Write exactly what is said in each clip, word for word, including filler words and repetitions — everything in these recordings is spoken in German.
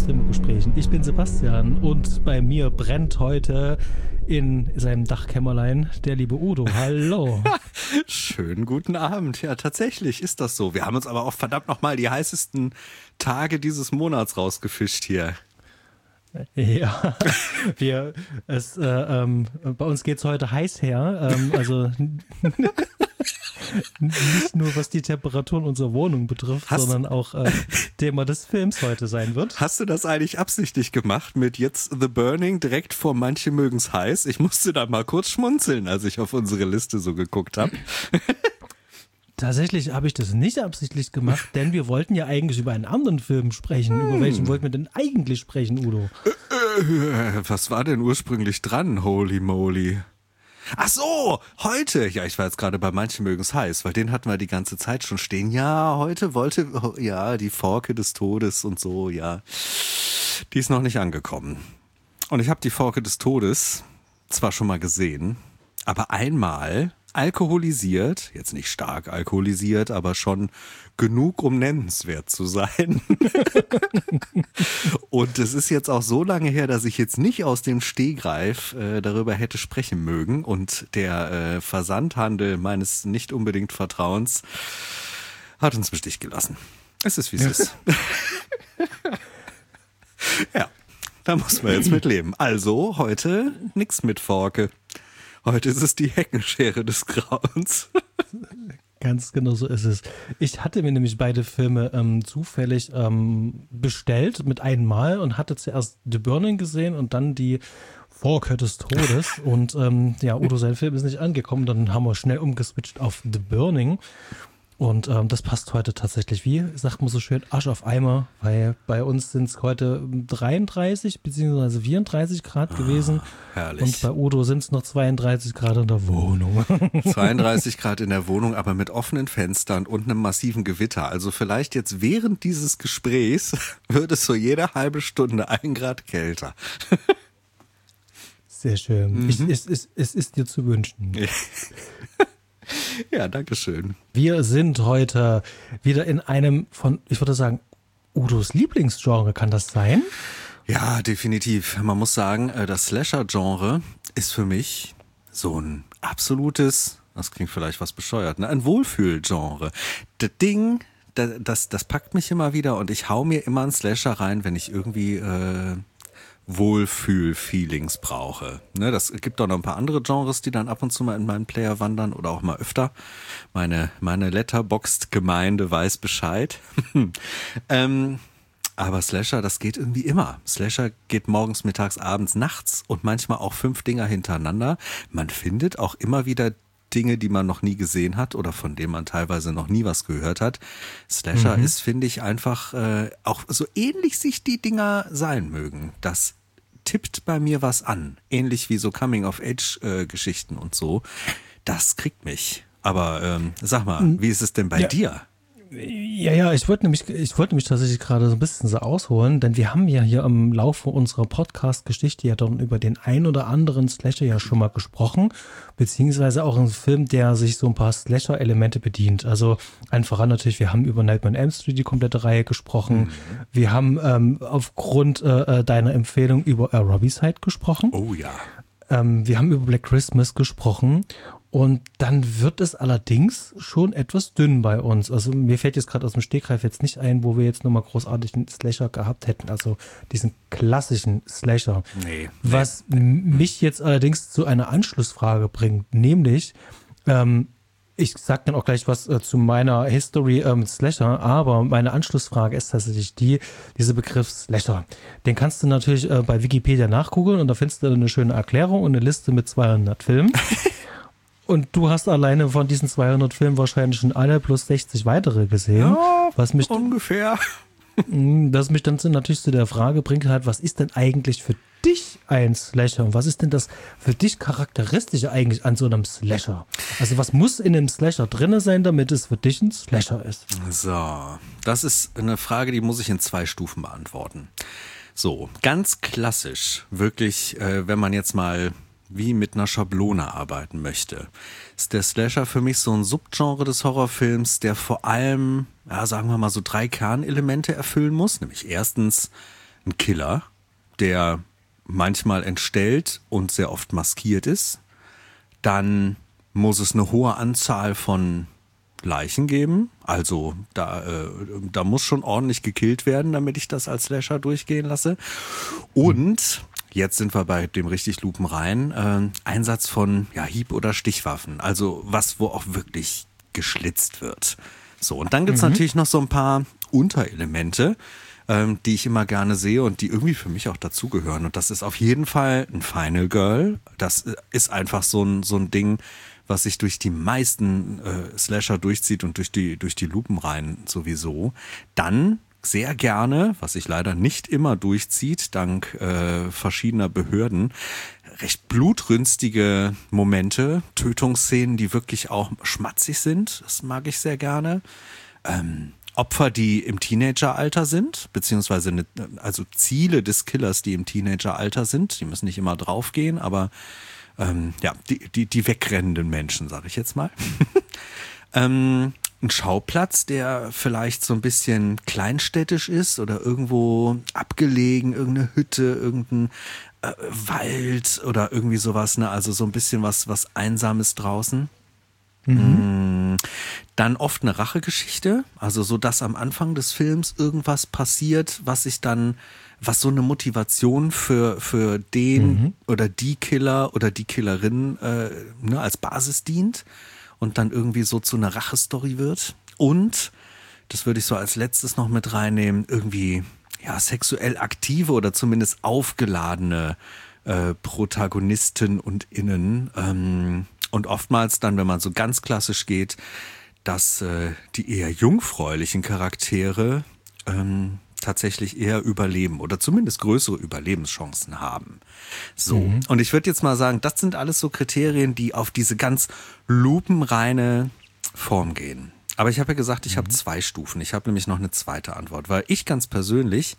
Filmegesprächen. Ich bin Sebastian und bei mir brennt heute in seinem Dachkämmerlein der liebe Udo. Hallo. Schönen guten Abend. Ja, tatsächlich ist das so. Wir haben uns aber auch verdammt nochmal die heißesten Tage dieses Monats rausgefischt hier. Ja, wir, es, äh, ähm, bei uns geht's heute heiß her, ähm, also nicht nur was die Temperaturen unserer Wohnung betrifft, hast, sondern auch äh, Thema des Films heute sein wird. Hast du das eigentlich absichtlich gemacht mit jetzt The Burning direkt vor Manche mögen's heiß? Ich musste da mal kurz schmunzeln, als ich auf unsere Liste so geguckt habe. Tatsächlich habe ich das nicht absichtlich gemacht, denn wir wollten ja eigentlich über einen anderen Film sprechen. Hm. Über welchen wollten wir denn eigentlich sprechen, Udo? Äh, äh, was war denn ursprünglich dran, holy moly? Ach so, heute. Ja, ich war jetzt gerade bei Manche mögen's heiß, weil den hatten wir die ganze Zeit schon stehen. Ja, heute wollte, ja, die Forke des Todes und so, ja. Die ist noch nicht angekommen. Und ich habe die Forke des Todes zwar schon mal gesehen, aber einmal alkoholisiert, jetzt nicht stark alkoholisiert, aber schon genug, um nennenswert zu sein. Und es ist jetzt auch so lange her, dass ich jetzt nicht aus dem Stegreif äh, darüber hätte sprechen mögen. Und der äh, Versandhandel meines nicht unbedingt Vertrauens hat uns im Stich gelassen. Es ist, wie es ist. Ja, da muss man jetzt mit leben. Also heute nichts mit Forke. Heute ist es die Heckenschere des Grauens. Ganz genau so ist es. Ich hatte mir nämlich beide Filme ähm, zufällig ähm, bestellt mit einem Mal und hatte zuerst The Burning gesehen und dann die Forke des Todes. Und ähm, ja, Udo, sein Film ist nicht angekommen. Dann haben wir schnell umgeswitcht auf The Burning. Und ähm, das passt heute tatsächlich, wie sagt man so schön, Arsch auf Eimer, weil bei uns sind es heute dreiunddreißig bzw. vierunddreißig Grad gewesen. Ah, herrlich. Und bei Udo sind es noch zweiunddreißig Grad in der Wohnung. zweiunddreißig Grad in der Wohnung, aber mit offenen Fenstern und einem massiven Gewitter. Also vielleicht jetzt während dieses Gesprächs wird es so jede halbe Stunde ein Grad kälter. Sehr schön. Mhm. Ich, es, es, es ist dir zu wünschen. Ja, danke schön. Wir sind heute wieder in einem von, ich würde sagen, Udos Lieblingsgenre, kann das sein? Ja, definitiv. Man muss sagen, das Slasher-Genre ist für mich so ein absolutes, das klingt vielleicht was bescheuert, ne? Ein Wohlfühl-Genre. Das Ding, das, das, das packt mich immer wieder und ich hau mir immer einen Slasher rein, wenn ich irgendwie äh, Wohlfühl-Feelings brauche. Ne, das gibt auch noch ein paar andere Genres, die dann ab und zu mal in meinen Player wandern oder auch mal öfter. Meine, meine Letterboxd-Gemeinde weiß Bescheid. ähm, aber Slasher, das geht irgendwie immer. Slasher geht morgens, mittags, abends, nachts und manchmal auch fünf Dinger hintereinander. Man findet auch immer wieder Dinge, die man noch nie gesehen hat oder von denen man teilweise noch nie was gehört hat. Slasher mhm. ist, finde ich, einfach äh, auch so ähnlich sich die Dinger sein mögen. Das tippt bei mir was an. Ähnlich wie so Coming-of-Age-Geschichten äh, und so. Das kriegt mich. Aber ähm, sag mal, wie ist es denn bei ja. dir? Ja, ja, ich wollte nämlich, ich wollte mich tatsächlich gerade so ein bisschen so ausholen, denn wir haben ja hier im Laufe unserer Podcast-Geschichte ja dann über den ein oder anderen Slasher ja schon mal gesprochen, beziehungsweise auch einen Film, der sich so ein paar Slasher-Elemente bedient. Also einfach natürlich, wir haben über Nightmare on Elm Street die komplette Reihe gesprochen. Mhm. Wir haben ähm, aufgrund äh, deiner Empfehlung über A Robbie-Side gesprochen. Oh ja. Ähm, wir haben über Black Christmas gesprochen. Und dann wird es allerdings schon etwas dünn bei uns. Also mir fällt jetzt gerade aus dem Stegreif jetzt nicht ein, wo wir jetzt nochmal großartig einen Slasher gehabt hätten. Also diesen klassischen Slasher. Nee, Was nee. mich jetzt allerdings zu einer Anschlussfrage bringt. Nämlich, ähm, ich sag dann auch gleich was äh, zu meiner History äh, mit Slasher. Aber meine Anschlussfrage ist tatsächlich die, dieser Begriff Slasher. Den kannst du natürlich äh, bei Wikipedia nachgoogeln und da findest du eine schöne Erklärung und eine Liste mit zweihundert Filmen. Und du hast alleine von diesen zweihundert Filmen wahrscheinlich schon alle plus sechzig weitere gesehen. Ja, was mich ungefähr. Das mich dann natürlich zu der Frage bringt halt, was ist denn eigentlich für dich ein Slasher? Und was ist denn das für dich Charakteristische eigentlich an so einem Slasher? Also was muss in einem Slasher drin sein, damit es für dich ein Slasher ist? So, das ist eine Frage, die muss ich in zwei Stufen beantworten. So, ganz klassisch, wirklich, äh, wenn man jetzt mal wie mit einer Schablone arbeiten möchte, ist der Slasher für mich so ein Subgenre des Horrorfilms, der vor allem, ja, sagen wir mal so drei Kernelemente erfüllen muss, nämlich erstens ein Killer, der manchmal entstellt und sehr oft maskiert ist. Dann muss es eine hohe Anzahl von Leichen geben. Also da, äh, da muss schon ordentlich gekillt werden, damit ich das als Slasher durchgehen lasse. Und jetzt sind wir bei dem richtig lupenreinen äh, Einsatz von ja, Hieb- oder Stichwaffen. Also was, wo auch wirklich geschlitzt wird. So, und dann gibt's mhm. natürlich noch so ein paar Unterelemente, ähm, die ich immer gerne sehe und die irgendwie für mich auch dazugehören. Und das ist auf jeden Fall ein Final Girl. Das ist einfach so ein, so ein Ding, was sich durch die meisten äh, Slasher durchzieht und durch die, durch die Lupenreihen sowieso. Dann sehr gerne, was sich leider nicht immer durchzieht, dank äh, verschiedener Behörden, recht blutrünstige Momente, Tötungsszenen, die wirklich auch schmatzig sind. Das mag ich sehr gerne. Ähm, Opfer, die im Teenageralter sind, beziehungsweise eine, also Ziele des Killers, die im Teenageralter sind. Die müssen nicht immer draufgehen, aber ähm, ja, die, die, die wegrennenden Menschen, sage ich jetzt mal. ähm, ein Schauplatz, der vielleicht so ein bisschen kleinstädtisch ist oder irgendwo abgelegen, irgendeine Hütte, irgendein äh, Wald oder irgendwie sowas, ne? Also so ein bisschen was, was Einsames draußen. Mhm. Dann oft eine Rachegeschichte, also so, dass am Anfang des Films irgendwas passiert, was sich dann, was so eine Motivation für, für den mhm. oder die Killer oder die Killerin äh, ne, als Basis dient und dann irgendwie so zu einer Rachestory wird. Und, das würde ich so als letztes noch mit reinnehmen, irgendwie ja sexuell aktive oder zumindest aufgeladene äh, Protagonisten und Innen, ähm, und oftmals dann, wenn man so ganz klassisch geht, dass äh, die eher jungfräulichen Charaktere ähm, tatsächlich eher überleben oder zumindest größere Überlebenschancen haben. So, mhm. Und ich würde jetzt mal sagen, das sind alles so Kriterien, die auf diese ganz lupenreine Form gehen. Aber ich habe ja gesagt, ich mhm. habe zwei Stufen. Ich habe nämlich noch eine zweite Antwort, weil ich ganz persönlich,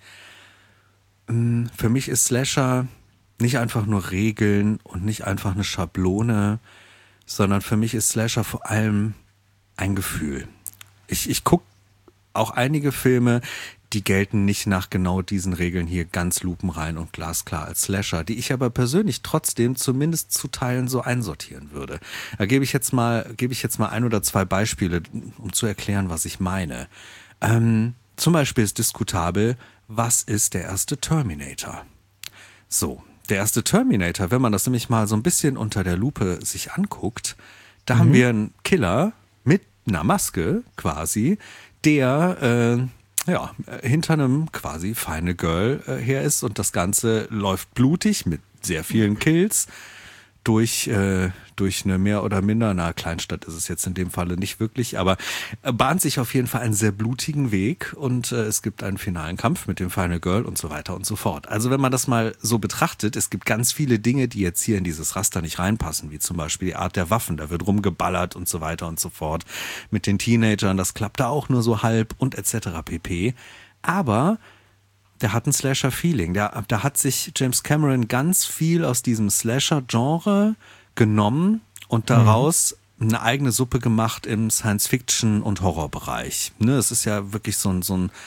mh, für mich ist Slasher nicht einfach nur Regeln und nicht einfach eine Schablone, sondern für mich ist Slasher vor allem ein Gefühl. Ich, ich gucke auch einige Filme, die gelten nicht nach genau diesen Regeln hier ganz lupenrein und glasklar als Slasher, die ich aber persönlich trotzdem zumindest zu Teilen so einsortieren würde. Da gebe ich jetzt mal, gebe ich jetzt mal ein oder zwei Beispiele, um zu erklären, was ich meine. Ähm, zum Beispiel ist diskutabel, was ist der erste Terminator? So. Der erste Terminator, wenn man das nämlich mal so ein bisschen unter der Lupe sich anguckt, da mhm. haben wir einen Killer mit einer Maske quasi, der äh, ja hinter einem quasi Final Girl äh, her ist und das Ganze läuft blutig mit sehr vielen Kills durch, äh, durch eine mehr oder minder, na Kleinstadt ist es jetzt in dem Falle nicht wirklich, aber bahnt sich auf jeden Fall einen sehr blutigen Weg und äh, es gibt einen finalen Kampf mit dem Final Girl und so weiter und so fort. Also wenn man das mal so betrachtet, es gibt ganz viele Dinge, die jetzt hier in dieses Raster nicht reinpassen, wie zum Beispiel die Art der Waffen, da wird rumgeballert und so weiter und so fort. Mit den Teenagern, das klappt da auch nur so halb und et cetera pp. Aber der hat ein Slasher-Feeling. Da, da hat sich James Cameron ganz viel aus diesem Slasher-Genre genommen und daraus mhm. eine eigene Suppe gemacht im Science-Fiction- und Horrorbereich. Ne, es ist ja wirklich so ein, so ein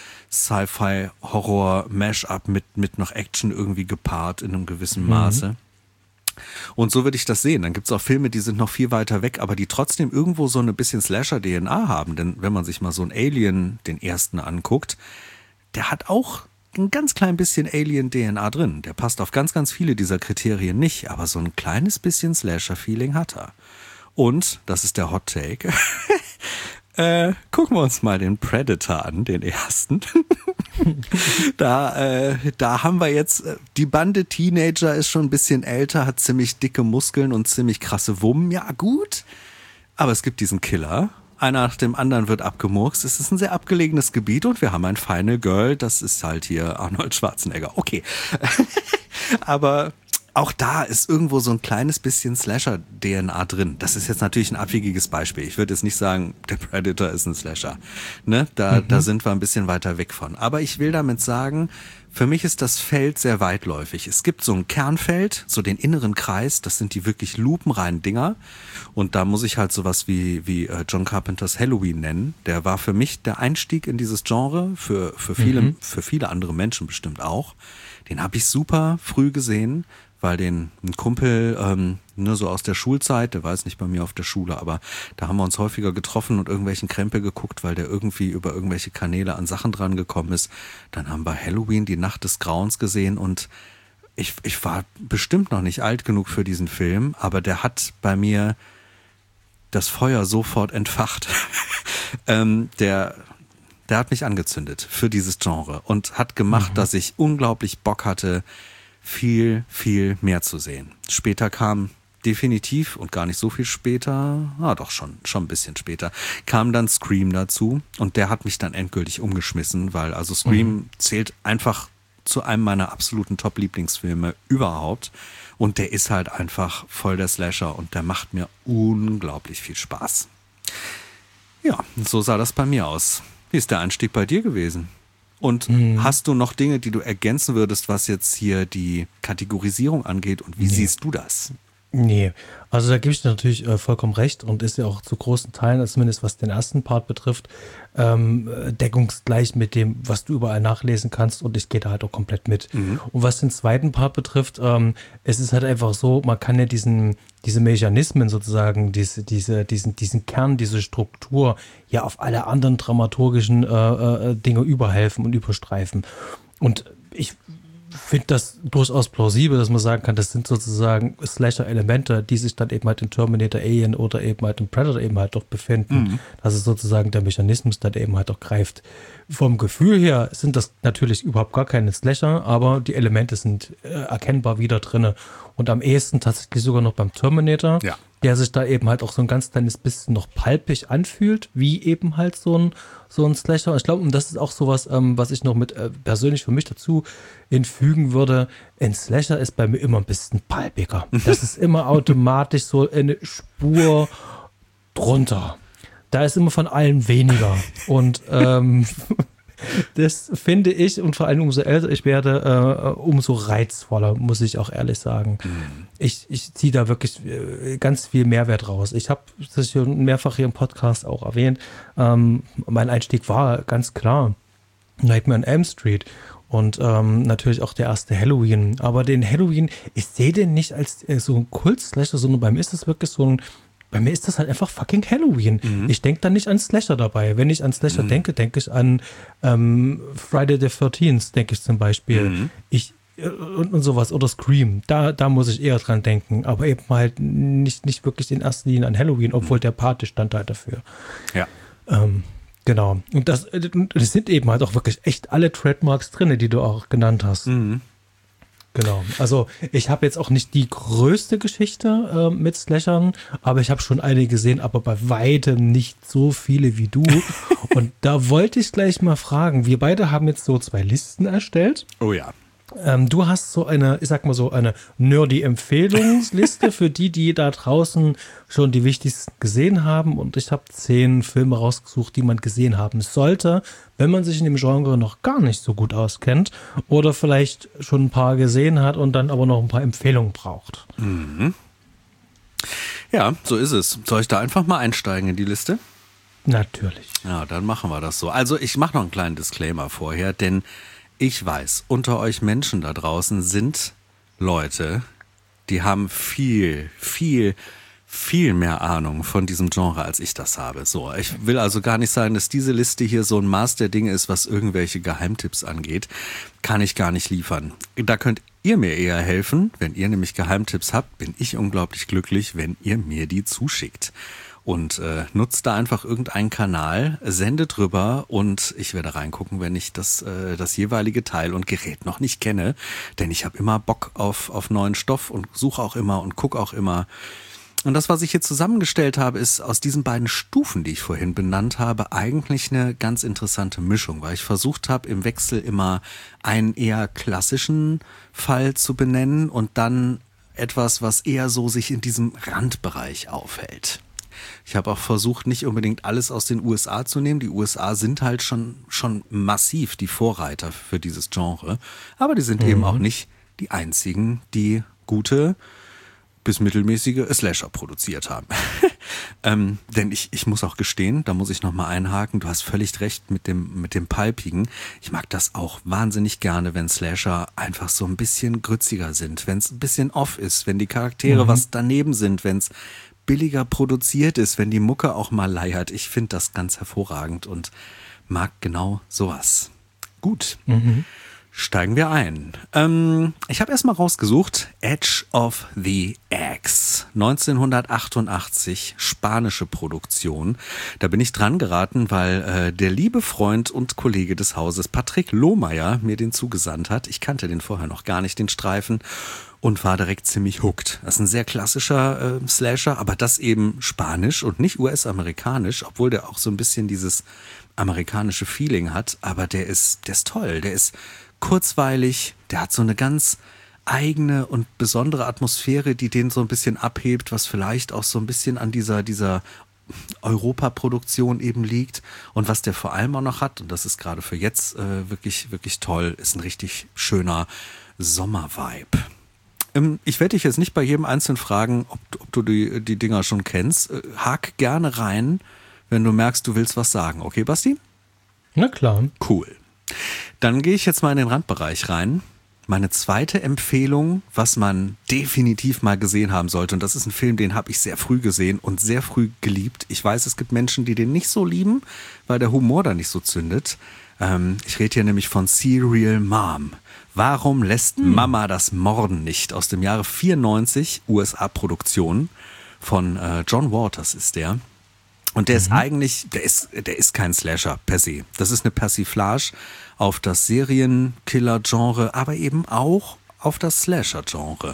Sci-Fi-Horror-Mash-up mit, mit noch Action irgendwie gepaart in einem gewissen Maße. Mhm. Und so würde ich das sehen. Dann gibt es auch Filme, die sind noch viel weiter weg, aber die trotzdem irgendwo so ein bisschen Slasher-D N A haben. Denn wenn man sich mal so einen Alien, den ersten, anguckt, der hat auch ein ganz klein bisschen Alien-D N A drin. Der passt auf ganz, ganz viele dieser Kriterien nicht, aber so ein kleines bisschen Slasher-Feeling hat er. Und, das ist der Hot-Take, äh, gucken wir uns mal den Predator an, den ersten. da, äh, da haben wir jetzt, die Bande Teenager ist schon ein bisschen älter, hat ziemlich dicke Muskeln und ziemlich krasse Wummen. Ja, gut. Aber es gibt diesen Killer. Einer nach dem anderen wird abgemurkst. Es ist ein sehr abgelegenes Gebiet und wir haben ein Final Girl. Das ist halt hier Arnold Schwarzenegger. Okay. Aber auch da ist irgendwo so ein kleines bisschen Slasher-D N A drin. Das ist jetzt natürlich ein abwegiges Beispiel. Ich würde jetzt nicht sagen, der Predator ist ein Slasher. Ne? Da, mhm. da sind wir ein bisschen weiter weg von. Aber ich will damit sagen, für mich ist das Feld sehr weitläufig. Es gibt so ein Kernfeld, so den inneren Kreis, das sind die wirklich lupenreinen Dinger. Und da muss ich halt sowas wie, wie John Carpenters Halloween nennen. Der war für mich der Einstieg in dieses Genre, für, für, viele, mhm. für viele andere Menschen bestimmt auch. Den habe ich super früh gesehen, weil den ein Kumpel, ähm, nur so aus der Schulzeit, der war jetzt nicht bei mir auf der Schule, aber da haben wir uns häufiger getroffen und irgendwelchen Krempel geguckt, weil der irgendwie über irgendwelche Kanäle an Sachen dran gekommen ist. Dann haben wir Halloween, die Nacht des Grauens gesehen und ich, ich war bestimmt noch nicht alt genug für diesen Film, aber der hat bei mir das Feuer sofort entfacht. ähm, der, der hat mich angezündet für dieses Genre und hat gemacht, mhm. dass ich unglaublich Bock hatte, viel, viel mehr zu sehen. Später kam definitiv und gar nicht so viel später, ah doch schon, schon ein bisschen später, kam dann Scream dazu und der hat mich dann endgültig umgeschmissen, weil also Scream mhm. zählt einfach zu einem meiner absoluten Top-Lieblingsfilme überhaupt und der ist halt einfach voll der Slasher und der macht mir unglaublich viel Spaß. Ja, so sah das bei mir aus. Wie ist der Einstieg bei dir gewesen? Und hm. hast du noch Dinge, die du ergänzen würdest, was jetzt hier die Kategorisierung angeht? Und wie nee. siehst du das? Nee, also da gebe ich dir natürlich äh, vollkommen recht und ist ja auch zu großen Teilen, zumindest was den ersten Part betrifft, ähm, deckungsgleich mit dem, was du überall nachlesen kannst und ich gehe da halt auch komplett mit. Mhm. Und was den zweiten Part betrifft, ähm, es ist halt einfach so, man kann ja diesen, diese Mechanismen sozusagen, diese, diese, diesen, diesen Kern, diese Struktur ja auf alle anderen dramaturgischen äh, äh, Dinge überhelfen und überstreifen. Und ich finde das durchaus plausibel, dass man sagen kann, das sind sozusagen Slasher-Elemente, die sich dann eben halt in Terminator, Alien oder eben halt in Predator eben halt doch befinden. Mhm. Dass es sozusagen der Mechanismus dann eben halt auch greift. Vom Gefühl her sind das natürlich überhaupt gar keine Slasher, aber die Elemente sind äh, erkennbar wieder drinne. Und am ehesten tatsächlich sogar noch beim Terminator, ja. der sich da eben halt auch so ein ganz kleines bisschen noch palpig anfühlt, wie eben halt so ein so ein Slasher. Ich glaube, und das ist auch sowas, ähm, was ich noch mit äh, persönlich für mich dazu hinfügen würde. Ein Slasher ist bei mir immer ein bisschen palpiger. Das ist immer automatisch so eine Spur drunter. Da ist immer von allem weniger. Und ähm, das finde ich, und vor allem umso älter ich werde, äh, umso reizvoller, muss ich auch ehrlich sagen. Mhm. Ich, ich ziehe da wirklich äh, ganz viel Mehrwert raus. Ich habe das schon mehrfach hier im Podcast auch erwähnt. Ähm, mein Einstieg war ganz klar Nightmare on Elm Street und ähm, natürlich auch der erste Halloween. Aber den Halloween, ich sehe den nicht als äh, so ein Kult-Slasher, sondern bei mir ist das wirklich so ein Bei mir ist das halt einfach fucking Halloween. Mhm. Ich denke da nicht an Slasher dabei. Wenn ich an Slasher mhm. denke, denke ich an ähm, Friday the thirteenth, denke ich zum Beispiel. Mhm. Ich äh, und, und sowas. Oder Scream. Da, da muss ich eher dran denken. Aber eben halt nicht, nicht wirklich in erster Linie an Halloween, obwohl mhm. der Pate stand halt dafür. Ja. Ähm, genau. Und das, das sind eben halt auch wirklich echt alle Trademarks drin, die du auch genannt hast. Mhm. Genau, also ich habe jetzt auch nicht die größte Geschichte äh, mit Slashern, aber ich habe schon einige gesehen, aber bei weitem nicht so viele wie du. Und da wollte ich gleich mal fragen, wir beide haben jetzt so zwei Listen erstellt. Oh ja. Ähm, du hast so eine, ich sag mal so eine Nerdy-Empfehlungsliste für die, die da draußen schon die wichtigsten gesehen haben. Und ich habe zehn Filme rausgesucht, die man gesehen haben sollte, wenn man sich in dem Genre noch gar nicht so gut auskennt oder vielleicht schon ein paar gesehen hat und dann aber noch ein paar Empfehlungen braucht. Mhm. Ja, so ist es. Soll ich da einfach mal einsteigen in die Liste? Natürlich. Ja, dann machen wir das so. Also ich mache noch einen kleinen Disclaimer vorher, denn ich weiß, unter euch Menschen da draußen sind Leute, die haben viel, viel, viel mehr Ahnung von diesem Genre, als ich das habe. So, ich will also gar nicht sagen, dass diese Liste hier so ein Maß der Dinge ist, was irgendwelche Geheimtipps angeht. Kann ich gar nicht liefern. Da könnt ihr mir eher helfen. Wenn ihr nämlich Geheimtipps habt, bin ich unglaublich glücklich, wenn ihr mir die zuschickt. Und äh, nutzt da einfach irgendeinen Kanal, sendet rüber und ich werde reingucken, wenn ich das, äh, das jeweilige Teil und Gerät noch nicht kenne. Denn ich habe immer Bock auf, auf neuen Stoff und suche auch immer und gucke auch immer. Und das, was ich hier zusammengestellt habe, ist aus diesen beiden Stufen, die ich vorhin benannt habe, eigentlich eine ganz interessante Mischung, weil ich versucht habe, im Wechsel immer einen eher klassischen Fall zu benennen und dann etwas, was eher so sich in diesem Randbereich aufhält. Ich habe auch versucht, nicht unbedingt alles aus den U S A zu nehmen. Die U S A sind halt schon, schon massiv die Vorreiter für dieses Genre, aber die sind mhm. eben auch nicht die einzigen, die gute bis mittelmäßige Slasher produziert haben. ähm, denn ich, ich muss auch gestehen, da muss ich nochmal einhaken, du hast völlig recht mit dem, mit dem Palpigen. Ich mag das auch wahnsinnig gerne, wenn Slasher einfach so ein bisschen grütziger sind, wenn es ein bisschen off ist, wenn die Charaktere mhm. was daneben sind, wenn es billiger produziert ist, wenn die Mucke auch mal leiert. Ich finde das ganz hervorragend und mag genau sowas. Gut. Mhm. Steigen wir ein. Ähm, ich habe erstmal rausgesucht, Edge of the Axe, neunzehnhundertachtundachtzig, spanische Produktion. Da bin ich dran geraten, weil äh, der liebe Freund und Kollege des Hauses, Patrick Lohmeier, mir den zugesandt hat. Ich kannte den vorher noch gar nicht, den Streifen, und war direkt ziemlich hooked. Das ist ein sehr klassischer äh, Slasher, aber das eben spanisch und nicht U S-amerikanisch, obwohl der auch so ein bisschen dieses amerikanische Feeling hat, aber der ist, der ist toll, der ist kurzweilig, der hat so eine ganz eigene und besondere Atmosphäre, die den so ein bisschen abhebt, was vielleicht auch so ein bisschen an dieser, dieser Europaproduktion eben liegt. Und was der vor allem auch noch hat, und das ist gerade für jetzt äh, wirklich, wirklich toll, ist ein richtig schöner Sommervibe. Ähm, ich werde dich jetzt nicht bei jedem Einzelnen fragen, ob, ob du die, die Dinger schon kennst. Äh, hak gerne rein, wenn du merkst, du willst was sagen. Okay, Basti? Na klar. Cool. Dann gehe ich jetzt mal in den Randbereich rein. Meine zweite Empfehlung, was man definitiv mal gesehen haben sollte, und das ist ein Film, den habe ich sehr früh gesehen und sehr früh geliebt. Ich weiß, es gibt Menschen, die den nicht so lieben, weil der Humor da nicht so zündet. Ähm, ich rede hier nämlich von Serial Mom. Warum lässt hm. Mama das Morden nicht? Aus dem Jahre vierundneunzig, U S A-Produktion von äh, John Waters ist der. Und der mhm. ist eigentlich, der ist, der ist kein Slasher per se. Das ist eine Persiflage auf das Serienkiller-Genre, aber eben auch auf das Slasher-Genre.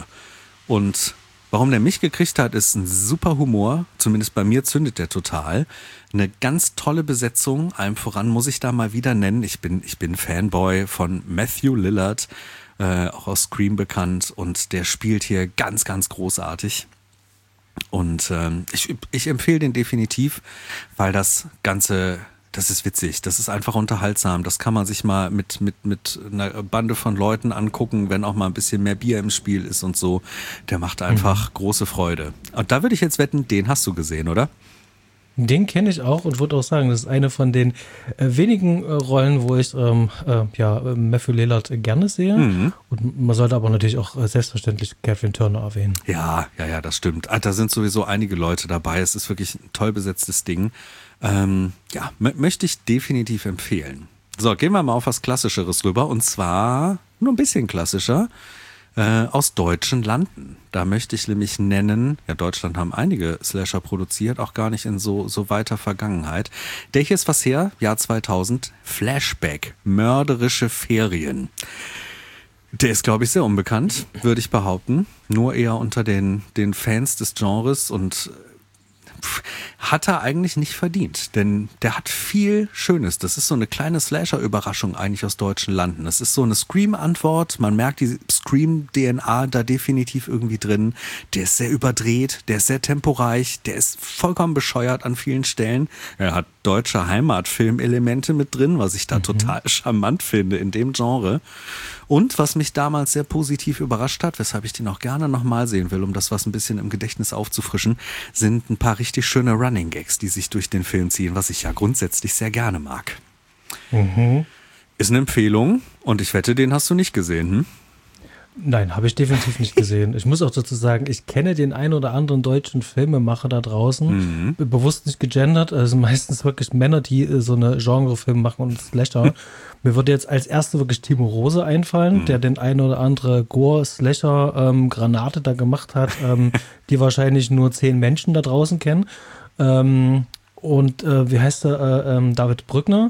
Und warum der mich gekriegt hat, ist ein super Humor. Zumindest bei mir zündet der total. Eine ganz tolle Besetzung. Allem voran muss ich da mal wieder nennen. Ich bin, ich bin Fanboy von Matthew Lillard, äh, auch aus Scream bekannt. Und der spielt hier ganz, ganz großartig. Und ähm, ich, ich empfehle den definitiv, weil das Ganze, das ist witzig, das ist einfach unterhaltsam. Das kann man sich mal mit, mit, mit einer Bande von Leuten angucken, wenn auch mal ein bisschen mehr Bier im Spiel ist und so. Der macht einfach mhm. große Freude. Und da würde ich jetzt wetten, den hast du gesehen, oder? Den kenne ich auch und würde auch sagen, das ist eine von den äh, wenigen äh, Rollen, wo ich ähm, äh, ja, Matthew Lillard äh, gerne sehe. Mhm. Und man sollte aber natürlich auch äh, selbstverständlich Catherine Turner erwähnen. Ja, ja, ja, das stimmt. Da sind sowieso einige Leute dabei. Es ist wirklich ein toll besetztes Ding. Ähm, ja, m- möchte ich definitiv empfehlen. So, gehen wir mal auf was Klassischeres rüber. Und zwar nur ein bisschen klassischer. Äh, aus deutschen Landen. Da möchte ich nämlich nennen, ja, Deutschland haben einige Slasher produziert, auch gar nicht in so, so weiter Vergangenheit. Der hier ist was her, Jahr zweitausend, Flashback, mörderische Ferien. Der ist, glaube ich, sehr unbekannt, würde ich behaupten. Nur eher unter den, den Fans des Genres und hat er eigentlich nicht verdient, denn der hat viel Schönes. Das ist so eine kleine Slasher-Überraschung eigentlich aus deutschen Landen. Das ist so eine Scream-Antwort. Man merkt die Scream-D N A da definitiv irgendwie drin. Der ist sehr überdreht, der ist sehr temporeich, der ist vollkommen bescheuert an vielen Stellen. Er hat deutsche Heimatfilm-Elemente mit drin, was ich da mhm. total charmant finde in dem Genre. Und was mich damals sehr positiv überrascht hat, weshalb ich den auch gerne nochmal sehen will, um das was ein bisschen im Gedächtnis aufzufrischen, sind ein paar richtig schöne Running Gags, die sich durch den Film ziehen, was ich ja grundsätzlich sehr gerne mag. Mhm. Ist eine Empfehlung und ich wette, den hast du nicht gesehen, hm? Nein, habe ich definitiv nicht gesehen. Ich muss auch dazu sagen, ich kenne den einen oder anderen deutschen Filmemacher da draußen, mhm. bewusst nicht gegendert, also meistens wirklich Männer, die so eine Genrefilme machen und Slasher. Mir würde jetzt als erste wirklich Timo Rose einfallen, mhm. der den ein oder andere Gore-Slasher-Granate ähm, da gemacht hat, ähm, die wahrscheinlich nur zehn Menschen da draußen kennen. Ähm, Und äh, wie heißt der? Äh, ähm, David Brückner. Mhm.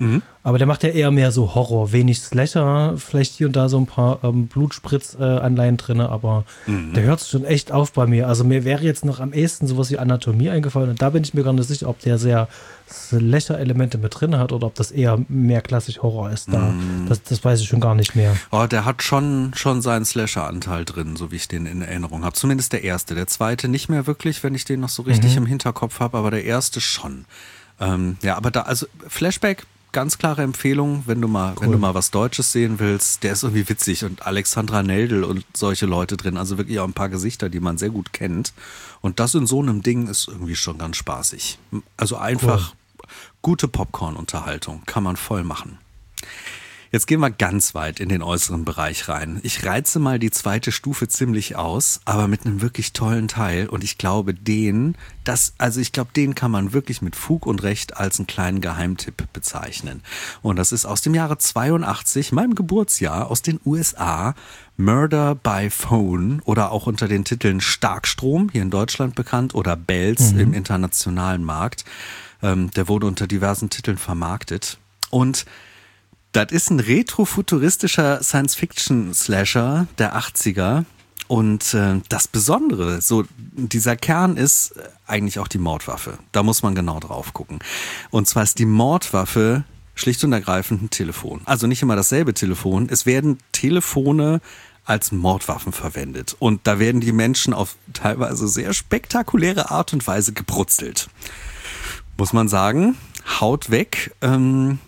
Aber der macht ja eher mehr so Horror, wenig Slasher, vielleicht hier und da so ein paar ähm, Blutspritz-Anleihen äh, drin, aber mhm. der hört schon echt auf bei mir. Also mir wäre jetzt noch am ehesten sowas wie Anatomie eingefallen und da bin ich mir gar nicht sicher, ob der sehr Slasher-Elemente mit drin hat oder ob das eher mehr klassisch Horror ist. Da. Mhm. Das, das weiß ich schon gar nicht mehr. Oh, der hat schon, schon seinen Slasher-Anteil drin, so wie ich den in Erinnerung habe. Zumindest der erste. Der zweite nicht mehr wirklich, wenn ich den noch so richtig mhm. im Hinterkopf habe, aber der erste schon. Ähm, ja, aber da, also Flashback, ganz klare Empfehlung, wenn du mal, cool. wenn du mal was Deutsches sehen willst, der ist irgendwie witzig und Alexandra Neldl und solche Leute drin, also wirklich auch ein paar Gesichter, die man sehr gut kennt. Und das in so einem Ding ist irgendwie schon ganz spaßig. Also einfach cool. gute Popcorn-Unterhaltung, kann man voll machen. Jetzt gehen wir ganz weit in den äußeren Bereich rein. Ich reize mal die zweite Stufe ziemlich aus, aber mit einem wirklich tollen Teil. Und ich glaube, den, das, also ich glaube, den kann man wirklich mit Fug und Recht als einen kleinen Geheimtipp bezeichnen. Und das ist aus dem Jahre zweiundachtzig, meinem Geburtsjahr, aus den U S A, Murder by Phone oder auch unter den Titeln Starkstrom, hier in Deutschland bekannt, oder Bells mhm. im internationalen Markt. Ähm, der wurde unter diversen Titeln vermarktet. Und das ist ein retrofuturistischer Science-Fiction-Slasher der achtziger und äh, das Besondere, so dieser Kern ist eigentlich auch die Mordwaffe. Da muss man genau drauf gucken. Und zwar ist die Mordwaffe schlicht und ergreifend ein Telefon. Also nicht immer dasselbe Telefon. Es werden Telefone als Mordwaffen verwendet und da werden die Menschen auf teilweise sehr spektakuläre Art und Weise gebrutzelt. Muss man sagen, Haut weg. Ähm,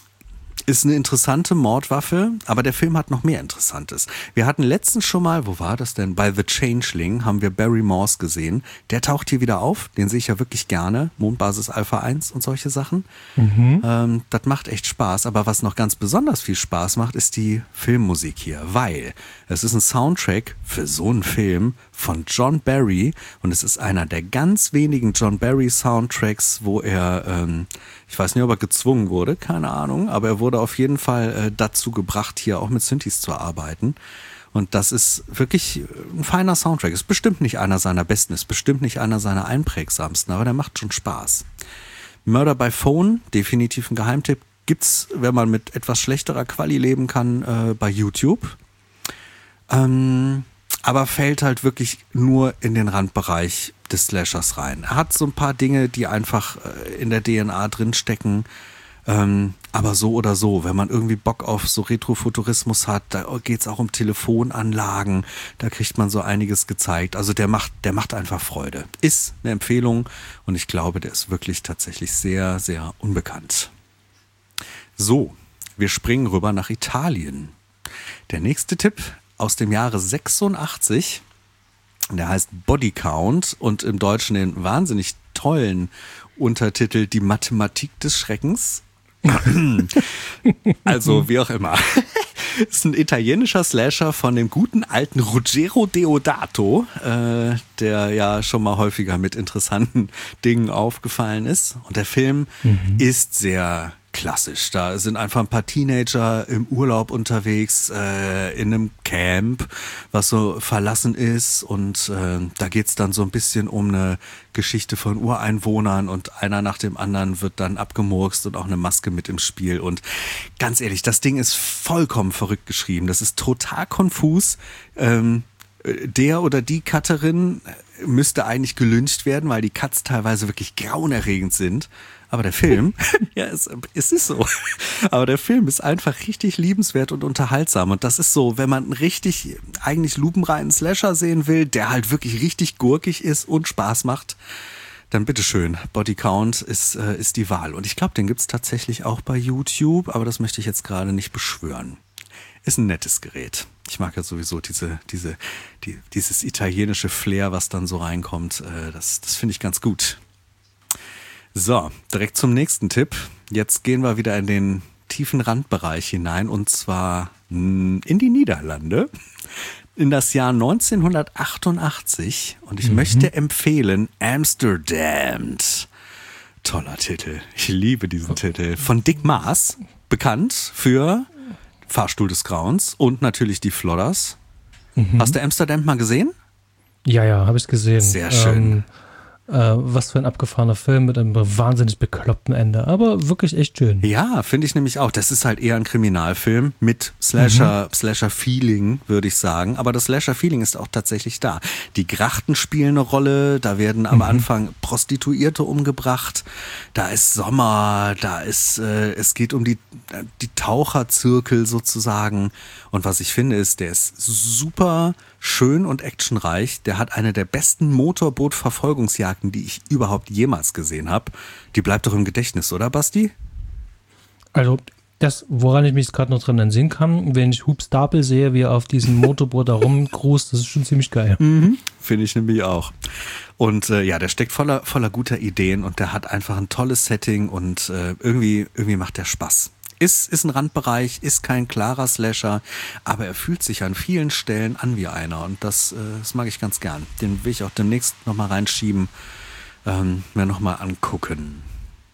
Ist eine interessante Mordwaffe, aber der Film hat noch mehr Interessantes. Wir hatten letztens schon mal, wo war das denn? Bei The Changeling haben wir Barry Morse gesehen. Der taucht hier wieder auf, den sehe ich ja wirklich gerne. Mondbasis Alpha eins und solche Sachen. Mhm. Ähm, das macht echt Spaß, aber was noch ganz besonders viel Spaß macht, ist die Filmmusik hier, weil es ist ein Soundtrack für so einen Film von John Barry und es ist einer der ganz wenigen John Barry Soundtracks, wo er, ähm, ich weiß nicht, ob er gezwungen wurde, keine Ahnung, aber er wurde auf jeden Fall äh, dazu gebracht, hier auch mit Synthes zu arbeiten. Und das ist wirklich ein feiner Soundtrack. Ist bestimmt nicht einer seiner besten, ist bestimmt nicht einer seiner einprägsamsten, aber der macht schon Spaß. Murder by Phone, definitiv ein Geheimtipp. Gibt's, wenn man mit etwas schlechterer Quali leben kann, äh, bei YouTube. Ähm, aber fällt halt wirklich nur in den Randbereich des Slashers rein. Er hat so ein paar Dinge, die einfach äh, in der D N A drinstecken. Ähm, aber so oder so, wenn man irgendwie Bock auf so Retrofuturismus hat, da geht's auch um Telefonanlagen, da kriegt man so einiges gezeigt. Also der macht, der macht einfach Freude. Ist eine Empfehlung und ich glaube, der ist wirklich tatsächlich sehr, sehr unbekannt. So, wir springen rüber nach Italien. Der nächste Tipp aus dem Jahre sechsundachtzig, der heißt Body Count und im Deutschen den wahnsinnig tollen Untertitel Die Mathematik des Schreckens. Also wie auch immer. Ist ein italienischer Slasher von dem guten alten Ruggero Deodato, äh, der ja schon mal häufiger mit interessanten Dingen aufgefallen ist. Und der Film mhm. ist sehr klassisch. Da sind einfach ein paar Teenager im Urlaub unterwegs, äh, in einem Camp, was so verlassen ist. Und äh, da geht's dann so ein bisschen um eine Geschichte von Ureinwohnern und einer nach dem anderen wird dann abgemurkst und auch eine Maske mit im Spiel. Und ganz ehrlich, das Ding ist vollkommen verrückt geschrieben. Das ist total konfus. Ähm, der oder die Cutterin müsste eigentlich gelyncht werden, weil die Cuts teilweise wirklich grauenerregend sind. Aber der Film, ja, es, es ist so. Aber der Film ist einfach richtig liebenswert und unterhaltsam. Und das ist so, wenn man einen richtig, eigentlich lupenreinen Slasher sehen will, der halt wirklich richtig gurkig ist und Spaß macht, dann bitteschön. Body Count ist, äh, ist die Wahl. Und ich glaube, den gibt's tatsächlich auch bei YouTube, aber das möchte ich jetzt gerade nicht beschwören. Ist ein nettes Gerät. Ich mag ja sowieso diese, diese, die, dieses italienische Flair, was dann so reinkommt. Äh, das, das finde ich ganz gut. So, direkt zum nächsten Tipp. Jetzt gehen wir wieder in den tiefen Randbereich hinein und zwar in die Niederlande, in das Jahr neunzehnhundertachtundachtzig und ich mhm. möchte empfehlen Amsterdam. Toller Titel. Ich liebe diesen oh. Titel. Von Dick Maas, bekannt für Fahrstuhl des Grauens und natürlich die Flodders. Mhm. Hast du Amsterdam mal gesehen? Ja, ja, habe ich gesehen. Sehr schön. Ähm, Äh, was für ein abgefahrener Film mit einem wahnsinnig bekloppten Ende, aber wirklich echt schön. Ja, finde ich nämlich auch. Das ist halt eher ein Kriminalfilm mit Slasher, mhm. Slasher-Feeling, würde ich sagen. Aber das Slasher-Feeling ist auch tatsächlich da. Die Grachten spielen eine Rolle, da werden am mhm. Anfang Prostituierte umgebracht, da ist Sommer, da ist, äh, es geht um die, die Taucherzirkel sozusagen. Und was ich finde ist, der ist super schön und actionreich. Der hat eine der besten Motorboot-Verfolgungsjagden, die ich überhaupt jemals gesehen habe. Die bleibt doch im Gedächtnis, oder Basti? Also das, woran ich mich gerade noch dran entsinnen kann, wenn ich Hoops Stapel sehe, wie er auf diesem Motorboot da rumcruist, das ist schon ziemlich geil. Mhm, finde ich nämlich auch. Und äh, ja, der steckt voller, voller guter Ideen und der hat einfach ein tolles Setting und äh, irgendwie, irgendwie macht der Spaß. Ist, ist ein Randbereich, ist kein klarer Slasher, aber er fühlt sich an vielen Stellen an wie einer und das, äh, das mag ich ganz gern. Den will ich auch demnächst nochmal reinschieben, ähm, mir nochmal angucken.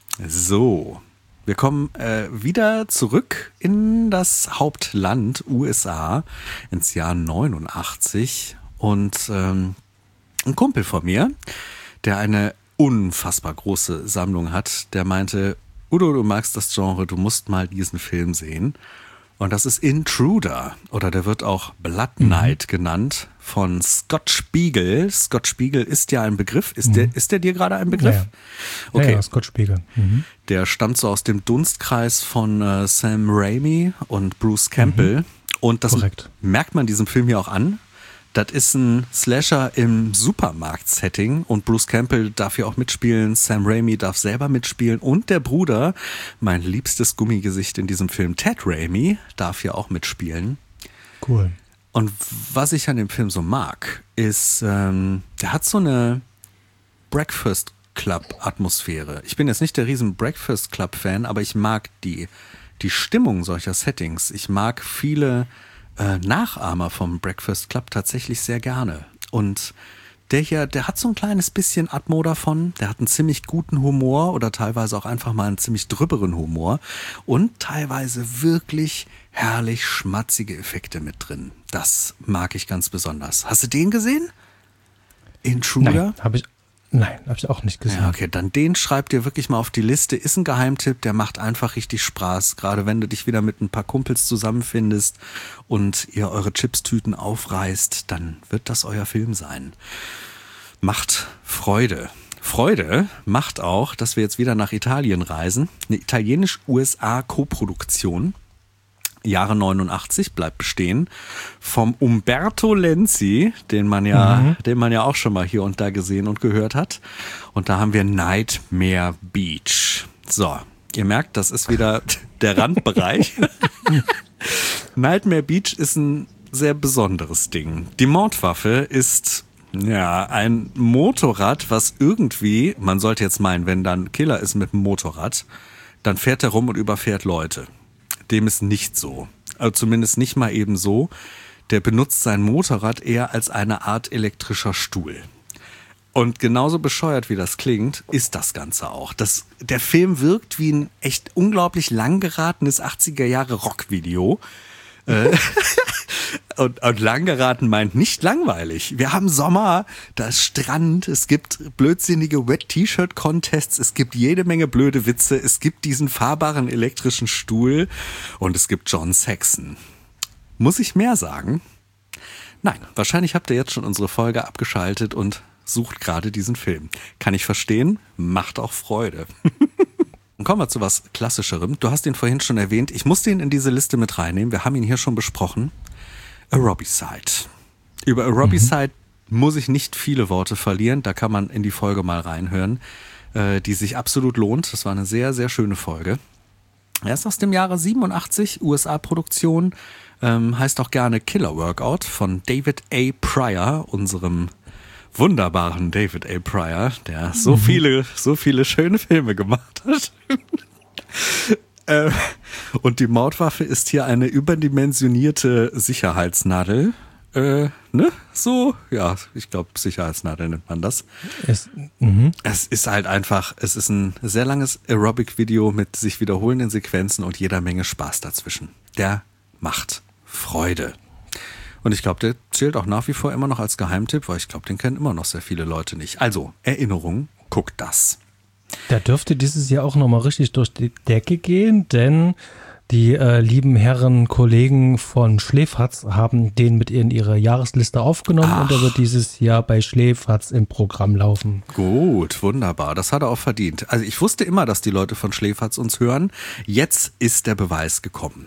So, wir kommen äh, wieder zurück in das Hauptland U S A ins Jahr neunundachtzig und ähm, ein Kumpel von mir, der eine unfassbar große Sammlung hat, der meinte, Udo, du magst das Genre, du musst mal diesen Film sehen. Und das ist Intruder oder der wird auch Blood Knight mhm. genannt von Scott Spiegel. Scott Spiegel ist ja ein Begriff. Ist, mhm. der, ist der dir gerade ein Begriff? Ja, ja. Okay. Ja, ja, Scott Spiegel. Mhm. Der stammt so aus dem Dunstkreis von äh, Sam Raimi und Bruce Campbell. Mhm. Und das Korrekt. merkt man diesem Film ja auch an. Das ist ein Slasher im Supermarkt-Setting und Bruce Campbell darf hier auch mitspielen, Sam Raimi darf selber mitspielen und der Bruder, mein liebstes Gummigesicht in diesem Film, Ted Raimi, darf hier auch mitspielen. Cool. Und was ich an dem Film so mag, ist, ähm, der hat so eine Breakfast Club-Atmosphäre. Ich bin jetzt nicht der riesen Breakfast Club-Fan, aber ich mag die, die Stimmung solcher Settings. Ich mag viele Nachahmer vom Breakfast Club tatsächlich sehr gerne. Und der hier, der hat so ein kleines bisschen Atmo davon. Der hat einen ziemlich guten Humor oder teilweise auch einfach mal einen ziemlich drüberen Humor und teilweise wirklich herrlich schmatzige Effekte mit drin. Das mag ich ganz besonders. Hast du den gesehen? Intruder? Nein, habe ich Nein, habe ich auch nicht gesehen. Ja, okay, dann den schreib dir wirklich mal auf die Liste. Ist ein Geheimtipp, der macht einfach richtig Spaß. Gerade wenn du dich wieder mit ein paar Kumpels zusammenfindest und ihr eure Chipstüten aufreißt, dann wird das euer Film sein. Macht Freude. Freude macht auch, dass wir jetzt wieder nach Italien reisen. Eine italienisch-U S A-Koproduktion. Jahre neunundachtzig, bleibt bestehen, vom Umberto Lenzi, den man ja, mhm. den man ja auch schon mal hier und da gesehen und gehört hat. Und da haben wir Nightmare Beach. So, ihr merkt, das ist wieder der Randbereich. Nightmare Beach ist ein sehr besonderes Ding. Die Mordwaffe ist ja ein Motorrad, was irgendwie, man sollte jetzt meinen, wenn dann Killer ist mit dem Motorrad, dann fährt er rum und überfährt Leute. Dem ist nicht so. Also zumindest nicht mal eben so. Der benutzt sein Motorrad eher als eine Art elektrischer Stuhl. Und genauso bescheuert wie das klingt, ist das Ganze auch. Das, der Film wirkt wie ein echt unglaublich lang geratenes achtziger Jahre Rockvideo. Und, und lang geraten meint nicht langweilig. Wir haben Sommer, da ist Strand, es gibt blödsinnige Wet-T-Shirt-Contests, es gibt jede Menge blöde Witze, es gibt diesen fahrbaren elektrischen Stuhl und es gibt John Saxon. Muss ich mehr sagen? Nein, wahrscheinlich habt ihr jetzt schon unsere Folge abgeschaltet und sucht gerade diesen Film. Kann ich verstehen, macht auch Freude. Und kommen wir zu was Klassischerem. Du hast ihn vorhin schon erwähnt. Ich musste ihn in diese Liste mit reinnehmen. Wir haben ihn hier schon besprochen. Aerobicide. Über Aerobicide mhm. muss ich nicht viele Worte verlieren. Da kann man in die Folge mal reinhören, äh, die sich absolut lohnt. Das war eine sehr, sehr schöne Folge. Er ist aus dem Jahre siebenundachtzig, U S A-Produktion. Ähm, heißt auch gerne Killer Workout von David A. Pryor, unserem wunderbaren David A. Pryor, der so mhm. viele, so viele schöne Filme gemacht hat. äh, und die Mordwaffe ist hier eine überdimensionierte Sicherheitsnadel. Äh, ne? So, ja, ich glaube, Sicherheitsnadel nennt man das. Es, mhm. es ist halt einfach, es ist ein sehr langes Aerobic-Video mit sich wiederholenden Sequenzen und jeder Menge Spaß dazwischen. Der macht Freude. Und ich glaube, der zählt auch nach wie vor immer noch als Geheimtipp, weil ich glaube, den kennen immer noch sehr viele Leute nicht. Also, Erinnerung, guckt das. Der dürfte dieses Jahr auch nochmal richtig durch die Decke gehen, denn die äh, lieben Herren Kollegen von Schläferz haben den mit in ihre Jahresliste aufgenommen. Ach. Und er wird dieses Jahr bei Schläferz im Programm laufen. Gut, wunderbar. Das hat er auch verdient. Also ich wusste immer, dass die Leute von Schläferz uns hören. Jetzt ist der Beweis gekommen.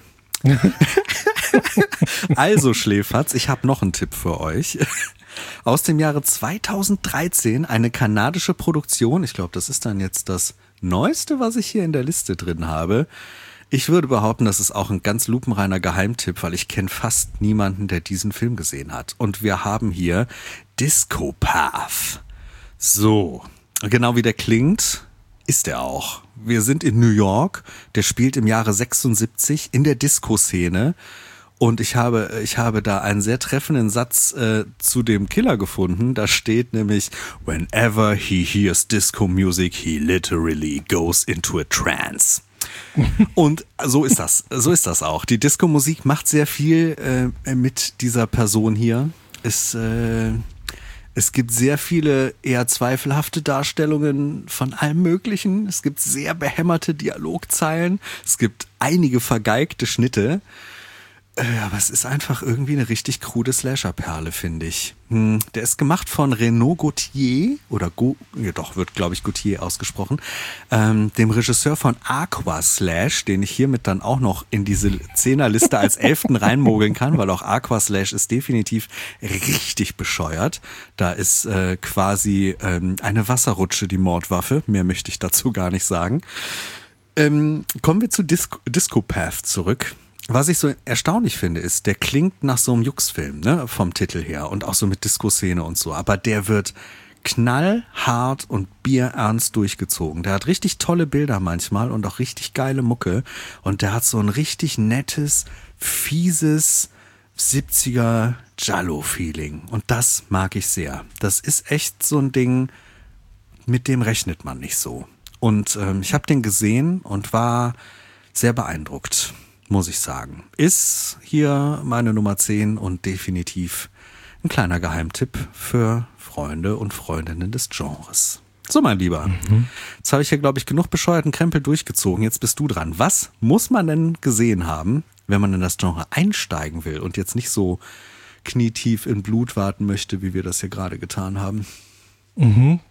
Also Schläferz, ich habe noch einen Tipp für euch. Aus dem Jahre zweitausenddreizehn, eine kanadische Produktion. Ich glaube, das ist dann jetzt das Neueste, was ich hier in der Liste drin habe. Ich würde behaupten, das ist auch ein ganz lupenreiner Geheimtipp, weil ich kenne fast niemanden, der diesen Film gesehen hat. Und wir haben hier Disco Path. So, genau wie der klingt, ist er auch. Wir sind in New York, der spielt im Jahre sechsundsiebzig in der Disco-Szene. Und ich habe, ich habe da einen sehr treffenden Satz äh, zu dem Killer gefunden. Da steht nämlich, whenever he hears Disco Music, he literally goes into a trance. Und so ist das, so ist das auch. Die Disco-Musik macht sehr viel äh, mit dieser Person hier. Es, äh, es gibt sehr viele eher zweifelhafte Darstellungen von allem Möglichen. Es gibt sehr behämmerte Dialogzeilen. Es gibt einige vergeigte Schnitte. Aber es ist einfach irgendwie eine richtig krude Slasher-Perle, finde ich. Hm, der ist gemacht von Renaud Gautier, oder Go, ja doch, wird glaube ich Gautier ausgesprochen, ähm, dem Regisseur von Aqua Slash, den ich hiermit dann auch noch in diese Zehnerliste als Elften reinmogeln kann, weil auch Aqua Slash ist definitiv richtig bescheuert. Da ist äh, quasi ähm, eine Wasserrutsche die Mordwaffe, mehr möchte ich dazu gar nicht sagen. Ähm, kommen wir zu Disco, Disco Path zurück. Was ich so erstaunlich finde, ist, der klingt nach so einem Jux-Film, ne, vom Titel her und auch so mit Disco-Szene und so, aber der wird knallhart und bierernst durchgezogen. Der hat richtig tolle Bilder manchmal und auch richtig geile Mucke und der hat so ein richtig nettes, fieses siebziger Giallo-Feeling und das mag ich sehr. Das ist echt so ein Ding, mit dem rechnet man nicht so. Und ähm, ich habe den gesehen und war sehr beeindruckt, muss ich sagen. Ist hier meine Nummer zehn und definitiv ein kleiner Geheimtipp für Freunde und Freundinnen des Genres. So, mein Lieber, mhm. Jetzt habe ich hier, glaube ich, genug bescheuerten Krempel durchgezogen. Jetzt bist du dran. Was muss man denn gesehen haben, wenn man in das Genre einsteigen will und jetzt nicht so knietief in Blut warten möchte, wie wir das hier gerade getan haben? Mhm.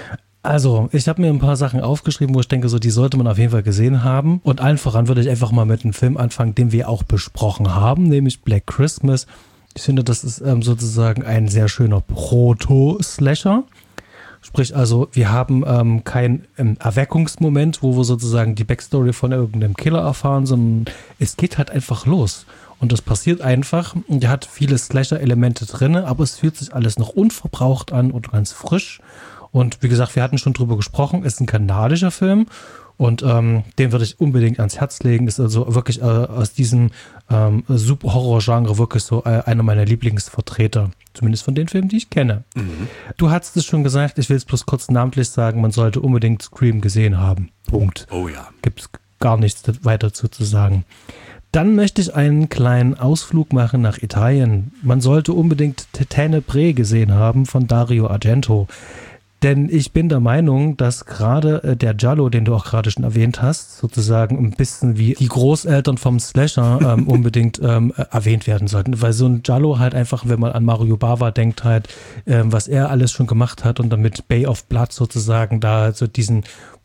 Also, ich habe mir ein paar Sachen aufgeschrieben, wo ich denke, so die sollte man auf jeden Fall gesehen haben. Und allen voran würde ich einfach mal mit einem Film anfangen, den wir auch besprochen haben, nämlich Black Christmas. Ich finde, das ist ähm, sozusagen ein sehr schöner Proto-Slasher. Sprich also, wir haben ähm, keinen ähm, Erweckungsmoment, wo wir sozusagen die Backstory von irgendeinem Killer erfahren, sondern es geht halt einfach los. Und das passiert einfach. Und der hat viele Slasher-Elemente drin, aber es fühlt sich alles noch unverbraucht an und ganz frisch. Und wie gesagt, wir hatten schon drüber gesprochen, ist ein kanadischer Film und ähm, den würde ich unbedingt ans Herz legen. Ist also wirklich äh, aus diesem ähm, Super-Horror-Genre wirklich so äh, einer meiner Lieblingsvertreter. Zumindest von den Filmen, die ich kenne. Mhm. Du hattest es schon gesagt, ich will es bloß kurz namentlich sagen, man sollte unbedingt Scream gesehen haben. Punkt. Oh ja. Gibt es gar nichts weiter zu, zu sagen. Dann möchte ich einen kleinen Ausflug machen nach Italien. Man sollte unbedingt Tenebrae gesehen haben von Dario Argento. Denn ich bin der Meinung, dass gerade äh, der Giallo, den du auch gerade schon erwähnt hast, sozusagen ein bisschen wie die Großeltern vom Slasher ähm, unbedingt ähm, erwähnt werden sollten. Weil so ein Giallo halt einfach, wenn man an Mario Bava denkt halt, ähm, was er alles schon gemacht hat und damit Bay of Blood sozusagen da so diesen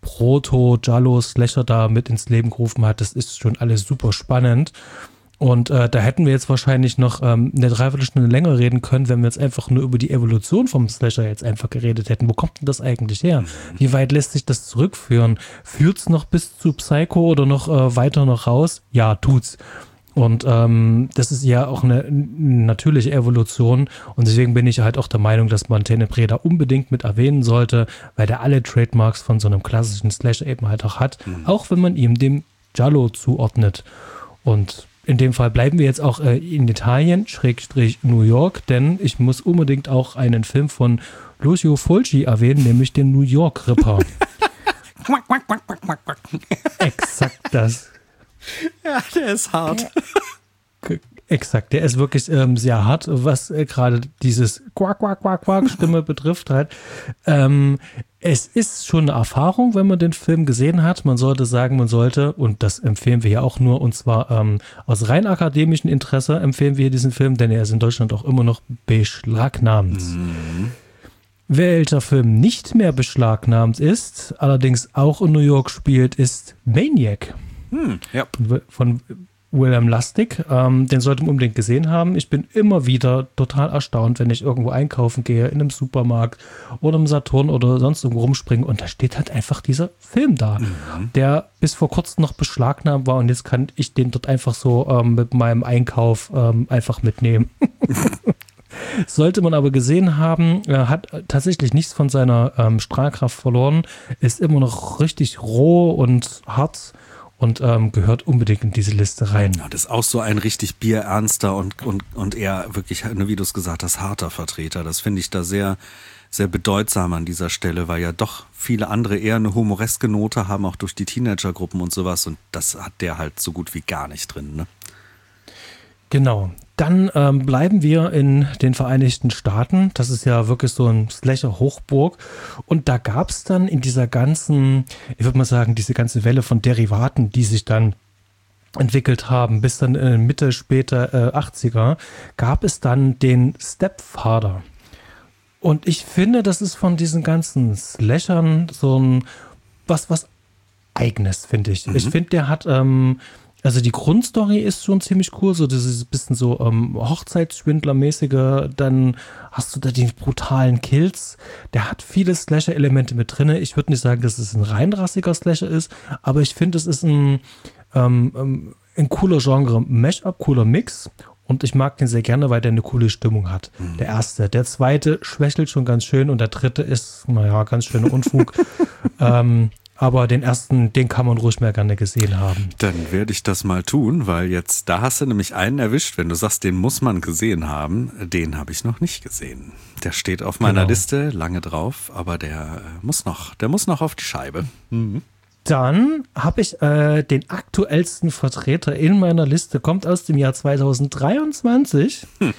Proto-Giallo-Slasher da mit ins Leben gerufen hat, das ist schon alles super spannend. Und äh, da hätten wir jetzt wahrscheinlich noch ähm, eine Dreiviertelstunde länger reden können, wenn wir jetzt einfach nur über die Evolution vom Slasher jetzt einfach geredet hätten. Wo kommt denn das eigentlich her? Wie weit lässt sich das zurückführen? Führt's noch bis zu Psycho oder noch äh, weiter noch raus? Ja, tut's. Und ähm, das ist ja auch eine, eine natürliche Evolution und deswegen bin ich halt auch der Meinung, dass man Tenebrae da unbedingt mit erwähnen sollte, weil der alle Trademarks von so einem klassischen Slasher eben halt auch hat, mhm. auch wenn man ihm dem Giallo zuordnet. Und in dem Fall bleiben wir jetzt auch äh, in Italien, Schrägstrich New York, denn ich muss unbedingt auch einen Film von Lucio Fulci erwähnen, nämlich den New York Ripper. Exakt das. Ja, der ist hart. Exakt, der ist wirklich ähm, sehr hart, was äh, gerade dieses Quack, Quack, Quack, Quack Stimme betrifft halt. Ähm, es ist schon eine Erfahrung, wenn man den Film gesehen hat. Man sollte sagen, man sollte, und das empfehlen wir ja auch nur, und zwar ähm, aus rein akademischem Interesse empfehlen wir diesen Film, denn er ist in Deutschland auch immer noch beschlagnahmt. Mhm. Welcher Film nicht mehr beschlagnahmt ist, allerdings auch in New York spielt, ist Maniac. Hm, ja. Von William Lustig, ähm, den sollte man unbedingt gesehen haben. Ich bin immer wieder total erstaunt, wenn ich irgendwo einkaufen gehe, in einem Supermarkt oder im Saturn oder sonst irgendwo rumspringe und da steht halt einfach dieser Film da, mhm. der bis vor kurzem noch beschlagnahmt war und jetzt kann ich den dort einfach so ähm, mit meinem Einkauf ähm, einfach mitnehmen. Sollte man aber gesehen haben, er hat tatsächlich nichts von seiner ähm, Strahlkraft verloren, ist immer noch richtig roh und hart und ähm, gehört unbedingt in diese Liste rein. Ja, das ist auch so ein richtig bierernster und, und, und eher wirklich, wie du es gesagt hast, harter Vertreter. Das finde ich da sehr, sehr bedeutsam an dieser Stelle, weil ja doch viele andere eher eine humoreske Note haben, auch durch die Teenagergruppen und sowas. Und das hat der halt so gut wie gar nicht drin, ne? Genau. Dann ähm, bleiben wir in den Vereinigten Staaten. Das ist ja wirklich so ein Slasher-Hochburg. Und da gab es dann in dieser ganzen, ich würde mal sagen, diese ganze Welle von Derivaten, die sich dann entwickelt haben, bis dann in Mitte, später äh, achtziger, gab es dann den Stepfather. Und ich finde, das ist von diesen ganzen Slashern so ein, was, was Eigenes, finde ich. Mhm. Ich finde, der hat... Ähm, Also die Grundstory ist schon ziemlich cool, so dieses bisschen so ähm, Hochzeitsschwindler-mäßige, dann hast du da die brutalen Kills. Der hat viele Slasher-Elemente mit drin. Ich würde nicht sagen, dass es ein reinrassiger Slasher ist, aber ich finde, es ist ein, ähm, ein cooler Genre-Mashup, cooler Mix. Und ich mag den sehr gerne, weil der eine coole Stimmung hat. Mhm. Der erste. Der zweite schwächelt schon ganz schön und der dritte ist, naja, ganz schöner Unfug. ähm, Aber den ersten, den kann man ruhig mehr gerne gesehen haben. Dann werde ich das mal tun, weil jetzt, da hast du nämlich einen erwischt, wenn du sagst, den muss man gesehen haben. Den habe ich noch nicht gesehen. Der steht auf meiner genau. Liste, lange drauf, aber der muss noch, der muss noch auf die Scheibe. Mhm. Dann habe ich äh, den aktuellsten Vertreter in meiner Liste, kommt aus dem Jahr zweitausenddreiundzwanzig. Hm.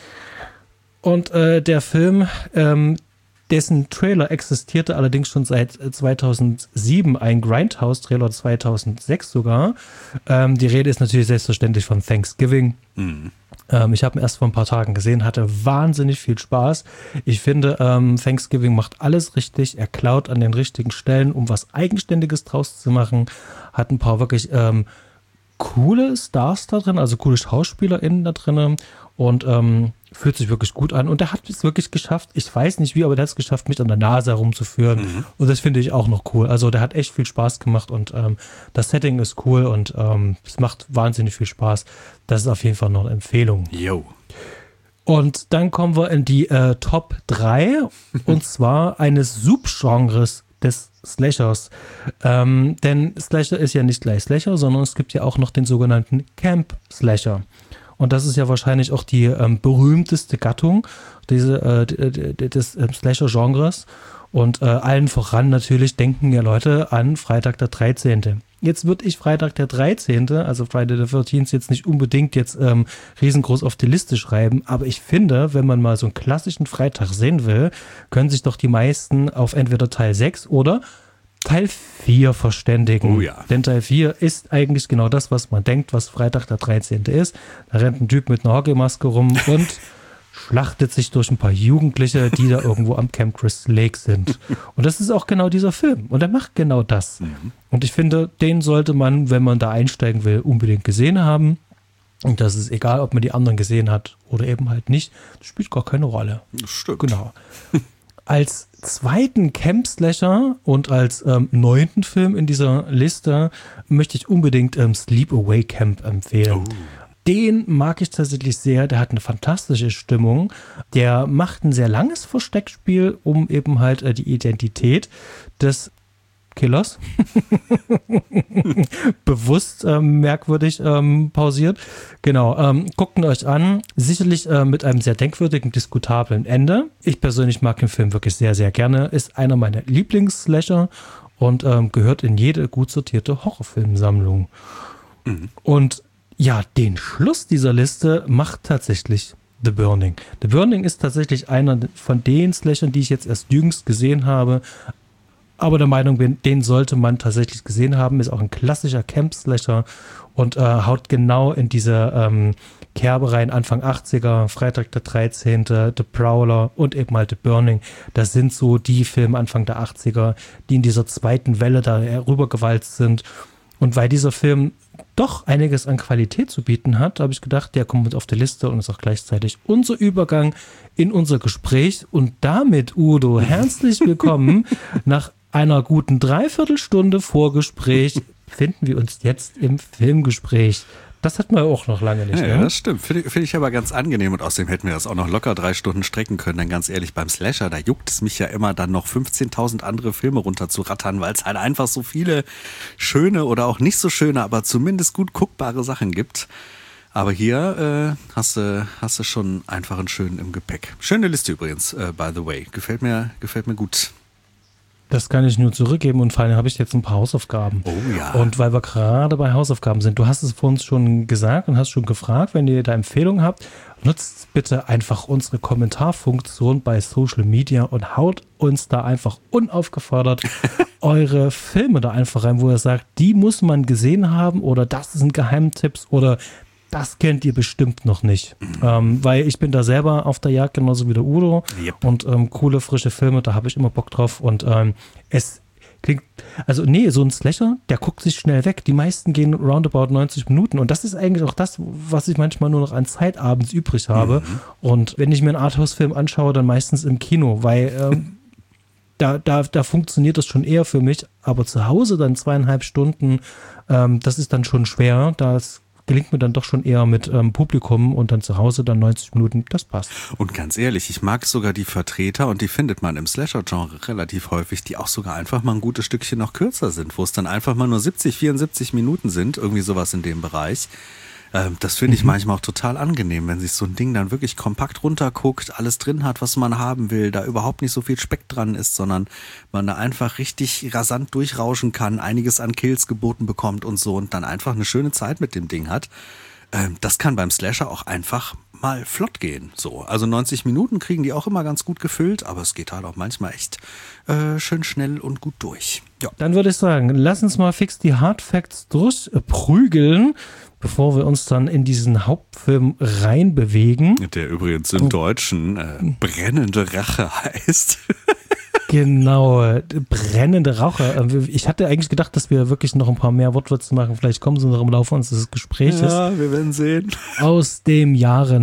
Und äh, der Film, ähm, dessen Trailer existierte allerdings schon seit zweitausendsieben, ein Grindhouse-Trailer zweitausendsechs sogar. Ähm, die Rede ist natürlich selbstverständlich von Thanksgiving. Mhm. Ähm, ich habe ihn erst vor ein paar Tagen gesehen, hatte wahnsinnig viel Spaß. Ich finde, ähm, Thanksgiving macht alles richtig. Er klaut an den richtigen Stellen, um was Eigenständiges draus zu machen. Hat ein paar wirklich ähm, coole Stars da drin, also coole SchauspielerInnen da drin. Und ähm, fühlt sich wirklich gut an. Und er hat es wirklich geschafft, ich weiß nicht wie, aber der hat es geschafft, mich an der Nase herumzuführen. Mhm. Und das finde ich auch noch cool. Also der hat echt viel Spaß gemacht und ähm, das Setting ist cool und ähm, es macht wahnsinnig viel Spaß. Das ist auf jeden Fall noch eine Empfehlung. Jo. Und dann kommen wir in die äh, Top drei und zwar eines Subgenres des Slashers. Ähm, denn Slasher ist ja nicht gleich Slasher, sondern es gibt ja auch noch den sogenannten Camp Slasher. Und das ist ja wahrscheinlich auch die ähm, berühmteste Gattung diese, äh, d- d- des äh, Slasher-Genres. Und äh, allen voran natürlich denken ja Leute an Freitag der dreizehnte. Jetzt würde ich Freitag der dreizehnte, also Friday the thirteenth, jetzt nicht unbedingt jetzt ähm, riesengroß auf die Liste schreiben. Aber ich finde, wenn man mal so einen klassischen Freitag sehen will, können sich doch die meisten auf entweder Teil sechs oder Teil vier verständigen. Oh ja. Denn Teil vier ist eigentlich genau das, was man denkt, was Freitag der dreizehnte ist. Da rennt ein Typ mit einer Hockeymaske rum und schlachtet sich durch ein paar Jugendliche, die da irgendwo am Camp Crystal Lake sind. Und das ist auch genau dieser Film. Und er macht genau das. Mhm. Und ich finde, den sollte man, wenn man da einsteigen will, unbedingt gesehen haben. Und das ist egal, ob man die anderen gesehen hat oder eben halt nicht. Das spielt gar keine Rolle. Das stimmt. Genau. Als zweiten Camp-Slasher und als ähm, neunten Film in dieser Liste möchte ich unbedingt ähm, Sleepaway Camp empfehlen. Oh. Den mag ich tatsächlich sehr. Der hat eine fantastische Stimmung. Der macht ein sehr langes Versteckspiel, um eben halt äh, die Identität des Killers bewusst ähm, merkwürdig ähm, pausiert. Genau, ähm, guckt ihn euch an. Sicherlich äh, mit einem sehr denkwürdigen, diskutablen Ende. Ich persönlich mag den Film wirklich sehr, sehr gerne. Ist einer meiner Lieblings-Slasher und ähm, gehört in jede gut sortierte Horrorfilmsammlung. Mhm. Und ja, den Schluss dieser Liste macht tatsächlich The Burning. The Burning ist tatsächlich einer von den Slashern, die ich jetzt erst jüngst gesehen habe, aber der Meinung bin, den sollte man tatsächlich gesehen haben. Ist auch ein klassischer Camp-Slasher und äh, haut genau in diese ähm, Kerbe rein, Anfang achtziger, Freitag der dreizehnte, The Prowler und eben halt The Burning. Das sind so die Filme Anfang der achtziger, die in dieser zweiten Welle da rübergewalzt sind. Und weil dieser Film doch einiges an Qualität zu bieten hat, habe ich gedacht, der kommt mit auf die Liste und ist auch gleichzeitig unser Übergang in unser Gespräch. Und damit, Udo, herzlich willkommen nach einer guten Dreiviertelstunde Vorgespräch finden wir uns jetzt im Filmgespräch. Das hatten wir auch noch lange nicht. Ja, ne? ja das stimmt. Finde find ich aber ganz angenehm und außerdem hätten wir das auch noch locker drei Stunden strecken können. Denn ganz ehrlich, beim Slasher, da juckt es mich ja immer dann noch fünfzehntausend andere Filme runterzurattern, weil es halt einfach so viele schöne oder auch nicht so schöne, aber zumindest gut guckbare Sachen gibt. Aber hier äh, hast du hast du schon einfach einen schönen im Gepäck. Schöne Liste übrigens, äh, by the way. Gefällt mir, gefällt mir gut. Das kann ich nur zurückgeben und vor allem habe ich jetzt ein paar Hausaufgaben. Oh ja. Und weil wir gerade bei Hausaufgaben sind, du hast es vor uns schon gesagt und hast schon gefragt, wenn ihr da Empfehlungen habt, nutzt bitte einfach unsere Kommentarfunktion bei Social Media und haut uns da einfach unaufgefordert eure Filme da einfach rein, wo ihr sagt, die muss man gesehen haben oder das sind Geheimtipps oder das kennt ihr bestimmt noch nicht. Mhm. Ähm, weil ich bin da selber auf der Jagd, genauso wie der Udo. Yep. Und ähm, coole, frische Filme, da habe ich immer Bock drauf. Und ähm, es klingt, also nee, so ein Slasher, der guckt sich schnell weg. Die meisten gehen roundabout neunzig Minuten. Und das ist eigentlich auch das, was ich manchmal nur noch an Zeit abends übrig habe. Mhm. Und wenn ich mir einen Arthouse-Film anschaue, dann meistens im Kino, weil ähm, da, da, da funktioniert das schon eher für mich. Aber zu Hause dann zweieinhalb Stunden, ähm, das ist dann schon schwer. Das gelingt mir dann doch schon eher mit ähm, Publikum und dann zu Hause dann neunzig Minuten, das passt. Und ganz ehrlich, ich mag sogar die Vertreter und die findet man im Slasher-Genre relativ häufig, die auch sogar einfach mal ein gutes Stückchen noch kürzer sind, wo es dann einfach mal nur siebzig, vierundsiebzig Minuten sind, irgendwie sowas in dem Bereich. Ähm, das finde ich mhm. manchmal auch total angenehm, wenn sich so ein Ding dann wirklich kompakt runterguckt, alles drin hat, was man haben will, da überhaupt nicht so viel Speck dran ist, sondern man da einfach richtig rasant durchrauschen kann, einiges an Kills geboten bekommt und so und dann einfach eine schöne Zeit mit dem Ding hat. Ähm, das kann beim Slasher auch einfach mal flott gehen. So, also neunzig Minuten kriegen die auch immer ganz gut gefüllt, aber es geht halt auch manchmal echt äh, schön schnell und gut durch. Ja. Dann würde ich sagen, lass uns mal fix die Hard Facts durchprügeln, bevor wir uns dann in diesen Hauptfilm reinbewegen. Der übrigens im Deutschen äh, Brennende Rache heißt. Genau, brennende Raucher. Ich hatte eigentlich gedacht, dass wir wirklich noch ein paar mehr Wortwürze machen. Vielleicht kommen sie noch im Laufe unseres Gesprächs. Ja, wir werden sehen. Aus dem Jahre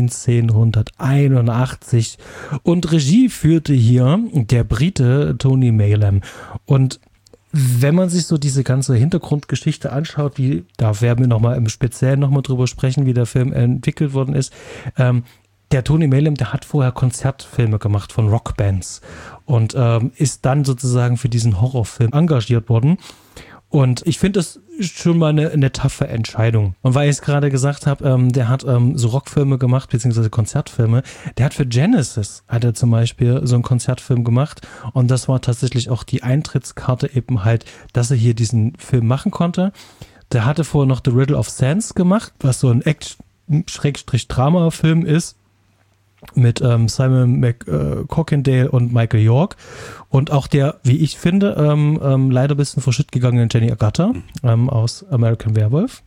neunzehnhunderteinundachtzig. Und Regie führte hier der Brite Tony Maylam. Und wenn man sich so diese ganze Hintergrundgeschichte anschaut, wie, da werden wir nochmal im Speziellen nochmal drüber sprechen, wie der Film entwickelt worden ist. Ähm, der Tony Maylam, der hat vorher Konzertfilme gemacht von Rockbands und ähm, ist dann sozusagen für diesen Horrorfilm engagiert worden. Und ich finde das schon mal eine, eine taffe Entscheidung. Und weil ich es gerade gesagt habe, ähm, der hat ähm, so Rockfilme gemacht, beziehungsweise Konzertfilme. Der hat für Genesis, hat er zum Beispiel so einen Konzertfilm gemacht. Und das war tatsächlich auch die Eintrittskarte eben halt, dass er hier diesen Film machen konnte. Der hatte vorher noch The Riddle of Sands gemacht, was so ein Action-Drama-Film ist. Mit ähm, Simon McCorkindale und Michael York und auch der, wie ich finde, ähm, ähm, leider ein bisschen verschütt gegangenen Jenny Agutter ähm, aus American Werewolf.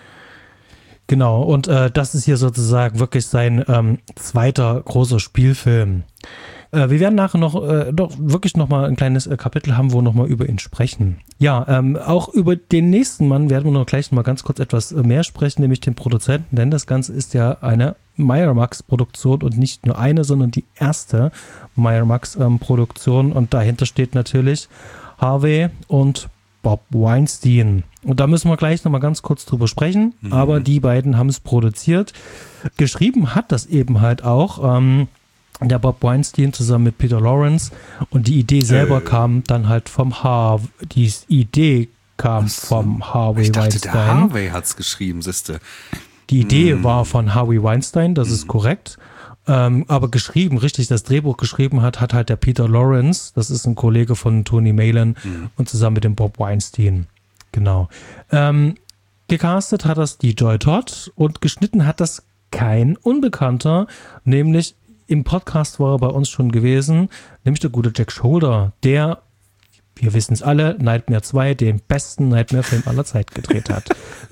Genau, und äh, das ist hier sozusagen wirklich sein ähm, zweiter großer Spielfilm. Äh, wir werden nachher noch äh, doch wirklich noch mal ein kleines äh, Kapitel haben, wo noch mal über ihn sprechen. Ja, ähm, auch über den nächsten Mann werden wir noch gleich noch mal ganz kurz etwas mehr sprechen, nämlich den Produzenten, denn das Ganze ist ja eine Miramax-Produktion und nicht nur eine, sondern die erste Miramax-Produktion und dahinter steht natürlich Harvey und Bob Weinstein. Und da müssen wir gleich nochmal ganz kurz drüber sprechen, mhm. aber die beiden haben es produziert. Geschrieben hat das eben halt auch ähm, der Bob Weinstein zusammen mit Peter Lawrence und die Idee selber äh. kam dann halt vom Harvey, die Idee kam so. vom Harvey ich dachte, Weinstein. Der Harvey hat es geschrieben, siehste. Die Idee mm. war von Harvey Weinstein, das mm. ist korrekt. Ähm, aber geschrieben, richtig, das Drehbuch geschrieben hat, hat halt der Peter Lawrence, das ist ein Kollege von Tony Maylam mm. und zusammen mit dem Bob Weinstein. Genau. Ähm, Gecastet hat das die Joy Todd und geschnitten hat das kein Unbekannter, nämlich im Podcast war er bei uns schon gewesen, nämlich der gute Jack Scholder, der, wir wissen es alle, Nightmare zwei, den besten Nightmare-Film aller Zeit gedreht hat.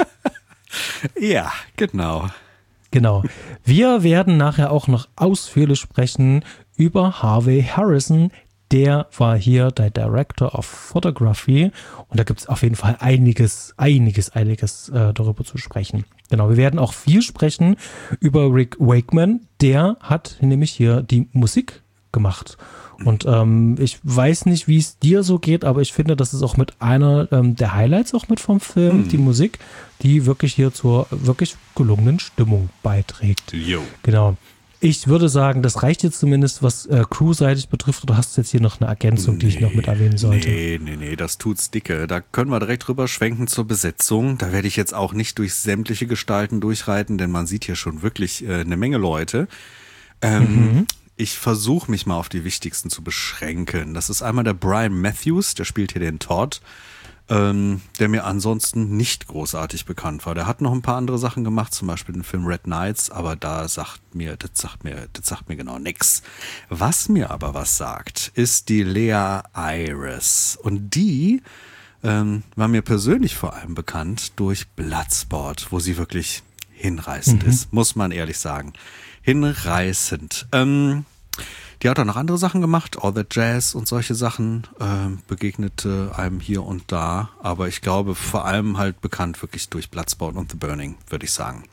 Ja, genau. Genau. Wir werden nachher auch noch ausführlich sprechen über Harvey Harrison. Der war hier der Director of Photography und da gibt es auf jeden Fall einiges, einiges, einiges äh, darüber zu sprechen. Genau, wir werden auch viel sprechen über Rick Wakeman. Der hat nämlich hier die Musik gemacht. Und ähm, ich weiß nicht, wie es dir so geht, aber ich finde, das ist auch mit einer ähm, der Highlights auch mit vom Film, hm. die Musik, die wirklich hier zur wirklich gelungenen Stimmung beiträgt. Jo. Genau. Ich würde sagen, das reicht jetzt zumindest, was äh, Crew-seitig betrifft. Oder hast du jetzt hier noch eine Ergänzung, die nee, ich noch mit erwähnen sollte? Nee, nee, nee, das tut's dicke. Da können wir direkt rüber schwenken zur Besetzung. Da werde ich jetzt auch nicht durch sämtliche Gestalten durchreiten, denn man sieht hier schon wirklich äh, eine Menge Leute. Ähm, mhm. Ich versuche mich mal auf die wichtigsten zu beschränken. Das ist einmal der Brian Matthews, der spielt hier den Todd. Ähm, der mir ansonsten nicht großartig bekannt war. Der hat noch ein paar andere Sachen gemacht, zum Beispiel den Film Red Knights, aber da sagt mir, das sagt mir, das sagt mir genau nix. Was mir aber was sagt, ist die Lea Iris. Und die ähm, war mir persönlich vor allem bekannt durch Bloodsport, wo sie wirklich hinreißend mhm. ist, muss man ehrlich sagen. Hinreißend. Ähm, Die hat auch noch andere Sachen gemacht, All That Jazz und solche Sachen, äh, begegnete einem hier und da. Aber ich glaube, vor allem halt bekannt wirklich durch Bloodsport und The Burning, würde ich sagen.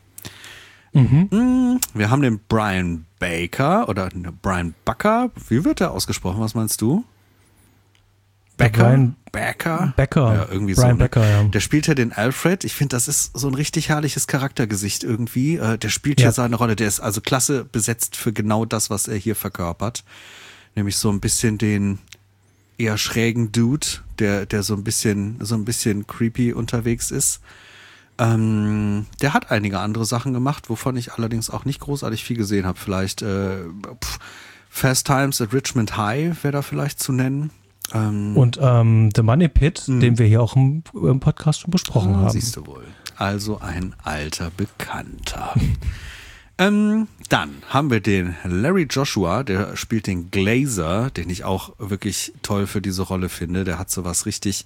Mhm. Wir haben den Brian Baker oder Brian Bucker. Wie wird der ausgesprochen? Was meinst du? Becker? Brian Becker? Becker. Ja, irgendwie Brian so. Ne? Becker, ja. Der spielt ja den Alfred. Ich finde, das ist so ein richtig herrliches Charaktergesicht irgendwie. Äh, der spielt ja. hier seine Rolle. Der ist also klasse besetzt für genau das, was er hier verkörpert. Nämlich so ein bisschen den eher schrägen Dude, der, der so ein bisschen, so ein bisschen creepy unterwegs ist. Ähm, der hat einige andere Sachen gemacht, wovon ich allerdings auch nicht großartig viel gesehen habe. Vielleicht äh, pff, Fast Times at Richmond High wäre da vielleicht zu nennen. Ähm, Und ähm, The Money Pit, mh. den wir hier auch im, im Podcast schon besprochen ah, haben. Siehst du wohl. Also ein alter Bekannter. ähm, dann haben wir den Larry Joshua, der spielt den Glazer, den ich auch wirklich toll für diese Rolle finde. Der hat sowas richtig,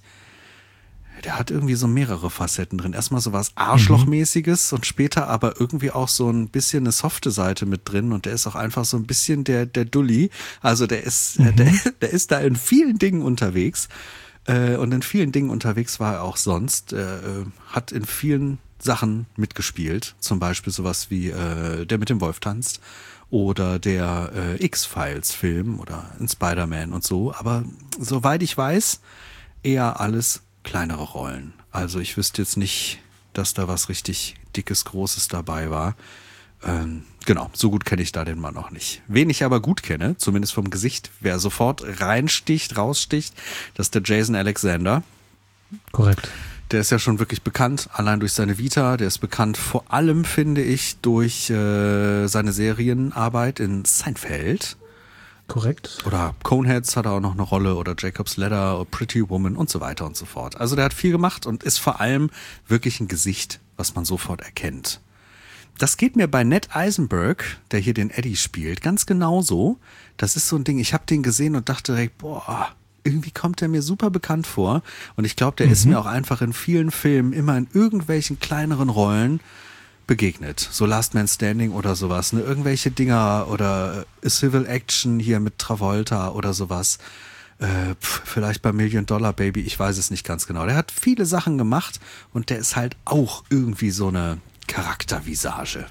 der hat irgendwie so mehrere Facetten drin. Erstmal sowas Arschlochmäßiges mhm. und später aber irgendwie auch so ein bisschen eine softe Seite mit drin und der ist auch einfach so ein bisschen der, der Dulli. Also der ist, mhm. der, der ist da in vielen Dingen unterwegs äh, und in vielen Dingen unterwegs war er auch sonst. Er äh, hat in vielen Sachen mitgespielt, zum Beispiel sowas wie äh, der mit dem Wolf tanzt oder der äh, X-Files-Film oder in Spider-Man und so. Aber soweit ich weiß, eher alles kleinere Rollen. Also ich wüsste jetzt nicht, dass da was richtig Dickes, Großes dabei war. Ähm, genau, so gut kenne ich da den Mann noch nicht. Wen ich aber gut kenne, zumindest vom Gesicht, wer sofort reinsticht, raussticht, das ist der Jason Alexander. Korrekt. Der ist ja schon wirklich bekannt, allein durch seine Vita. Der ist bekannt vor allem, finde ich, durch äh, seine Serienarbeit in Seinfeld. Korrekt. Oder Coneheads hat er auch noch eine Rolle oder Jacob's Ladder oder Pretty Woman und so weiter und so fort. Also der hat viel gemacht und ist vor allem wirklich ein Gesicht, was man sofort erkennt. Das geht mir bei Ned Eisenberg, der hier den Eddie spielt, ganz genauso. Das ist so ein Ding, ich habe den gesehen und dachte direkt, boah, irgendwie kommt der mir super bekannt vor. Und ich glaube, der mhm. ist mir auch einfach in vielen Filmen immer in irgendwelchen kleineren Rollen begegnet. So Last Man Standing oder sowas. Ne? Irgendwelche Dinger oder A Civil Action hier mit Travolta oder sowas. Äh, pf, vielleicht bei Million Dollar Baby, ich weiß es nicht ganz genau. Der hat viele Sachen gemacht und der ist halt auch irgendwie so eine Charaktervisage.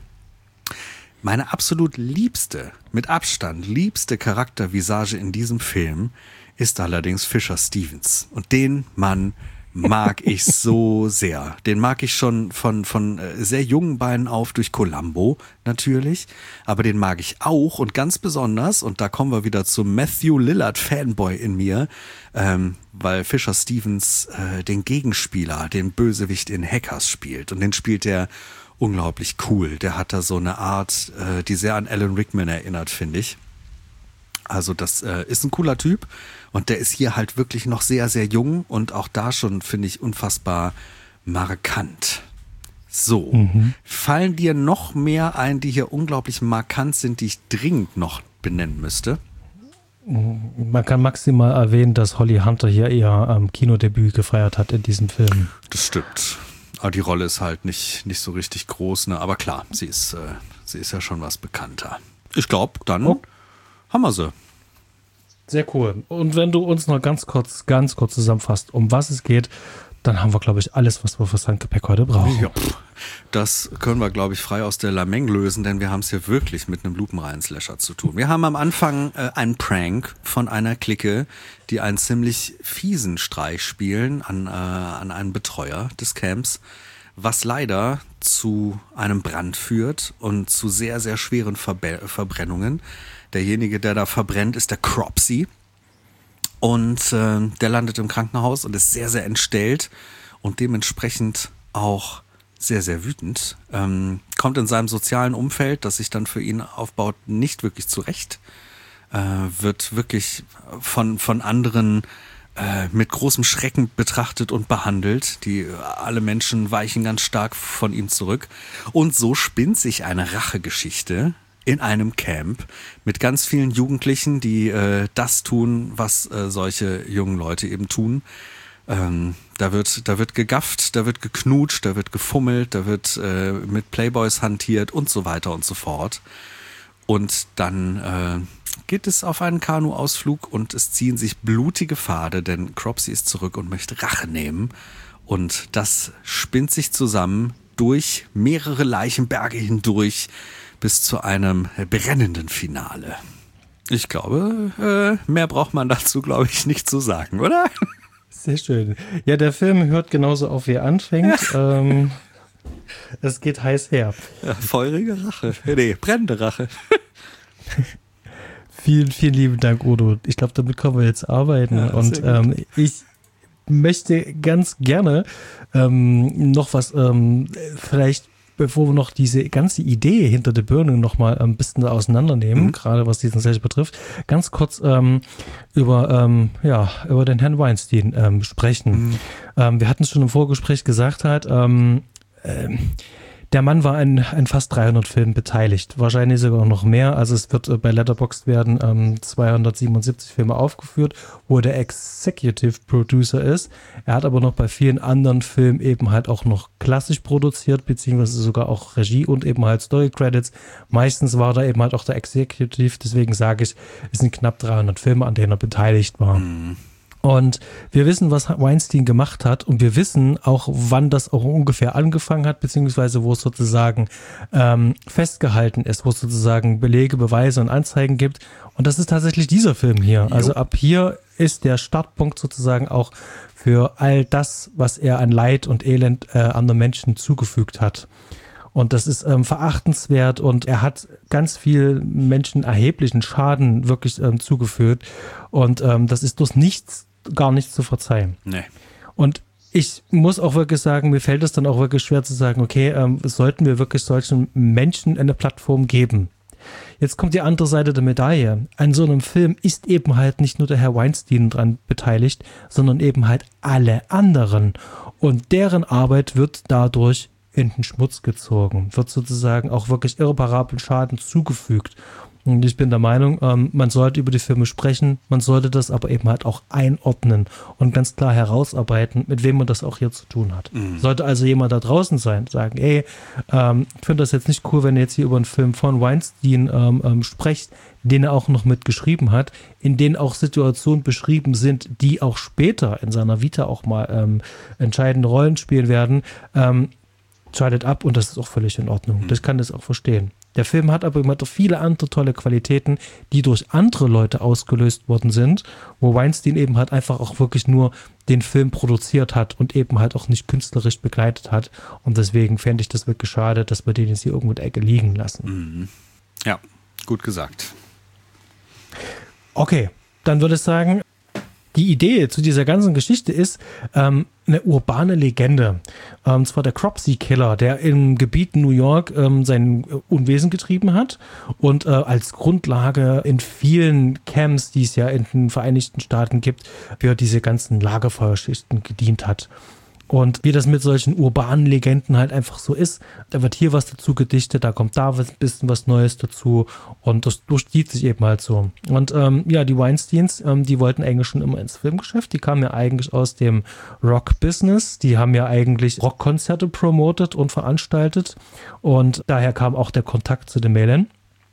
Meine absolut liebste, mit Abstand liebste Charaktervisage in diesem Film ist allerdings Fisher Stevens. Und den Mann mag ich so sehr. Den mag ich schon von, von sehr jungen Beinen auf durch Columbo natürlich. Aber den mag ich auch und ganz besonders, und da kommen wir wieder zum Matthew Lillard Fanboy in mir, ähm, weil Fisher Stevens äh, den Gegenspieler, den Bösewicht in Hackers spielt. Und den spielt er unglaublich cool. Der hat da so eine Art, äh, die sehr an Alan Rickman erinnert, finde ich. Also das äh, ist ein cooler Typ und der ist hier halt wirklich noch sehr, sehr jung und auch da schon, finde ich, unfassbar markant. So, mhm. fallen dir noch mehr ein, die hier unglaublich markant sind, die ich dringend noch benennen müsste? Man kann maximal erwähnen, dass Holly Hunter hier ihr ähm, Kinodebüt gefeiert hat in diesem Film. Das stimmt. Aber die Rolle ist halt nicht, nicht so richtig groß, ne? Aber klar, sie ist, äh, sie ist ja schon was bekannter. Ich glaube, dann oh. haben wir sie. Sehr cool. Und wenn du uns noch ganz kurz, ganz kurz zusammenfasst, um was es geht, dann haben wir, glaube ich, alles, was wir für Sankt Gepäck heute brauchen. Ja, das können wir, glaube ich, frei aus der Lameng lösen, denn wir haben es hier wirklich mit einem lupenreinen Slasher zu tun. Wir haben am Anfang äh, einen Prank von einer Clique, die einen ziemlich fiesen Streich spielen an, äh, an einen Betreuer des Camps, was leider zu einem Brand führt und zu sehr, sehr schweren Verbe- Verbrennungen. Derjenige, der da verbrennt, ist der Cropsy. Und äh, der landet im Krankenhaus und ist sehr, sehr entstellt und dementsprechend auch sehr, sehr wütend. Ähm, kommt in seinem sozialen Umfeld, das sich dann für ihn aufbaut, nicht wirklich zurecht. Äh, wird wirklich von, von anderen äh, mit großem Schrecken betrachtet und behandelt. Die, alle Menschen weichen ganz stark von ihm zurück. Und so spinnt sich eine Rachegeschichte in einem Camp mit ganz vielen Jugendlichen, die äh, das tun, was äh, solche jungen Leute eben tun. Ähm, da wird, da wird gegafft, da wird geknutscht, da wird gefummelt, da wird äh, mit Playboys hantiert und so weiter und so fort. Und dann äh, geht es auf einen Kanuausflug und es ziehen sich blutige Pfade, denn Cropsy ist zurück und möchte Rache nehmen. Und das spinnt sich zusammen durch mehrere Leichenberge hindurch bis zu einem brennenden Finale. Ich glaube, äh, mehr braucht man dazu, glaube ich, nicht zu sagen, oder? Sehr schön. Ja, der Film hört genauso auf, wie er anfängt. Ja. Ähm, es geht heiß her. Ja, feurige Rache. Nee, brennende Rache. Vielen, vielen lieben Dank, Udo. Ich glaube, damit können wir jetzt arbeiten. Ja, und ähm, ich möchte ganz gerne ähm, noch was ähm, vielleicht bevor wir noch diese ganze Idee hinter der Burning noch mal ein bisschen auseinandernehmen, mhm. gerade was diesen Session betrifft, ganz kurz ähm, über, ähm, ja, über den Herrn Weinstein ähm, sprechen. Mhm. Ähm, wir hatten es schon im Vorgespräch gesagt, halt, ähm, ähm, der Mann war an, an fast dreihundert Filmen beteiligt, wahrscheinlich sogar noch mehr. Also es wird äh, bei Letterboxd werden ähm, zweihundertsiebenundsiebzig Filme aufgeführt, wo er der Executive Producer ist. Er hat aber noch bei vielen anderen Filmen eben halt auch noch klassisch produziert, beziehungsweise sogar auch Regie und eben halt Story Credits. Meistens war da eben halt auch der Executive, deswegen sage ich, es sind knapp dreihundert Filme, an denen er beteiligt war. Mhm. Und wir wissen, was Weinstein gemacht hat und wir wissen auch, wann das auch ungefähr angefangen hat, beziehungsweise wo es sozusagen ähm, festgehalten ist, wo es sozusagen Belege, Beweise und Anzeigen gibt. Und das ist tatsächlich dieser Film hier. Jo. Also ab hier ist der Startpunkt sozusagen auch für all das, was er an Leid und Elend äh, anderen Menschen zugefügt hat. Und das ist ähm, verachtenswert und er hat ganz viel Menschen erheblichen Schaden wirklich ähm, zugefügt. Und ähm, das ist durch nichts, gar nichts zu verzeihen. Nee. Und ich muss auch wirklich sagen, mir fällt es dann auch wirklich schwer zu sagen, okay, ähm, sollten wir wirklich solchen Menschen eine Plattform geben? Jetzt kommt die andere Seite der Medaille. An so einem Film ist eben halt nicht nur der Herr Weinstein dran beteiligt, sondern eben halt alle anderen. Und deren Arbeit wird dadurch in den Schmutz gezogen, wird sozusagen auch wirklich irreparablen Schaden zugefügt. Und ich bin der Meinung, ähm, man sollte über die Filme sprechen, man sollte das aber eben halt auch einordnen und ganz klar herausarbeiten, mit wem man das auch hier zu tun hat. Mhm. Sollte also jemand da draußen sein, sagen, ey, ähm, ich finde das jetzt nicht cool, wenn ihr jetzt hier über einen Film von Weinstein ähm, ähm, sprecht, den er auch noch mitgeschrieben hat, in denen auch Situationen beschrieben sind, die auch später in seiner Vita auch mal ähm, entscheidende Rollen spielen werden, ähm, schaltet ab und das ist auch völlig in Ordnung. Mhm. Das kann das auch verstehen. Der Film hat aber immer viele andere tolle Qualitäten, die durch andere Leute ausgelöst worden sind, wo Weinstein eben halt einfach auch wirklich nur den Film produziert hat und eben halt auch nicht künstlerisch begleitet hat. Und deswegen fände ich das wirklich schade, dass wir den jetzt hier irgendwo in der Ecke liegen lassen. Mhm. Ja, gut gesagt. Okay, dann würde ich sagen, die Idee zu dieser ganzen Geschichte ist ähm, eine urbane Legende. Und ähm, zwar der Cropsy Killer, der im Gebiet New York ähm, sein Unwesen getrieben hat und äh, als Grundlage in vielen Camps, die es ja in den Vereinigten Staaten gibt, für diese ganzen Lagerfeuerschichten gedient hat. Und wie das mit solchen urbanen Legenden halt einfach so ist, da wird hier was dazu gedichtet, da kommt da ein bisschen was Neues dazu und das durchzieht sich eben halt so. Und ähm, ja, die Weinsteins, ähm, die wollten eigentlich schon immer ins Filmgeschäft, die kamen ja eigentlich aus dem Rock-Business, die haben ja eigentlich Rockkonzerte promotet und veranstaltet und daher kam auch der Kontakt zu den Mädchen.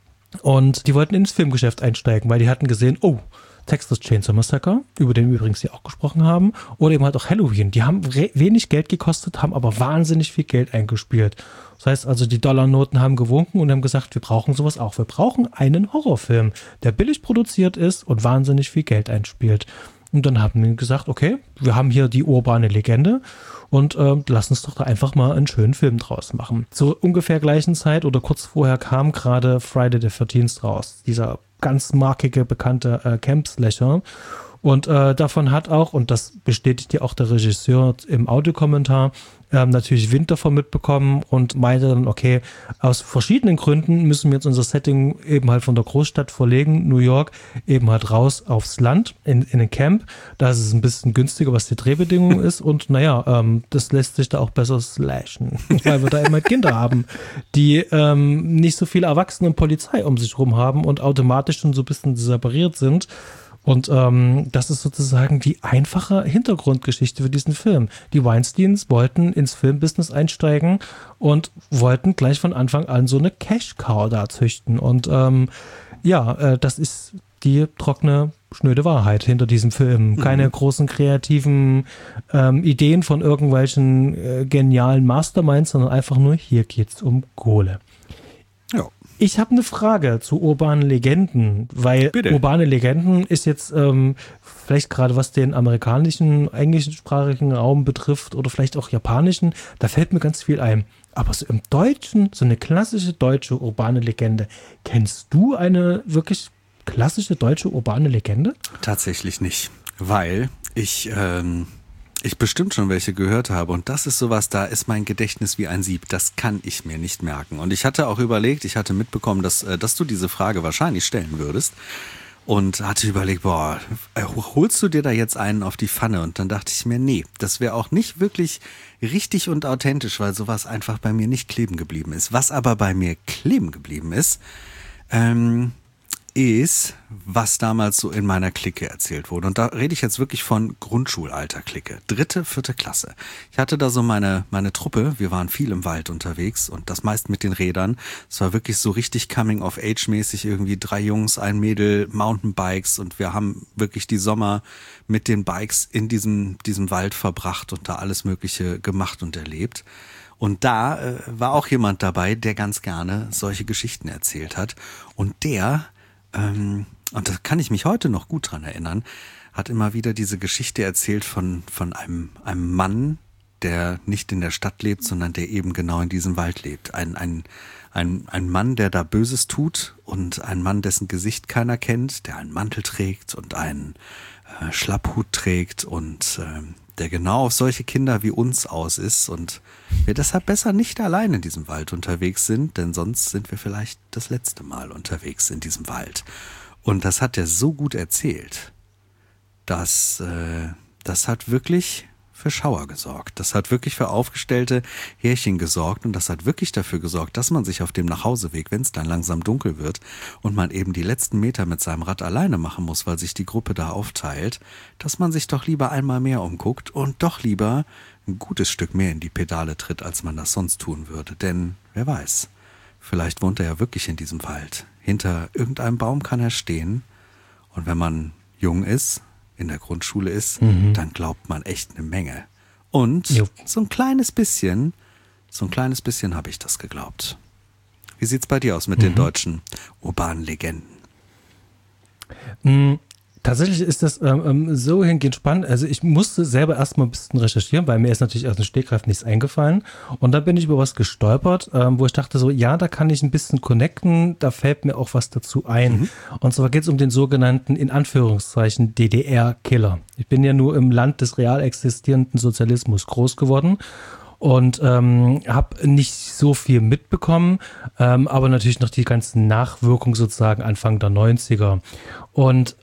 Und die wollten ins Filmgeschäft einsteigen, weil die hatten gesehen, oh, Texas Chainsaw Massacre, über den wir übrigens hier auch gesprochen haben, oder eben halt auch Halloween. Die haben re- wenig Geld gekostet, haben aber wahnsinnig viel Geld eingespielt. Das heißt also, die Dollarnoten haben gewunken und haben gesagt, wir brauchen sowas auch. Wir brauchen einen Horrorfilm, der billig produziert ist und wahnsinnig viel Geld einspielt. Und dann haben wir gesagt, okay, wir haben hier die urbane Legende und äh, lass uns doch da einfach mal einen schönen Film draus machen. Zur ungefähr gleichen Zeit oder kurz vorher kam gerade Friday the thirteenth raus, dieser ganz markige, bekannte äh, Camp-Slasher. Und äh, davon hat auch, und das bestätigt ja auch der Regisseur im Audiokommentar, ähm, natürlich Wind davon mitbekommen und meinte dann, okay, aus verschiedenen Gründen müssen wir jetzt unser Setting eben halt von der Großstadt verlegen, New York, eben halt raus aufs Land, in, in den Camp. Da ist es ein bisschen günstiger, was die Drehbedingung ist und naja, ähm, das lässt sich da auch besser slashen, weil wir da immer Kinder haben, die ähm, nicht so viele Erwachsene und Polizei um sich rum haben und automatisch schon so ein bisschen separiert sind. Und ähm, das ist sozusagen die einfache Hintergrundgeschichte für diesen Film. Die Weinsteins wollten ins Filmbusiness einsteigen und wollten gleich von Anfang an so eine Cash-Cow da züchten. Und ähm, ja, äh, das ist die trockene, schnöde Wahrheit hinter diesem Film. Keine mhm. großen kreativen ähm, Ideen von irgendwelchen äh, genialen Masterminds, sondern einfach nur, hier geht's um Kohle. Ja. Ich habe eine Frage zu urbanen Legenden, weil Bitte. Urbane Legenden ist jetzt ähm, vielleicht gerade was den amerikanischen, englischsprachigen Raum betrifft oder vielleicht auch japanischen, da fällt mir ganz viel ein. Aber so im Deutschen, so eine klassische deutsche urbane Legende, kennst du eine wirklich klassische deutsche urbane Legende? Tatsächlich nicht, weil ich... Ähm ich bestimmt schon welche gehört habe und das ist sowas, da ist mein Gedächtnis wie ein Sieb, das kann ich mir nicht merken. Und ich hatte auch überlegt, ich hatte mitbekommen, dass, dass du diese Frage wahrscheinlich stellen würdest und hatte überlegt, boah, holst du dir da jetzt einen auf die Pfanne? Und dann dachte ich mir, nee, das wäre auch nicht wirklich richtig und authentisch, weil sowas einfach bei mir nicht kleben geblieben ist. Was aber bei mir kleben geblieben ist, ähm, ist, was damals so in meiner Clique erzählt wurde. Und da rede ich jetzt wirklich von Grundschulalter-Clique. Dritte, vierte Klasse. Ich hatte da so meine, meine Truppe. Wir waren viel im Wald unterwegs und das meist mit den Rädern. Es war wirklich so richtig Coming-of-Age-mäßig. Irgendwie drei Jungs, ein Mädel, Mountainbikes und wir haben wirklich die Sommer mit den Bikes in diesem, diesem Wald verbracht und da alles Mögliche gemacht und erlebt. Und da äh, war auch jemand dabei, der ganz gerne solche Geschichten erzählt hat. Und der Ähm, und da kann ich mich heute noch gut dran erinnern, hat immer wieder diese Geschichte erzählt von, von einem, einem Mann, der nicht in der Stadt lebt, sondern der eben genau in diesem Wald lebt. Ein, ein, ein, ein Mann, der da Böses tut und ein Mann, dessen Gesicht keiner kennt, der einen Mantel trägt und einen äh, Schlapphut trägt und äh, der genau auf solche Kinder wie uns aus ist und wir deshalb besser nicht allein in diesem Wald unterwegs sind, denn sonst sind wir vielleicht das letzte Mal unterwegs in diesem Wald. Und das hat er so gut erzählt, dass äh, das hat wirklich für Schauer gesorgt. Das hat wirklich für aufgestellte Härchen gesorgt und das hat wirklich dafür gesorgt, dass man sich auf dem Nachhauseweg, wenn es dann langsam dunkel wird und man eben die letzten Meter mit seinem Rad alleine machen muss, weil sich die Gruppe da aufteilt, dass man sich doch lieber einmal mehr umguckt und doch lieber ein gutes Stück mehr in die Pedale tritt, als man das sonst tun würde. Denn wer weiß, vielleicht wohnt er ja wirklich in diesem Wald. Hinter irgendeinem Baum kann er stehen und wenn man jung ist, in der Grundschule ist, mhm. dann glaubt man echt eine Menge. Und jo. so ein kleines bisschen, so ein kleines bisschen habe ich das geglaubt. Wie sieht's bei dir aus mit mhm. den deutschen urbanen Legenden? Mhm. Tatsächlich ist das ähm, so hingehend spannend. Also ich musste selber erstmal ein bisschen recherchieren, weil mir ist natürlich aus dem Stegreif nichts eingefallen. Und dann bin ich über was gestolpert, ähm, wo ich dachte so, ja, da kann ich ein bisschen connecten, da fällt mir auch was dazu ein. Mhm. Und zwar geht es um den sogenannten, in Anführungszeichen, D D R-Killer. Ich bin ja nur im Land des real existierenden Sozialismus groß geworden. Und ähm, habe nicht so viel mitbekommen, ähm, aber natürlich noch die ganzen Nachwirkungen sozusagen Anfang der neunziger. Und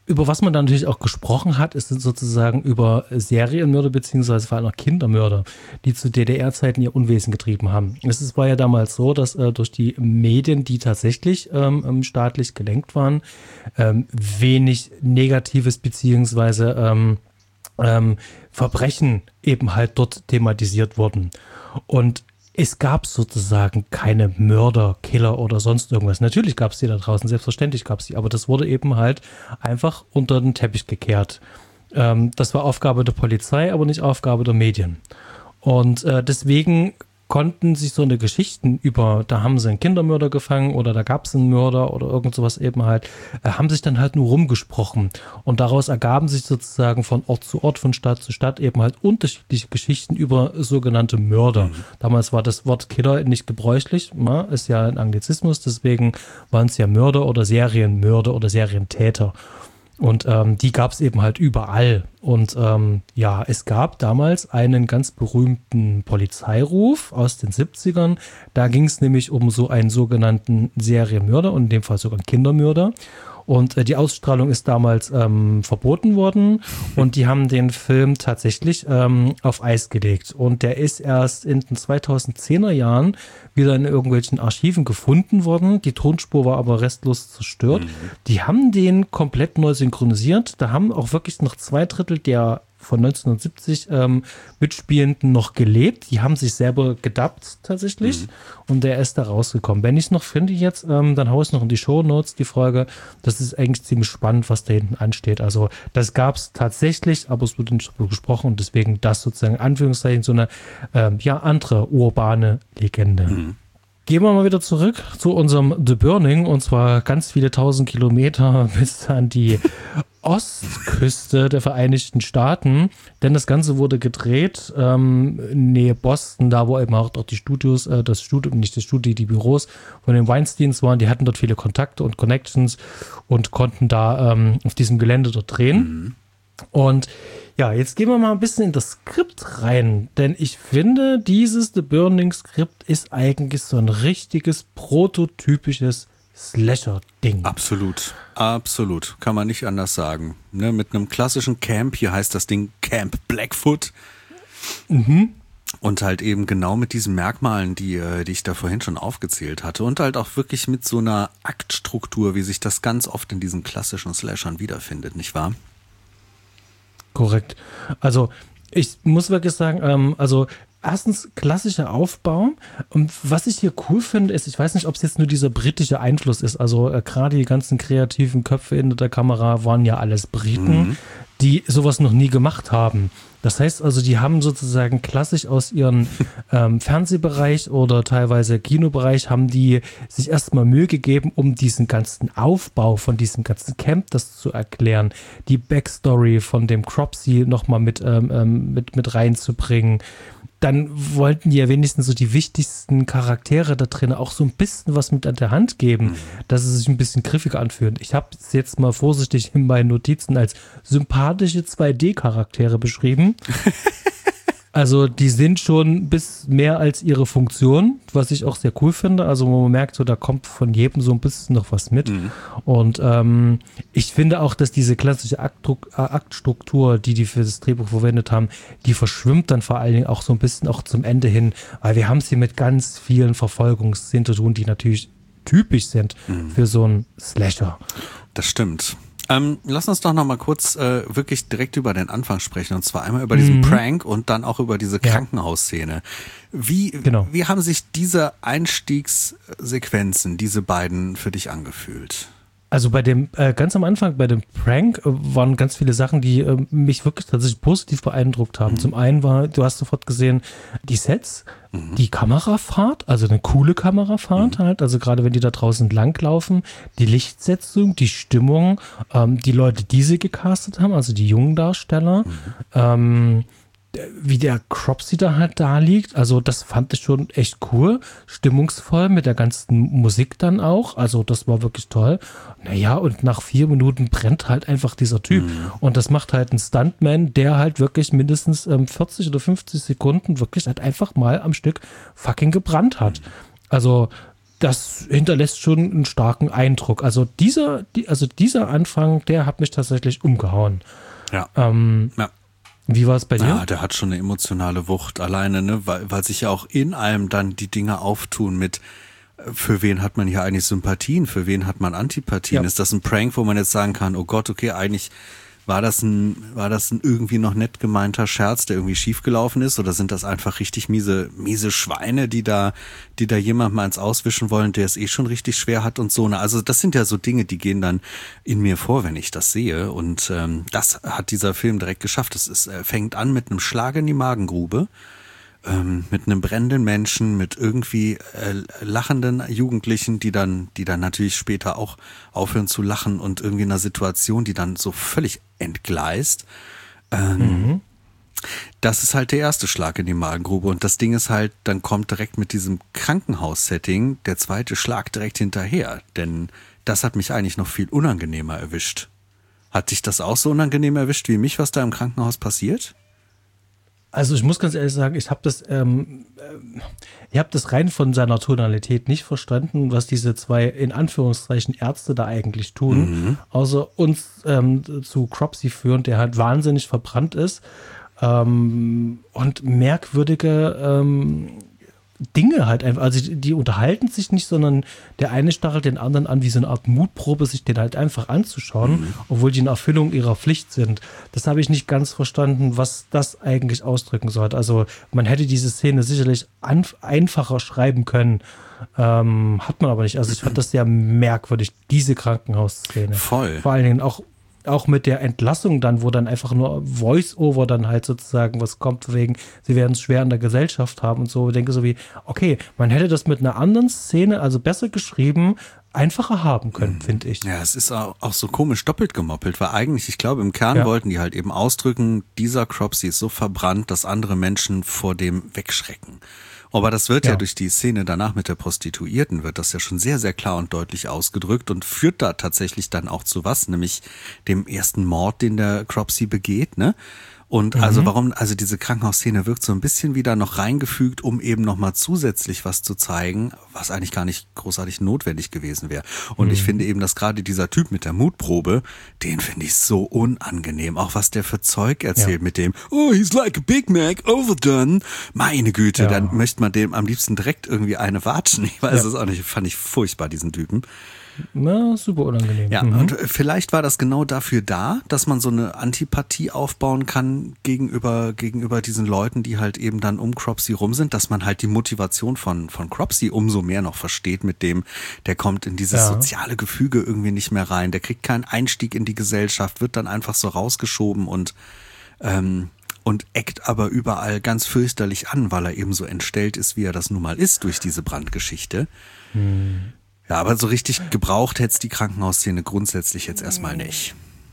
über was man dann natürlich auch gesprochen hat, ist sozusagen über Serienmörder beziehungsweise vor allem auch Kindermörder, die zu D D R-Zeiten ihr Unwesen getrieben haben. Es ist, war ja damals so, dass äh, durch die Medien, die tatsächlich ähm, staatlich gelenkt waren, ähm, wenig Negatives beziehungsweise ähm, ähm, Verbrechen eben halt dort thematisiert wurden. Und es gab sozusagen keine Mörder, Killer oder sonst irgendwas. Natürlich gab es die da draußen, selbstverständlich gab es die, aber das wurde eben halt einfach unter den Teppich gekehrt. Ähm, das war Aufgabe der Polizei, aber nicht Aufgabe der Medien. Und äh, deswegen konnten sich so eine Geschichten über, da haben sie einen Kindermörder gefangen oder da gab es einen Mörder oder irgend sowas eben halt, äh, haben sich dann halt nur rumgesprochen. Und daraus ergaben sich sozusagen von Ort zu Ort, von Stadt zu Stadt eben halt unterschiedliche Geschichten über sogenannte Mörder. Mhm. Damals war das Wort Killer nicht gebräuchlich, na, ist ja ein Anglizismus, deswegen waren es ja Mörder oder Serienmörder oder Serientäter. Und ähm, die gab es eben halt überall. Und ähm, ja, es gab damals einen ganz berühmten Polizeiruf aus den siebzigern. Da ging es nämlich um so einen sogenannten Serienmörder und in dem Fall sogar einen Kindermörder. Und äh, die Ausstrahlung ist damals ähm, verboten worden und die haben den Film tatsächlich ähm, auf Eis gelegt. Und der ist erst in den zweitausendzehner Jahren wieder in irgendwelchen Archiven gefunden worden. Die Tonspur war aber restlos zerstört. Mhm. Die haben den komplett neu synchronisiert. Da haben auch wirklich noch zwei Drittel der von neunzehnhundertsiebzig ähm, Mitspielenden noch gelebt. Die haben sich selber gedubbt tatsächlich. Mhm. Und der ist da rausgekommen. Wenn ich es noch finde jetzt, ähm, dann haue ich es noch in die Shownotes, die Folge. Das ist eigentlich ziemlich spannend, was da hinten ansteht. Also das gab es tatsächlich, aber es wurde nicht darüber gesprochen und deswegen das sozusagen in Anführungszeichen so eine ähm, ja andere urbane Legende. Mhm. Gehen wir mal wieder zurück zu unserem The Burning und zwar ganz viele tausend Kilometer bis an die Ostküste der Vereinigten Staaten, denn das Ganze wurde gedreht ähm, in Nähe Boston, da wo eben auch dort die Studios, äh, das Studio, nicht das Studio, die Büros von den Weinsteins waren, die hatten dort viele Kontakte und Connections und konnten da ähm, auf diesem Gelände dort drehen. Mhm. Und ja, jetzt gehen wir mal ein bisschen in das Skript rein, denn ich finde, dieses The Burning Skript ist eigentlich so ein richtiges, prototypisches Slasher-Ding. Absolut, absolut. Kann man nicht anders sagen. Ne, mit einem klassischen Camp, hier heißt das Ding Camp Blackfoot. Mhm. Und halt eben genau mit diesen Merkmalen, die, die ich da vorhin schon aufgezählt hatte. Und halt auch wirklich mit so einer Aktstruktur, wie sich das ganz oft in diesen klassischen Slashern wiederfindet, nicht wahr? Korrekt. Also ich muss wirklich sagen, ähm, also erstens klassischer Aufbau und was ich hier cool finde, ist, ich weiß nicht, ob es jetzt nur dieser britische Einfluss ist, also äh, gerade die ganzen kreativen Köpfe hinter der Kamera waren ja alles Briten, mhm. die sowas noch nie gemacht haben. Das heißt also, die haben sozusagen klassisch aus ihrem ähm, Fernsehbereich oder teilweise Kinobereich haben die sich erstmal Mühe gegeben, um diesen ganzen Aufbau von diesem ganzen Camp das zu erklären, die Backstory von dem Cropsey nochmal mit, ähm, mit, mit reinzubringen. Dann wollten die ja wenigstens so die wichtigsten Charaktere da drin auch so ein bisschen was mit an der Hand geben, mhm. dass es sich ein bisschen griffiger anfühlt. Ich habe es jetzt mal vorsichtig in meinen Notizen als sympathische zwei D-Charaktere beschrieben. Also die sind schon bis mehr als ihre Funktion, was ich auch sehr cool finde. Also man merkt so, da kommt von jedem so ein bisschen noch was mit. Mhm. Und ähm, ich finde auch, dass diese klassische Aktdruck, Aktstruktur, die die für das Drehbuch verwendet haben, die verschwimmt dann vor allen Dingen auch so ein bisschen auch zum Ende hin, weil wir haben es hier mit ganz vielen Verfolgungsszenen zu tun, die natürlich typisch sind mhm. für so einen Slasher. Das stimmt. Ähm, lass uns doch noch mal kurz äh, wirklich direkt über den Anfang sprechen und zwar einmal über diesen mhm. Prank und dann auch über diese Krankenhausszene. Wie, genau. wie haben sich diese Einstiegssequenzen, diese beiden für dich angefühlt? Also bei dem, äh, ganz am Anfang bei dem Prank äh, waren ganz viele Sachen, die äh, mich wirklich tatsächlich positiv beeindruckt haben. Mhm. Zum einen war, du hast sofort gesehen, die Sets, mhm. die Kamerafahrt, also eine coole Kamerafahrt mhm. halt, also gerade wenn die da draußen langlaufen, die Lichtsetzung, die Stimmung, ähm, die Leute, die sie gecastet haben, also die jungen Darsteller, mhm. ähm, wie der Cropsey da halt da liegt, also das fand ich schon echt cool, stimmungsvoll mit der ganzen Musik dann auch, also das war wirklich toll. Naja, und nach vier Minuten brennt halt einfach dieser Typ mhm. und das macht halt ein Stuntman, der halt wirklich mindestens ähm, vierzig oder fünfzig Sekunden wirklich halt einfach mal am Stück fucking gebrannt hat. Mhm. Also das hinterlässt schon einen starken Eindruck. Also dieser, die, also dieser Anfang, der hat mich tatsächlich umgehauen. Ja. Ähm, ja. Wie war es bei dir? Ja, der hat schon eine emotionale Wucht alleine, ne, weil, weil sich ja auch in einem dann die Dinge auftun mit, für wen hat man hier eigentlich Sympathien, für wen hat man Antipathien? Ja. Ist das ein Prank, wo man jetzt sagen kann, oh Gott, okay, eigentlich war das ein, war das ein irgendwie noch nett gemeinter Scherz, der irgendwie schiefgelaufen ist, oder sind das einfach richtig miese, miese Schweine, die da, die da jemand mal ins Auswischen wollen, der es eh schon richtig schwer hat und so. Also das sind ja so Dinge, die gehen dann in mir vor, wenn ich das sehe, und ähm, das hat dieser Film direkt geschafft. Es ist, er fängt an mit einem Schlag in die Magengrube, ähm, mit einem brennenden Menschen, mit irgendwie äh, lachenden Jugendlichen, die dann, die dann natürlich später auch aufhören zu lachen, und irgendwie in einer Situation, die dann so völlig entgleist. Ähm, mhm. Das ist halt der erste Schlag in die Magengrube, und das Ding ist halt, dann kommt direkt mit diesem Krankenhaus-Setting der zweite Schlag direkt hinterher, denn das hat mich eigentlich noch viel unangenehmer erwischt. Hat dich das auch so unangenehm erwischt wie mich, was da im Krankenhaus passiert? Also ich muss ganz ehrlich sagen, ich habe das, ähm, ich habe das rein von seiner Tonalität nicht verstanden, was diese zwei in Anführungszeichen Ärzte da eigentlich tun, mhm. außer uns ähm, zu Cropsey führen, der halt wahnsinnig verbrannt ist ähm, und merkwürdige ähm, Dinge halt einfach, also die, die unterhalten sich nicht, sondern der eine stachelt den anderen an, wie so eine Art Mutprobe, sich den halt einfach anzuschauen, mhm. obwohl die in Erfüllung ihrer Pflicht sind. Das habe ich nicht ganz verstanden, was das eigentlich ausdrücken sollte. Also man hätte diese Szene sicherlich an, einfacher schreiben können, ähm, hat man aber nicht. Also ich fand das sehr merkwürdig, diese Krankenhausszene. Voll. Vor allen Dingen auch Auch mit der Entlassung dann, wo dann einfach nur Voice-Over dann halt sozusagen was kommt, wegen, sie werden es schwer in der Gesellschaft haben und so. Ich denke so wie, okay, man hätte das mit einer anderen Szene, also besser geschrieben, einfacher haben können, mhm. finde ich. Ja, es ist auch, auch so komisch doppelt gemoppelt, weil eigentlich, ich glaube, im Kern ja. wollten die halt eben ausdrücken, dieser Cropsey ist so verbrannt, dass andere Menschen vor dem wegschrecken. Aber das wird ja. ja durch die Szene danach mit der Prostituierten, wird das ja schon sehr, sehr klar und deutlich ausgedrückt und führt da tatsächlich dann auch zu was, nämlich dem ersten Mord, den der Cropsey begeht, ne? Und mhm. also warum, also diese Krankenhausszene wirkt so ein bisschen wieder noch reingefügt, um eben nochmal zusätzlich was zu zeigen, was eigentlich gar nicht großartig notwendig gewesen wäre. Und mhm. ich finde eben, dass gerade dieser Typ mit der Mutprobe, den finde ich so unangenehm. Auch was der für Zeug erzählt ja. mit dem, oh, he's like a Big Mac, overdone. Meine Güte, ja. dann möchte man dem am liebsten direkt irgendwie eine watschen. Ich weiß es ja. auch nicht, fand ich furchtbar, diesen Typen. Na, super unangenehm. Ja, mhm. und vielleicht war das genau dafür da, dass man so eine Antipathie aufbauen kann gegenüber, gegenüber diesen Leuten, die halt eben dann um Cropsey rum sind, dass man halt die Motivation von, von Cropsey umso mehr noch versteht mit dem, der kommt in dieses ja. soziale Gefüge irgendwie nicht mehr rein, der kriegt keinen Einstieg in die Gesellschaft, wird dann einfach so rausgeschoben und, ähm, und eckt aber überall ganz fürchterlich an, weil er eben so entstellt ist, wie er das nun mal ist durch diese Brandgeschichte. Mhm. Ja, aber so richtig gebraucht hätte es die Krankenhausszene grundsätzlich jetzt erstmal nicht.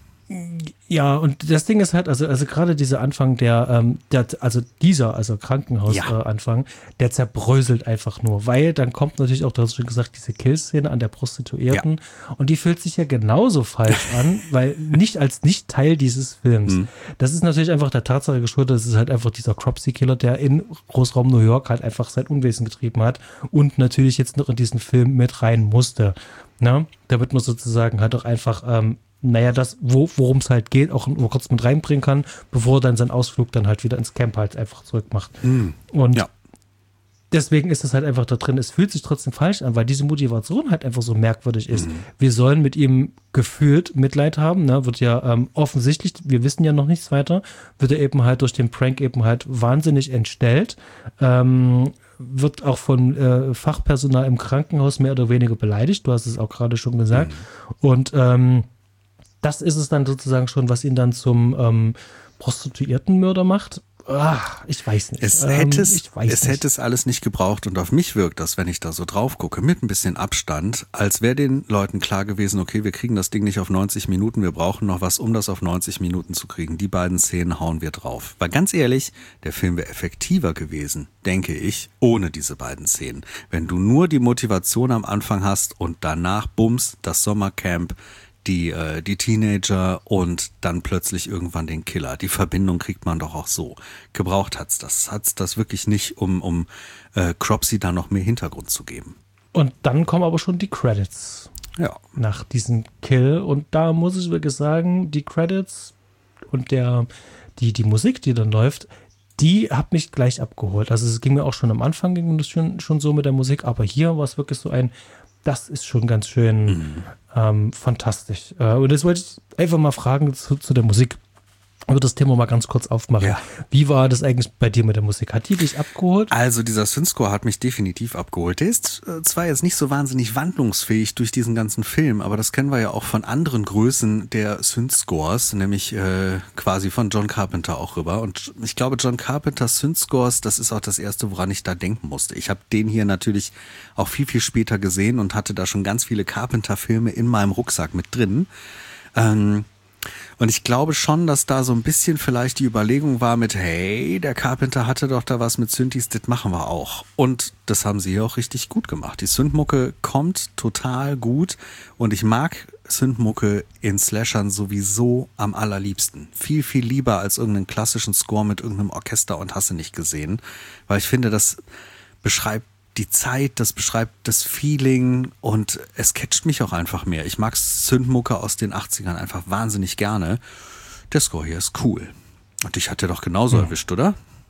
Ja, und das Ding ist halt, also, also gerade dieser Anfang, der, ähm, der, also dieser, also Krankenhausanfang, ja. äh, der zerbröselt einfach nur, weil dann kommt natürlich auch, du hast schon gesagt, diese Kill-Szene an der Prostituierten ja. und die fühlt sich ja genauso falsch an, weil nicht als nicht Teil dieses Films. Mhm. Das ist natürlich einfach der Tatsache geschuldet, das ist halt einfach dieser Cropsey-Killer, der in Großraum New York halt einfach sein Unwesen getrieben hat und natürlich jetzt noch in diesen Film mit rein musste. Na? Da wird man sozusagen halt auch einfach, ähm, naja, das, wo, worum es halt geht, auch nur kurz mit reinbringen kann, bevor er dann seinen Ausflug dann halt wieder ins Camp halt einfach zurück macht. Mm, und ja. deswegen ist es halt einfach da drin, es fühlt sich trotzdem falsch an, weil diese Motivation halt einfach so merkwürdig ist. Mm. Wir sollen mit ihm gefühlt Mitleid haben, ne? Wird ja ähm, offensichtlich, wir wissen ja noch nichts weiter, wird er eben halt durch den Prank eben halt wahnsinnig entstellt, ähm, wird auch von äh, Fachpersonal im Krankenhaus mehr oder weniger beleidigt, du hast es auch gerade schon gesagt. Mm. Und ähm, das ist es dann sozusagen schon, was ihn dann zum ähm, Prostituiertenmörder macht. Ach, ich weiß nicht. Es, hätte, es, ich weiß es nicht. hätte es alles nicht gebraucht und auf mich wirkt das, wenn ich da so drauf gucke, mit ein bisschen Abstand, als wäre den Leuten klar gewesen, okay, wir kriegen das Ding nicht auf neunzig Minuten, wir brauchen noch was, um das auf neunzig Minuten zu kriegen. Die beiden Szenen hauen wir drauf. Weil ganz ehrlich, der Film wäre effektiver gewesen, denke ich, ohne diese beiden Szenen. Wenn du nur die Motivation am Anfang hast und danach, bums, das Sommercamp, die, äh, die Teenager und dann plötzlich irgendwann den Killer. Die Verbindung kriegt man doch auch so. Gebraucht hat's das. Hat's das wirklich nicht, um, um äh, Cropsey da noch mehr Hintergrund zu geben. Und dann kommen aber schon die Credits. Ja. Nach diesem Kill. Und da muss ich wirklich sagen, die Credits und der, die, die Musik, die dann läuft, die hat mich gleich abgeholt. Also es ging mir auch schon am Anfang ging das schon, schon so mit der Musik, aber hier war es wirklich so ein, das ist schon ganz schön mhm. ähm, fantastisch. Äh, und das wollte ich einfach mal fragen zu, zu der Musik. Ich würde das Thema mal ganz kurz aufmachen. Ja. Wie war das eigentlich bei dir mit der Musik? Hat die dich abgeholt? Also dieser Synthscore hat mich definitiv abgeholt. Der ist äh, zwar jetzt nicht so wahnsinnig wandlungsfähig durch diesen ganzen Film, aber das kennen wir ja auch von anderen Größen der Synthscores, nämlich äh, quasi von John Carpenter auch rüber. Und ich glaube, John Carpenters Synthscores, das ist auch das erste, woran ich da denken musste. Ich habe den hier natürlich auch viel, viel später gesehen und hatte da schon ganz viele Carpenter-Filme in meinem Rucksack mit drin. Ähm, Und ich glaube schon, dass da so ein bisschen vielleicht die Überlegung war mit, hey, der Carpenter hatte doch da was mit Synthes, das machen wir auch. Und das haben sie hier auch richtig gut gemacht. Die Synthmucke kommt total gut und ich mag Synthmucke in Slashern sowieso am allerliebsten. Viel, viel lieber als irgendeinen klassischen Score mit irgendeinem Orchester und hast du nicht gesehen. Weil ich finde, das beschreibt die Zeit, das beschreibt das Feeling und es catcht mich auch einfach mehr. Ich mag Synthmucke aus den achtzigern einfach wahnsinnig gerne. Der Score hier ist cool. Und dich hat der doch genauso hm. erwischt, oder?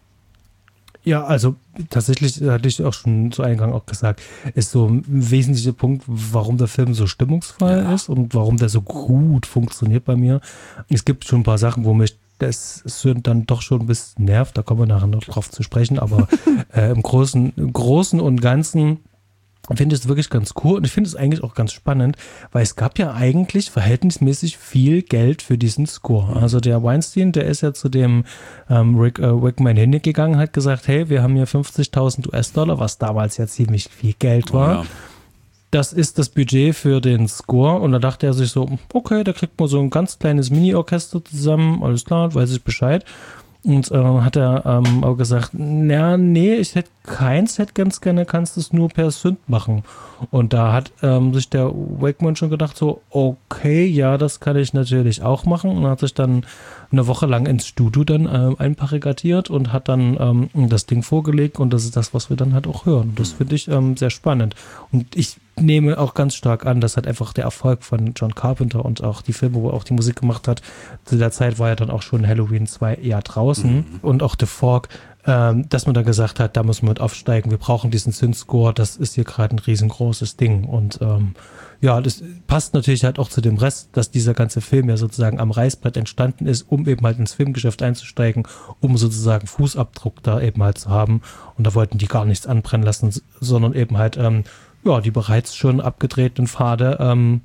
Ja, also tatsächlich hatte ich auch schon zu Eingang auch gesagt, ist so ein wesentlicher Punkt, warum der Film so stimmungsvoll ja. ist und warum der so gut funktioniert bei mir. Es gibt schon ein paar Sachen, wo mich das sind dann doch schon ein bisschen nervt, da kommen wir nachher noch drauf zu sprechen, aber äh, im Großen, im Großen und Ganzen finde ich es wirklich ganz cool und ich finde es eigentlich auch ganz spannend, weil es gab ja eigentlich verhältnismäßig viel Geld für diesen Score. Also der Weinstein, der ist ja zu dem ähm, Rick äh, Wakeman hingegangen, hat gesagt, hey, wir haben hier fünfzigtausend US-Dollar, was damals ja ziemlich viel Geld war. Oh ja. Das ist das Budget für den Score und da dachte er sich so, okay, da kriegt man so ein ganz kleines Mini-Orchester zusammen, alles klar, weiß ich Bescheid. Und äh, hat er ähm, auch gesagt, na, nee, ich hätte keins, hätte ganz gerne, kannst du es nur per Synth machen. Und da hat ähm, sich der Wakeman schon gedacht so, okay, ja, das kann ich natürlich auch machen. Und hat sich dann eine Woche lang ins Studio dann äh, einparigatiert und hat dann ähm, das Ding vorgelegt und das ist das, was wir dann halt auch hören. Das finde ich ähm, sehr spannend. Und ich nehme auch ganz stark an, dass halt einfach der Erfolg von John Carpenter und auch die Filme, wo er auch die Musik gemacht hat, zu der Zeit war ja dann auch schon Halloween zwei eher draußen mhm. und auch The Fog, ähm, dass man da gesagt hat, da müssen wir mit aufsteigen, wir brauchen diesen Synth-Score, das ist hier gerade ein riesengroßes Ding und ähm, ja, das passt natürlich halt auch zu dem Rest, dass dieser ganze Film ja sozusagen am Reißbrett entstanden ist, um eben halt ins Filmgeschäft einzusteigen, um sozusagen Fußabdruck da eben halt zu haben und da wollten die gar nichts anbrennen lassen, sondern eben halt ähm, ja, die bereits schon abgedrehten Pfade ähm,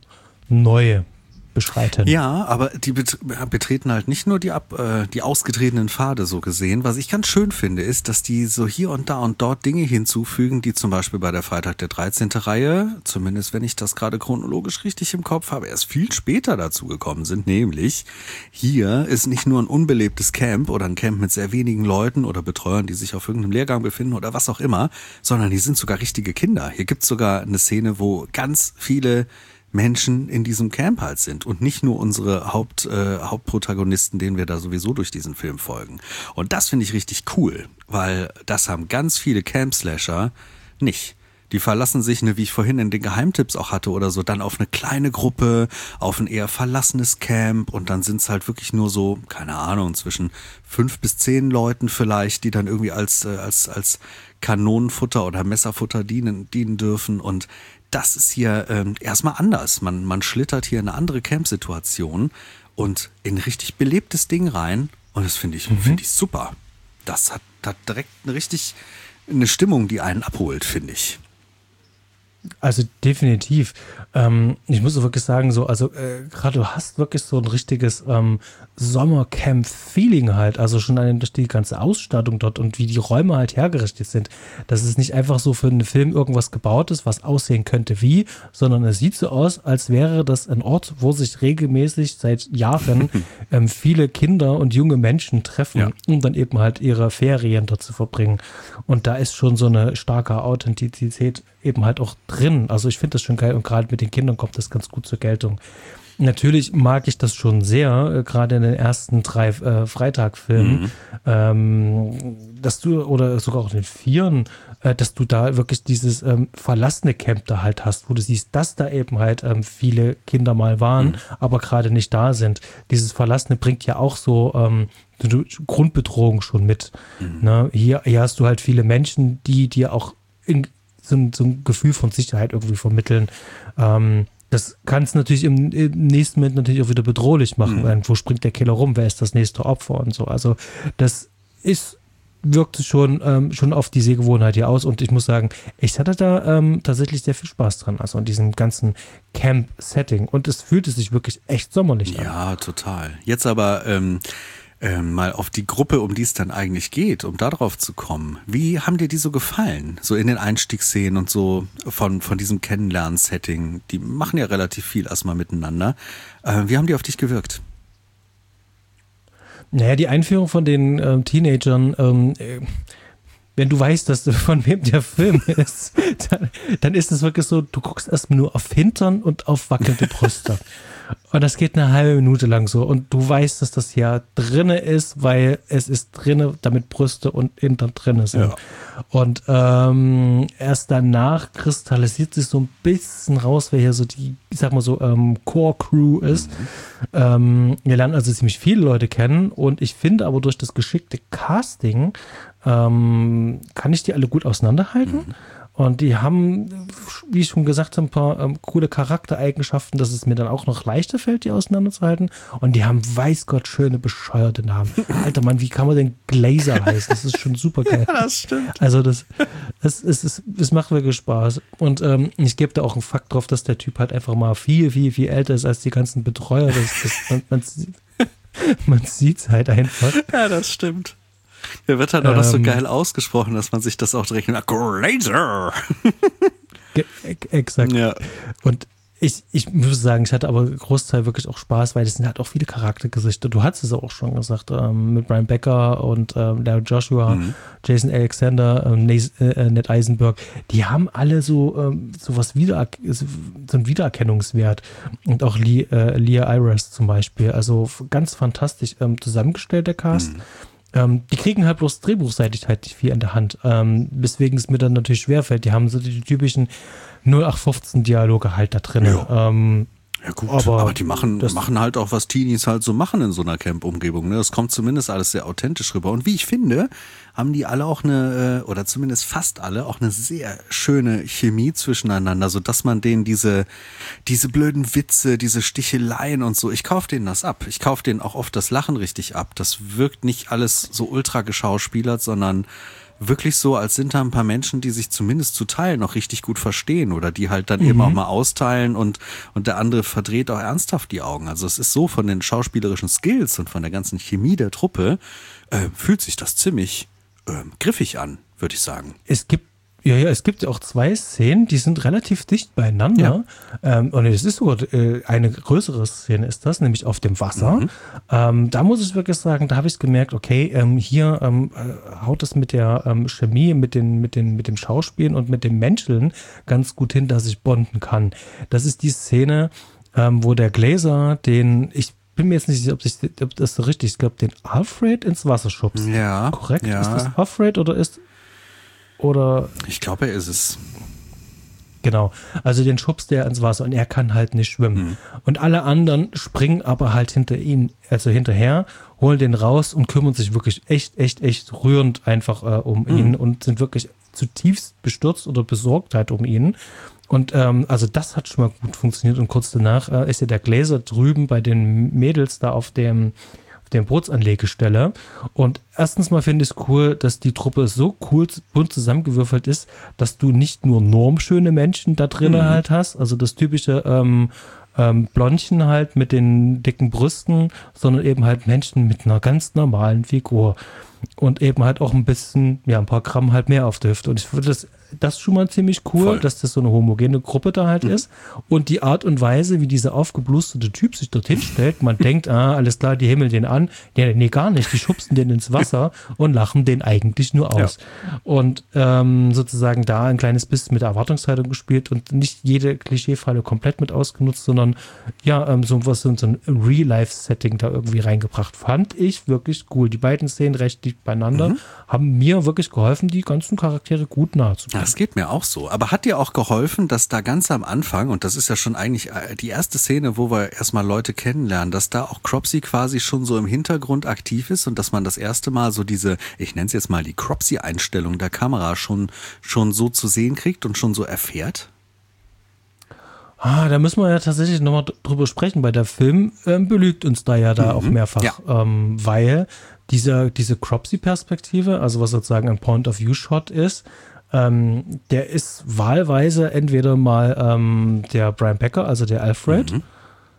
neu beschreiten. Ja, aber die betreten halt nicht nur die, ab, äh, die ausgetretenen Pfade so gesehen. Was ich ganz schön finde, ist, dass die so hier und da und dort Dinge hinzufügen, die zum Beispiel bei der Freitag der dreizehnte Reihe, zumindest wenn ich das gerade chronologisch richtig im Kopf habe, erst viel später dazu gekommen sind. Nämlich, hier ist nicht nur ein unbelebtes Camp oder ein Camp mit sehr wenigen Leuten oder Betreuern, die sich auf irgendeinem Lehrgang befinden oder was auch immer, sondern hier sind sogar richtige Kinder. Hier gibt's sogar eine Szene, wo ganz viele Menschen in diesem Camp halt sind und nicht nur unsere Haupt, äh, Hauptprotagonisten, denen wir da sowieso durch diesen Film folgen. Und das finde ich richtig cool, weil das haben ganz viele Camp-Slasher nicht. Die verlassen sich, ne, wie ich vorhin in den Geheimtipps auch hatte oder so, dann auf eine kleine Gruppe, auf ein eher verlassenes Camp und dann sind es halt wirklich nur so, keine Ahnung, zwischen fünf bis zehn Leuten vielleicht, die dann irgendwie als, äh, als, als Kanonenfutter oder Messerfutter dienen, dienen dürfen und das ist hier ähm, erstmal anders. Man, man schlittert hier in eine andere Camp-Situation und in ein richtig belebtes Ding rein. Und das finde ich, mhm. finde ich super. Das hat, hat direkt eine richtig eine Stimmung, die einen abholt, finde ich. Also definitiv. Ähm, ich muss wirklich sagen, so, also äh, gerade du hast wirklich so ein richtiges ähm, Sommercamp-Feeling halt, also schon allein durch die ganze Ausstattung dort und wie die Räume halt hergerichtet sind. Dass es nicht einfach so für einen Film irgendwas gebaut ist, was aussehen könnte wie, sondern es sieht so aus, als wäre das ein Ort, wo sich regelmäßig seit Jahren ähm, viele Kinder und junge Menschen treffen, ja. um dann eben halt ihre Ferien dort zu verbringen. Und da ist schon so eine starke Authentizität eben halt auch drin. Also ich finde das schon geil und gerade mit den Kindern kommt das ganz gut zur Geltung. natürlich mag ich das schon sehr, äh, gerade in den ersten drei äh, Freitag-Filmen, mhm. ähm, dass du, oder sogar auch in den Vieren, äh, dass du da wirklich dieses ähm, verlassene Camp da halt hast, wo du siehst, dass da eben halt ähm, viele Kinder mal waren, mhm. aber gerade nicht da sind. Dieses Verlassene bringt ja auch so ähm, Grundbedrohung schon mit. Mhm. Ne? Hier, hier hast du halt viele Menschen, die dir auch in, so, ein, so ein Gefühl von Sicherheit irgendwie vermitteln. Ähm, das kann es natürlich im, im nächsten Moment natürlich auch wieder bedrohlich machen. Mhm. Wo springt der Killer rum? Wer ist das nächste Opfer und so? Also das ist wirkte schon, ähm, schon auf die Sehgewohnheit hier aus und ich muss sagen, ich hatte da ähm, tatsächlich sehr viel Spaß dran, also an diesem ganzen Camp-Setting und es fühlte sich wirklich echt sommerlich an. Ja, total. Jetzt aber ähm, ähm, mal auf die Gruppe, um die es dann eigentlich geht, um darauf zu kommen. Wie haben dir die so gefallen? So in den Einstiegsszenen und so von, von diesem Kennenlernen-Setting. Die machen ja relativ viel erstmal miteinander. Äh, wie haben die auf dich gewirkt? Naja, die Einführung von den ähm, Teenagern, ähm, äh, wenn du weißt, dass von wem der Film ist, dann, dann ist es wirklich so, du guckst erstmal nur auf Hintern und auf wackelnde Brüste. Und das geht eine halbe Minute lang so. Und du weißt, dass das ja drinne ist, weil es ist drinne, damit Brüste und Hintern drinne sind. Ja. Und ähm, erst danach kristallisiert sich so ein bisschen raus, wer hier so die, ich sag mal so, ähm, Core-Crew ist. Mhm. Ähm, wir lernen also ziemlich viele Leute kennen. Und ich finde aber durch das geschickte Casting ähm, kann ich die alle gut auseinanderhalten. Mhm. Und die haben, wie ich schon gesagt habe, ein paar ähm, coole Charaktereigenschaften, dass es mir dann auch noch leichter fällt, die auseinanderzuhalten. Und die haben, weiß Gott, schöne, bescheuerte Namen. Alter Mann, wie kann man denn Glazer heißen? Das ist schon super geil. Ja, das stimmt. Also das, das, das, das, das macht wirklich Spaß. Und ähm, ich gebe da auch einen Fakt drauf, dass der Typ halt einfach mal viel, viel, viel älter ist als die ganzen Betreuer. Das, das, man man, man sieht es halt einfach. Ja, das stimmt. Der wird halt auch ähm, noch so geil ausgesprochen, dass man sich das auch direkt nach Glazer. Exakt. Ja. Und ich, ich muss sagen, ich hatte aber Großteil wirklich auch Spaß, weil das sind halt auch viele Charaktergesichter. Du hast es auch schon gesagt, ähm, mit Brian Becker und ähm, Larry Joshua, mhm. Jason Alexander, ähm, äh, Ned Eisenberg. Die haben alle so, ähm, so was wieder, so einen Wiedererkennungswert. Und auch Lee, äh, Leah Iris zum Beispiel. Also ganz fantastisch ähm, zusammengestellt, der Cast. Mhm. Ähm, die kriegen halt bloß drehbuchseitig halt nicht viel in der Hand, ähm, weswegen es mir dann natürlich schwerfällt. Die haben so die typischen null acht fünfzehn Dialoge halt da drin. Ja. Ähm, ja gut, aber, aber die machen, machen halt auch, was Teenies halt so machen in so einer Camp-Umgebung. Ne? Das kommt zumindest alles sehr authentisch rüber. Und wie ich finde, haben die alle auch eine, oder zumindest fast alle, auch eine sehr schöne Chemie zwischeneinander, sodass man denen diese, diese blöden Witze, diese Sticheleien und so, ich kaufe denen das ab. Ich kaufe denen auch oft das Lachen richtig ab. Das wirkt nicht alles so ultra geschauspielert, sondern wirklich so, als sind da ein paar Menschen, die sich zumindest zu Teilen noch richtig gut verstehen oder die halt dann mhm. eben auch mal austeilen und, und der andere verdreht auch ernsthaft die Augen. Also es ist so von den schauspielerischen Skills und von der ganzen Chemie der Truppe, äh, fühlt sich das ziemlich äh, griffig an, würde ich sagen. Es gibt Ja, ja, es gibt ja auch zwei Szenen, die sind relativ dicht beieinander. Ja. Ähm, und es ist sogar äh, eine größere Szene ist das, nämlich auf dem Wasser. Mhm. Ähm, da muss ich wirklich sagen, da habe ich gemerkt, okay, ähm, hier ähm, äh, haut es mit der ähm, Chemie, mit den, mit den, mit dem Schauspielen und mit dem Menscheln ganz gut hin, dass ich bonden kann. Das ist die Szene, ähm, wo der Glazer den, ich bin mir jetzt nicht sicher, ob, ich, ob das so richtig ist, ich glaube, den Alfred ins Wasser schubst. Ja. Korrekt? Ja. Ist das Alfred oder ist Oder ich glaube, er ist es. Genau, also den schubst der ins Wasser und er kann halt nicht schwimmen. Mhm. Und alle anderen springen aber halt hinter ihn, also hinterher, holen den raus und kümmern sich wirklich echt, echt, echt rührend einfach äh, um mhm. ihn und sind wirklich zutiefst bestürzt oder besorgt halt um ihn. Und ähm, also das hat schon mal gut funktioniert und kurz danach äh, ist ja der Glazer drüben bei den Mädels da auf dem der Bootsanlegestelle. Und erstens mal finde ich es cool, dass die Truppe so cool bunt zusammengewürfelt ist, dass du nicht nur normschöne Menschen da drinnen mhm. halt hast, also das typische ähm, ähm, Blondchen halt mit den dicken Brüsten, sondern eben halt Menschen mit einer ganz normalen Figur. Und eben halt auch ein bisschen, ja, ein paar Gramm halt mehr auf der Hüfte. Und ich würde das das schon mal ziemlich cool, Voll. dass das so eine homogene Gruppe da halt mhm. ist. Und die Art und Weise, wie dieser aufgeblusterte Typ sich dorthin stellt, man denkt, ah, alles klar, die himmeln den an. Nee, nee, gar nicht. Die schubsen den ins Wasser und lachen den eigentlich nur aus. Ja. Und ähm, sozusagen da ein kleines bisschen mit der Erwartungshaltung gespielt und nicht jede Klischeefalle komplett mit ausgenutzt, sondern ja, ähm, so was so ein Real-Life-Setting da irgendwie reingebracht. Fand ich wirklich cool. Die beiden Szenen recht dicht beieinander, mhm. haben mir wirklich geholfen, die ganzen Charaktere gut nahe zu bringen. Das geht mir auch so. Aber hat dir auch geholfen, dass da ganz am Anfang, und das ist ja schon eigentlich die erste Szene, wo wir erstmal Leute kennenlernen, dass da auch Cropsy quasi schon so im Hintergrund aktiv ist und dass man das erste Mal so diese, ich nenne es jetzt mal die Cropsy-Einstellung der Kamera schon, schon so zu sehen kriegt und schon so erfährt? Ah, da müssen wir ja tatsächlich nochmal drüber sprechen, weil der Film ähm, belügt uns da ja da mhm. auch mehrfach, ja. ähm, weil diese, diese Cropsy-Perspektive, also was sozusagen ein Point-of-View-Shot ist, ähm, der ist wahlweise entweder mal ähm, der Brian Becker, also der Alfred, mhm.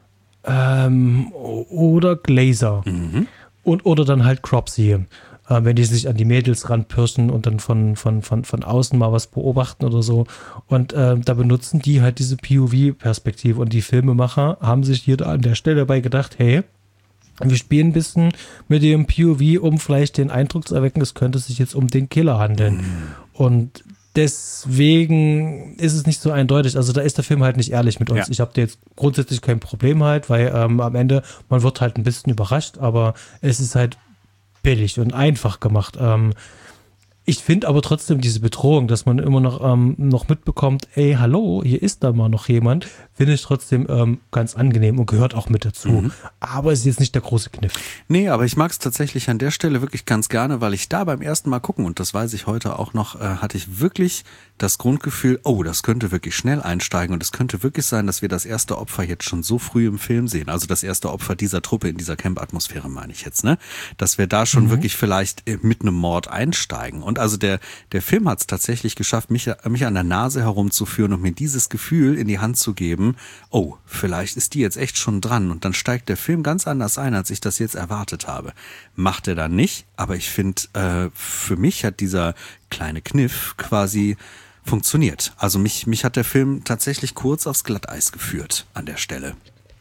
ähm, oder Glazer mhm. und oder dann halt Cropsy. Wenn die sich an die Mädels ranpirschen und dann von, von, von, von außen mal was beobachten oder so. Und äh, da benutzen die halt diese P O V-Perspektive. Und die Filmemacher haben sich hier an der Stelle dabei gedacht, hey, wir spielen ein bisschen mit dem P O V, um vielleicht den Eindruck zu erwecken, es könnte sich jetzt um den Killer handeln. Mhm. Und deswegen ist es nicht so eindeutig. Also da ist der Film halt nicht ehrlich mit uns. Ja. Ich habe da jetzt grundsätzlich kein Problem halt, weil ähm, am Ende, man wird halt ein bisschen überrascht, aber es ist halt billig und einfach gemacht. Ähm, ich finde aber trotzdem diese Bedrohung, dass man immer noch, ähm, noch mitbekommt, ey, hallo, hier ist da mal noch jemand, finde ich trotzdem ähm, ganz angenehm und gehört auch mit dazu. Mhm. Aber es ist jetzt nicht der große Kniff. Nee, aber ich mag es tatsächlich an der Stelle wirklich ganz gerne, weil ich da beim ersten Mal gucken, und das weiß ich heute auch noch, äh, hatte ich wirklich das Grundgefühl, oh, das könnte wirklich schnell einsteigen und es könnte wirklich sein, dass wir das erste Opfer jetzt schon so früh im Film sehen. Also das erste Opfer dieser Truppe in dieser Camp-Atmosphäre, meine ich jetzt, ne? Dass wir da schon mhm. wirklich vielleicht mit einem Mord einsteigen. Und also der, der Film hat es tatsächlich geschafft, mich, mich an der Nase herumzuführen und mir dieses Gefühl in die Hand zu geben, oh, vielleicht ist die jetzt echt schon dran. Und dann steigt der Film ganz anders ein, als ich das jetzt erwartet habe. Macht er dann nicht, aber ich finde, äh, für mich hat dieser kleine Kniff quasi funktioniert. Also mich, mich hat der Film tatsächlich kurz aufs Glatteis geführt an der Stelle.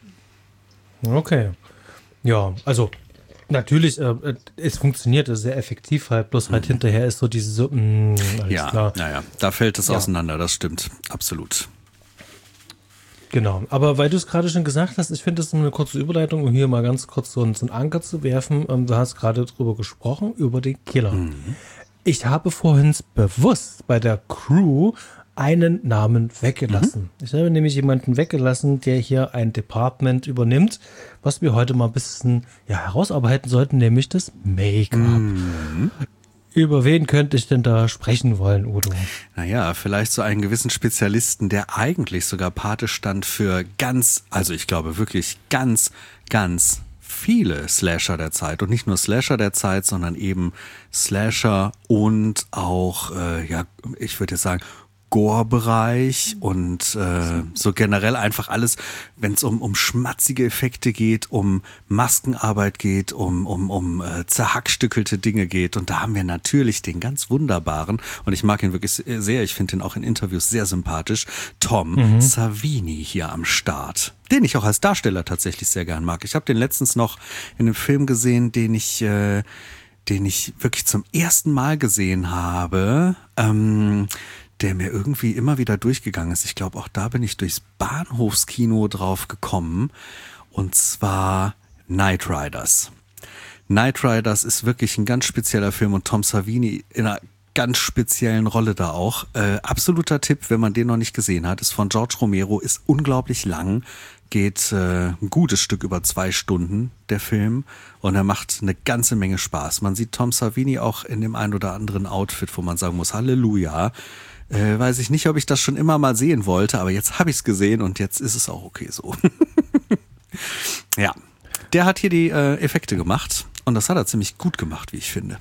Okay. Ja, also natürlich, äh, es funktioniert, es ist sehr effektiv halt, bloß halt mhm. hinterher ist so diese so, mh, alles ja, klar. Naja, da fällt es ja. auseinander, das stimmt, absolut. Genau, aber weil du es gerade schon gesagt hast, ich finde das eine kurze Überleitung, um hier mal ganz kurz so einen, so einen Anker zu werfen. Ähm, du hast gerade drüber gesprochen, über den Killer. Mhm. Ich habe vorhin bewusst bei der Crew einen Namen weggelassen. Mhm. Ich habe nämlich jemanden weggelassen, der hier ein Department übernimmt, was wir heute mal ein bisschen ja, herausarbeiten sollten, nämlich das Make-up. Mhm. Über wen könnte ich denn da sprechen wollen, Udo? Naja, vielleicht so einen gewissen Spezialisten, der eigentlich sogar Pate stand für ganz, also ich glaube wirklich ganz, ganz viele Slasher der Zeit. Und nicht nur Slasher der Zeit, sondern eben Slasher und auch, äh, ja, ich würde jetzt sagen, Gore-Bereich und äh, so generell einfach alles, wenn es um, um schmatzige Effekte geht, um Maskenarbeit geht, um, um, um äh, zerhackstückelte Dinge geht. Und da haben wir natürlich den ganz wunderbaren, und ich mag ihn wirklich sehr, ich finde ihn auch in Interviews sehr sympathisch, Tom mhm. Savini hier am Start. Den ich auch als Darsteller tatsächlich sehr gern mag. Ich habe den letztens noch in einem Film gesehen, den ich, äh, den ich wirklich zum ersten Mal gesehen habe. Ähm, der mir irgendwie immer wieder durchgegangen ist. Ich glaube, auch da bin ich durchs Bahnhofskino drauf gekommen. Und zwar Knight Riders. Knight Riders ist wirklich ein ganz spezieller Film und Tom Savini in einer ganz speziellen Rolle da auch. Äh, absoluter Tipp, wenn man den noch nicht gesehen hat, ist von George Romero, ist unglaublich lang, geht äh, ein gutes Stück über zwei Stunden, der Film, und er macht eine ganze Menge Spaß. Man sieht Tom Savini auch in dem ein oder anderen Outfit, wo man sagen muss, Halleluja. Äh, weiß ich nicht, ob ich das schon immer mal sehen wollte, aber jetzt habe ich es gesehen und jetzt ist es auch okay so. Ja, der hat hier die äh, Effekte gemacht und das hat er ziemlich gut gemacht, wie ich finde.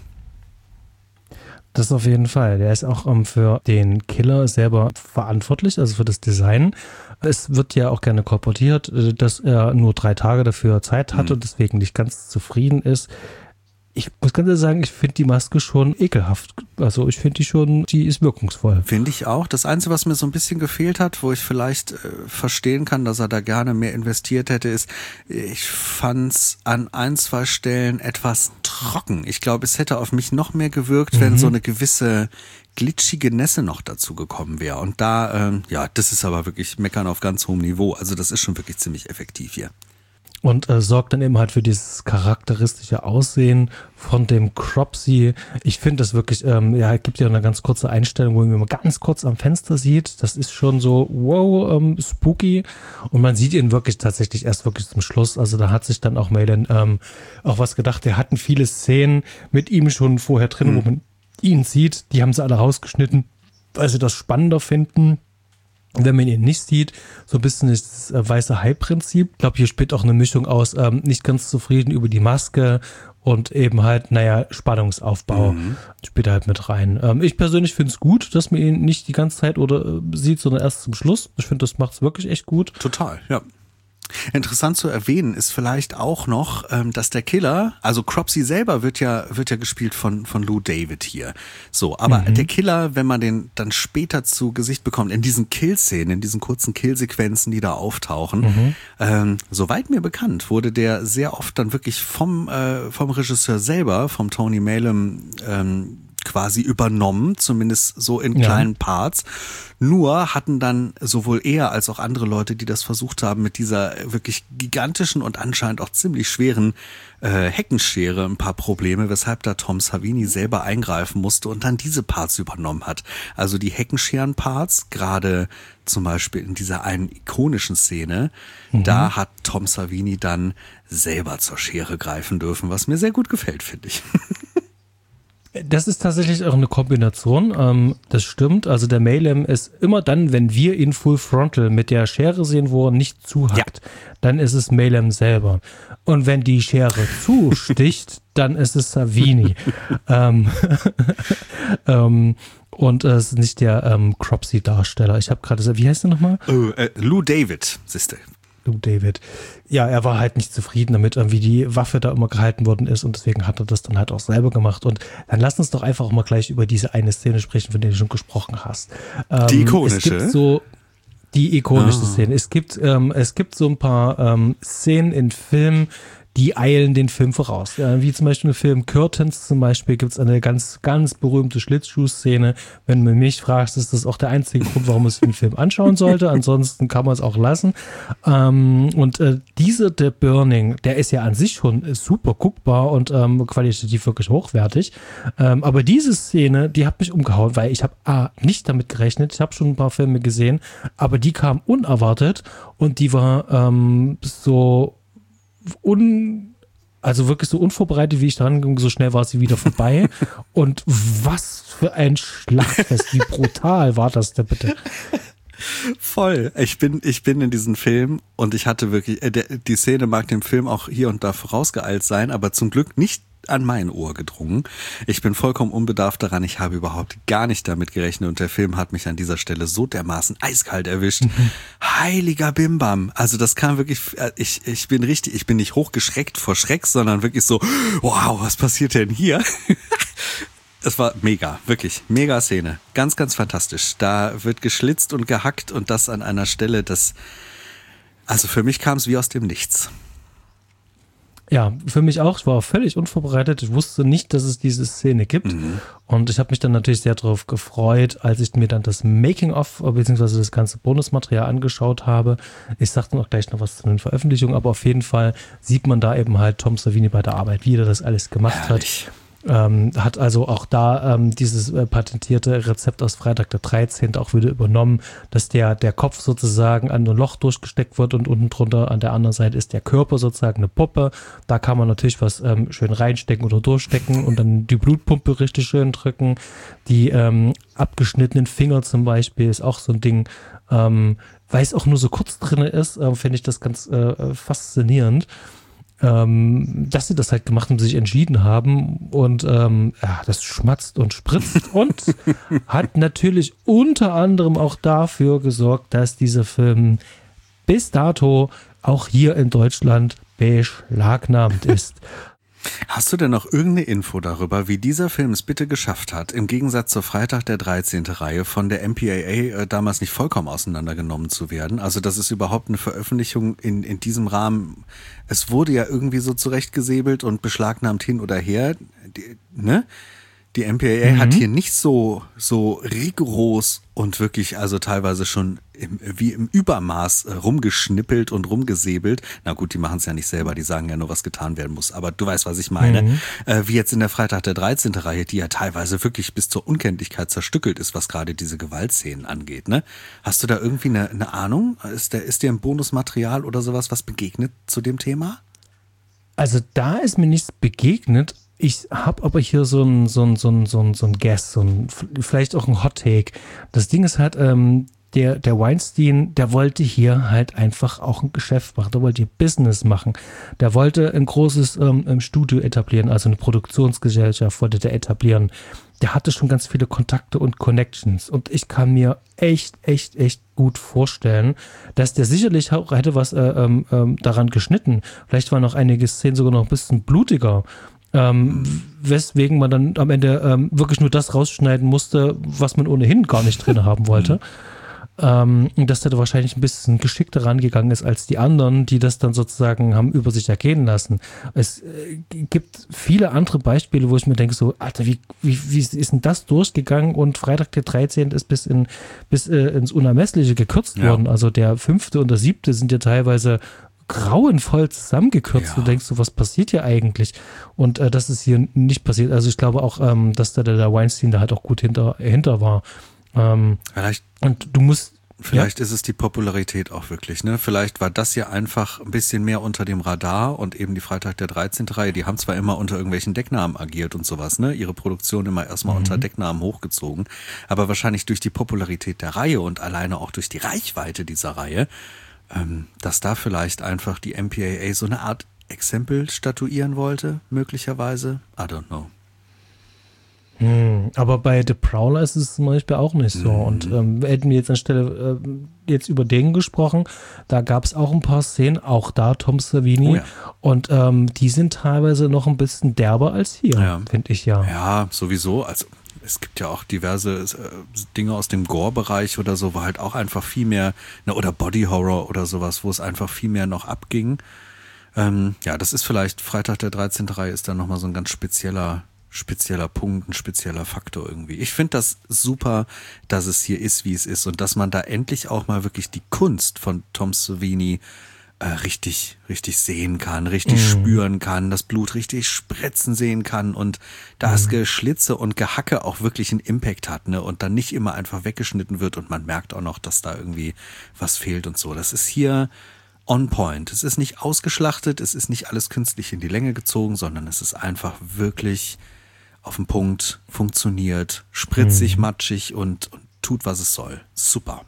Das auf jeden Fall. Der ist auch um, für den Killer selber verantwortlich, also für das Design. Es wird ja auch gerne kolportiert, dass er nur drei Tage dafür Zeit hatte mhm. und deswegen nicht ganz zufrieden ist. Ich muss ganz ehrlich sagen, ich finde die Maske schon ekelhaft. Also ich finde die schon, die ist wirkungsvoll. Finde ich auch. Das Einzige, was mir so ein bisschen gefehlt hat, wo ich vielleicht äh, verstehen kann, dass er da gerne mehr investiert hätte, ist, ich fand's an ein, zwei Stellen etwas trocken. Ich glaube, es hätte auf mich noch mehr gewirkt, mhm. wenn so eine gewisse glitschige Nässe noch dazu gekommen wäre. Und da, ähm, ja, das ist aber wirklich Meckern auf ganz hohem Niveau. Also das ist schon wirklich ziemlich effektiv hier. Und äh, sorgt dann eben halt für dieses charakteristische Aussehen von dem Cropsey. Ich finde das wirklich, ähm, ja, es gibt ja eine ganz kurze Einstellung, wo man mal ganz kurz am Fenster sieht. Das ist schon so, wow, ähm, spooky. Und man sieht ihn wirklich tatsächlich erst wirklich zum Schluss. Also da hat sich dann auch Maylan ähm, auch was gedacht. Wir hatten viele Szenen mit ihm schon vorher drin, mhm. wo man ihn sieht. Die haben sie alle rausgeschnitten, weil sie das spannender finden. Wenn man ihn nicht sieht, so ein bisschen das äh, weiße Hai-Prinzip. Ich glaube, hier spielt auch eine Mischung aus ähm, nicht ganz zufrieden über die Maske und eben halt, naja, Spannungsaufbau mhm. spielt halt mit rein. Ähm, ich persönlich finde es gut, dass man ihn nicht die ganze Zeit oder äh, sieht, sondern erst zum Schluss. Ich finde, das macht es wirklich echt gut. Total, ja. Interessant zu erwähnen ist vielleicht auch noch, dass der Killer, also Cropsey selber wird ja wird ja gespielt von von Lou David hier. So, aber mhm. der Killer, wenn man den dann später zu Gesicht bekommt, in diesen Kill-Szenen, in diesen kurzen Kill-Sequenzen, die da auftauchen, mhm. ähm, soweit mir bekannt, wurde der sehr oft dann wirklich vom äh, vom Regisseur selber, vom Tony Maylam, ähm, quasi übernommen, zumindest so in kleinen ja. Parts. Nur hatten dann sowohl er als auch andere Leute, die das versucht haben, mit dieser wirklich gigantischen und anscheinend auch ziemlich schweren äh, Heckenschere ein paar Probleme, weshalb da Tom Savini selber eingreifen musste und dann diese Parts übernommen hat. Also die Heckenscheren-Parts, gerade zum Beispiel in dieser einen ikonischen Szene, mhm. da hat Tom Savini dann selber zur Schere greifen dürfen, was mir sehr gut gefällt, finde ich. Das ist tatsächlich auch eine Kombination, ähm, das stimmt. Also der Maylam ist immer dann, wenn wir ihn Full Frontal mit der Schere sehen, wo er nicht zuhackt, ja. dann ist es Maylam selber. Und wenn die Schere zusticht, dann ist es Savini. ähm, ähm, und es ist nicht der ähm, Cropsey-Darsteller. Ich habe gerade, wie heißt der nochmal? Oh, äh, Lou David, siehste. Lou David. Ja, er war halt nicht zufrieden damit, wie die Waffe da immer gehalten worden ist und deswegen hat er das dann halt auch selber gemacht. Und dann lass uns doch einfach auch mal gleich über diese eine Szene sprechen, von der du schon gesprochen hast. Ähm, die ikonische? Es gibt so die ikonische ah. Szene. Es gibt, ähm, es gibt so ein paar ähm, Szenen in Filmen, die eilen den Film voraus. Ja, wie zum Beispiel im Film Curtains zum Beispiel gibt es eine ganz, ganz berühmte Schlittschuhszene. Wenn du mich fragst, ist das auch der einzige Grund, warum man sich den Film anschauen sollte. Ansonsten kann man es auch lassen. Ähm, und äh, dieser The Burning, der ist ja an sich schon super guckbar und ähm, qualitativ wirklich hochwertig. Ähm, aber diese Szene, die hat mich umgehauen, weil ich habe A, nicht damit gerechnet. Ich habe schon ein paar Filme gesehen, aber die kam unerwartet und die war ähm, so Un, also wirklich so unvorbereitet, wie ich dran ging, so schnell war sie wieder vorbei. Und was für ein Schlachtfest, wie brutal war das denn bitte? Voll. Ich bin, ich bin in diesem Film und ich hatte wirklich, äh, der, die Szene mag dem Film auch hier und da vorausgeeilt sein, aber zum Glück nicht an mein Ohr gedrungen. Ich bin vollkommen unbedarft daran. Ich habe überhaupt gar nicht damit gerechnet und der Film hat mich an dieser Stelle so dermaßen eiskalt erwischt. Mhm. Heiliger Bimbam. Also das kam wirklich, ich, ich bin richtig, ich bin nicht hochgeschreckt vor Schreck, sondern wirklich so, wow, was passiert denn hier? Es war mega, wirklich, mega Szene. Ganz, ganz fantastisch. Da wird geschlitzt und gehackt und das an einer Stelle, das, also für mich kam es wie aus dem Nichts. Ja, für mich auch. Ich war völlig unvorbereitet. Ich wusste nicht, dass es diese Szene gibt. Mhm. Und ich habe mich dann natürlich sehr darauf gefreut, als ich mir dann das Making-of bzw. das ganze Bonusmaterial angeschaut habe. Ich sage dann auch gleich noch was zu den Veröffentlichungen, aber auf jeden Fall sieht man da eben halt Tom Savini bei der Arbeit, wie er das alles gemacht Herrlich. hat. Ähm, hat also auch da ähm, dieses äh, patentierte Rezept aus Freitag der dreizehnte auch wieder übernommen, dass der, der Kopf sozusagen an ein Loch durchgesteckt wird und unten drunter an der anderen Seite ist der Körper sozusagen eine Puppe. Da kann man natürlich was ähm, schön reinstecken oder durchstecken und dann die Blutpumpe richtig schön drücken. Die ähm, abgeschnittenen Finger zum Beispiel ist auch so ein Ding, ähm, weil es auch nur so kurz drin ist, äh, finde ich das ganz äh, faszinierend. Ähm, dass sie das halt gemacht und sich entschieden haben und ähm, ja, das schmatzt und spritzt und hat natürlich unter anderem auch dafür gesorgt, dass dieser Film bis dato auch hier in Deutschland beschlagnahmt ist. Hast du denn noch irgendeine Info darüber, wie dieser Film es bitte geschafft hat, im Gegensatz zur Freitag der dreizehnte Reihe von der M P A A äh, damals nicht vollkommen auseinandergenommen zu werden? Also das ist überhaupt eine Veröffentlichung in, in diesem Rahmen. Es wurde ja irgendwie so zurechtgesäbelt und beschlagnahmt hin oder her, die, ne? Die M P A A mhm. hat hier nicht so so rigoros und wirklich also teilweise schon im, wie im Übermaß äh, rumgeschnippelt und rumgesäbelt. Na gut, die machen es ja nicht selber, die sagen ja nur, was getan werden muss. Aber du weißt, was ich meine. Mhm. Äh, wie jetzt in der Freitag der dreizehnte Reihe, die ja teilweise wirklich bis zur Unkenntlichkeit zerstückelt ist, was gerade diese Gewaltszenen angeht. Ne? Hast du da irgendwie eine, eine Ahnung? Ist, der, ist dir ein Bonusmaterial oder sowas, was begegnet zu dem Thema? Also da ist mir nichts begegnet. Ich habe aber hier so ein, so ein, so ein, so ein, so ein Guess, so ein, vielleicht auch ein Hot Take. Das Ding ist halt, ähm, der, der Weinstein, der wollte hier halt einfach auch ein Geschäft machen. Der wollte hier Business machen. Der wollte ein großes ähm, Studio etablieren, also eine Produktionsgesellschaft wollte der etablieren. Der hatte schon ganz viele Kontakte und Connections. Und ich kann mir echt, echt, echt gut vorstellen, dass der sicherlich auch hätte was äh, ähm, daran geschnitten. Vielleicht waren noch einige Szenen sogar noch ein bisschen blutiger. Ähm, weswegen man dann am Ende ähm, wirklich nur das rausschneiden musste, was man ohnehin gar nicht drin haben wollte. ähm, und dass der da wahrscheinlich ein bisschen geschickter rangegangen ist als die anderen, die das dann sozusagen haben über sich ergehen lassen. Es äh, gibt viele andere Beispiele, wo ich mir denke so, Alter, wie, wie, wie ist denn das durchgegangen? Und Freitag der dreizehnte ist bis, in, bis äh, ins Unermessliche gekürzt ja. worden. Also der fünfte und der siebte sind ja teilweise grauenvoll zusammengekürzt. Ja. Du denkst so, was passiert hier eigentlich? Und äh, das ist hier nicht passiert. Also ich glaube auch, ähm, dass da der Weinstein da halt auch gut hinter, hinter war. Ähm, vielleicht, und du musst... Vielleicht ja? ist es die Popularität auch wirklich, ne? Vielleicht war das ja einfach ein bisschen mehr unter dem Radar und eben die Freitag der dreizehnte Reihe, die haben zwar immer unter irgendwelchen Decknamen agiert und sowas, ne? Ihre Produktion immer erstmal mhm. unter Decknamen hochgezogen, aber wahrscheinlich durch die Popularität der Reihe und alleine auch durch die Reichweite dieser Reihe, dass da vielleicht einfach die M P A A so eine Art Exempel statuieren wollte, möglicherweise. I don't know. Hm, aber bei The Prowler ist es zum Beispiel auch nicht so. Mhm. Und ähm, hätten wir jetzt anstelle äh, jetzt über den gesprochen, da gab es auch ein paar Szenen, auch da Tom Savini. Oh ja. Und ähm, die sind teilweise noch ein bisschen derber als hier, ja. finde ich ja. Ja, sowieso. Also es gibt ja auch diverse äh, Dinge aus dem Gore-Bereich oder so, wo halt auch einfach viel mehr, ne, oder Body-Horror oder sowas, wo es einfach viel mehr noch abging. Ähm, ja, das ist vielleicht, Freitag der dreizehnte Reihe ist dann nochmal so ein ganz spezieller, spezieller Punkt, ein spezieller Faktor irgendwie. Ich finde das super, dass es hier ist, wie es ist und dass man da endlich auch mal wirklich die Kunst von Tom Savini Äh, richtig, richtig sehen kann, richtig mm. spüren kann, das Blut richtig spritzen sehen kann und das mm. Geschlitze und Gehacke auch wirklich einen Impact hat, ne, und dann nicht immer einfach weggeschnitten wird und man merkt auch noch, dass da irgendwie was fehlt und so. Das ist hier on point. Es ist nicht ausgeschlachtet, es ist nicht alles künstlich in die Länge gezogen, sondern es ist einfach wirklich auf den Punkt, funktioniert, spritzig, mm. matschig und, und tut, was es soll. Super.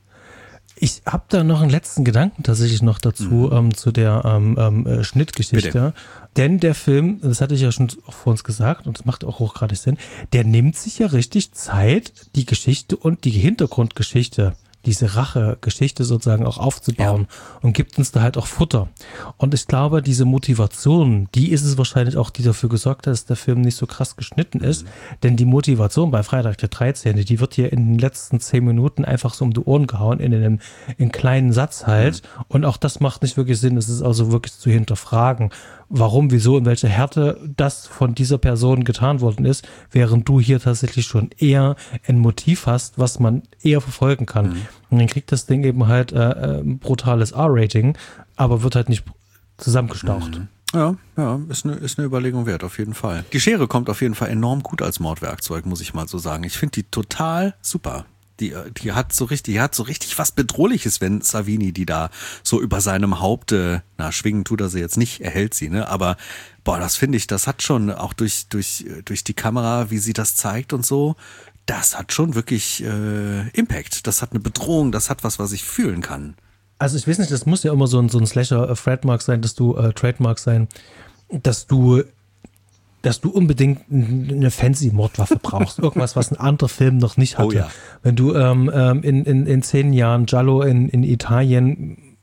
Ich habe da noch einen letzten Gedanken tatsächlich noch dazu, mhm. ähm, zu der ähm, ähm, Schnittgeschichte. Bitte. Denn der Film, das hatte ich ja schon auch vor uns gesagt und das macht auch hochgradig Sinn, der nimmt sich ja richtig Zeit, die Geschichte und die Hintergrundgeschichte, diese Rache-Geschichte sozusagen auch aufzubauen ja. und gibt uns da halt auch Futter. Und ich glaube, diese Motivation, die ist es wahrscheinlich auch, die dafür gesorgt hat, dass der Film nicht so krass geschnitten ist. Mhm. Denn die Motivation bei Freitag der dreizehnte, die wird hier in den letzten zehn Minuten einfach so um die Ohren gehauen, in einem in kleinen Satz halt. Mhm. Und auch das macht nicht wirklich Sinn. Es ist also wirklich zu hinterfragen, warum, wieso, in welcher Härte das von dieser Person getan worden ist, während du hier tatsächlich schon eher ein Motiv hast, was man eher verfolgen kann. Mhm. Und dann kriegt das Ding eben halt äh, ein brutales R-Rating, aber wird halt nicht zusammengestaucht. Mhm. Ja, ja, ist eine, ist eine Überlegung wert, auf jeden Fall. Die Schere kommt auf jeden Fall enorm gut als Mordwerkzeug, muss ich mal so sagen. Ich finde die total super. Die, die hat so richtig, die hat so richtig was Bedrohliches, wenn Savini die da so über seinem Haupte, na, schwingen tut er sie jetzt nicht, er hält sie, ne, aber boah, das finde ich, das hat schon auch durch, durch, durch die Kamera, wie sie das zeigt und so, das hat schon wirklich äh, Impact, das hat eine Bedrohung, das hat was, was ich fühlen kann. Also ich weiß nicht, das muss ja immer so ein, so ein Slasher-Trademark sein, dass du, äh, Trademark sein, dass du dass du unbedingt eine fancy Mordwaffe brauchst. Irgendwas, was ein anderer Film noch nicht hatte. Oh ja. Wenn du ähm, in, in, in zehn Jahren Giallo in, in Italien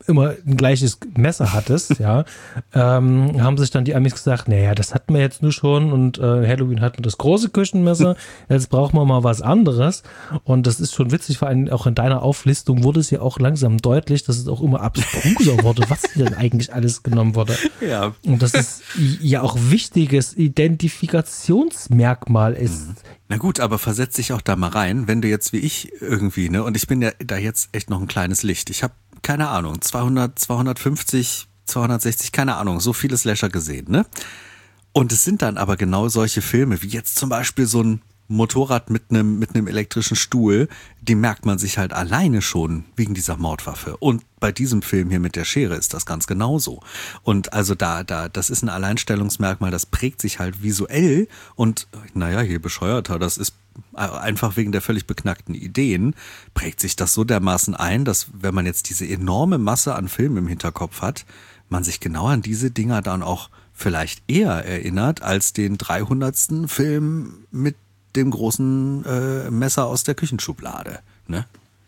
immer ein gleiches Messer hattest, ja, ähm, haben sich dann die Amis gesagt, naja, das hatten wir jetzt nur schon und äh, Halloween hatten wir das große Küchenmesser, jetzt brauchen wir mal was anderes und das ist schon witzig, vor allem auch in deiner Auflistung wurde es ja auch langsam deutlich, dass es auch immer abstruser wurde, was hier denn eigentlich alles genommen wurde. Ja. Und das ist ja auch wichtiges Identifikationsmerkmal ist. Na gut, aber versetz dich auch da mal rein, wenn du jetzt wie ich irgendwie, ne, und ich bin ja da jetzt echt noch ein kleines Licht. Ich habe keine Ahnung, zweihundert, zweihundertfünfzig, zweihundertsechzig, keine Ahnung, so viele Slasher gesehen, ne? Und es sind dann aber genau solche Filme, wie jetzt zum Beispiel so ein Motorrad mit einem mit einem elektrischen Stuhl, die merkt man sich halt alleine schon wegen dieser Mordwaffe. Und bei diesem Film hier mit der Schere ist das ganz genauso. Und also da, da, das ist ein Alleinstellungsmerkmal, das prägt sich halt visuell und naja, je bescheuerter das ist, einfach wegen der völlig beknackten Ideen, prägt sich das so dermaßen ein, dass wenn man jetzt diese enorme Masse an Filmen im Hinterkopf hat, man sich genau an diese Dinger dann auch vielleicht eher erinnert als den dreihundertsten Film mit dem großen äh, Messer aus der Küchenschublade. Ne?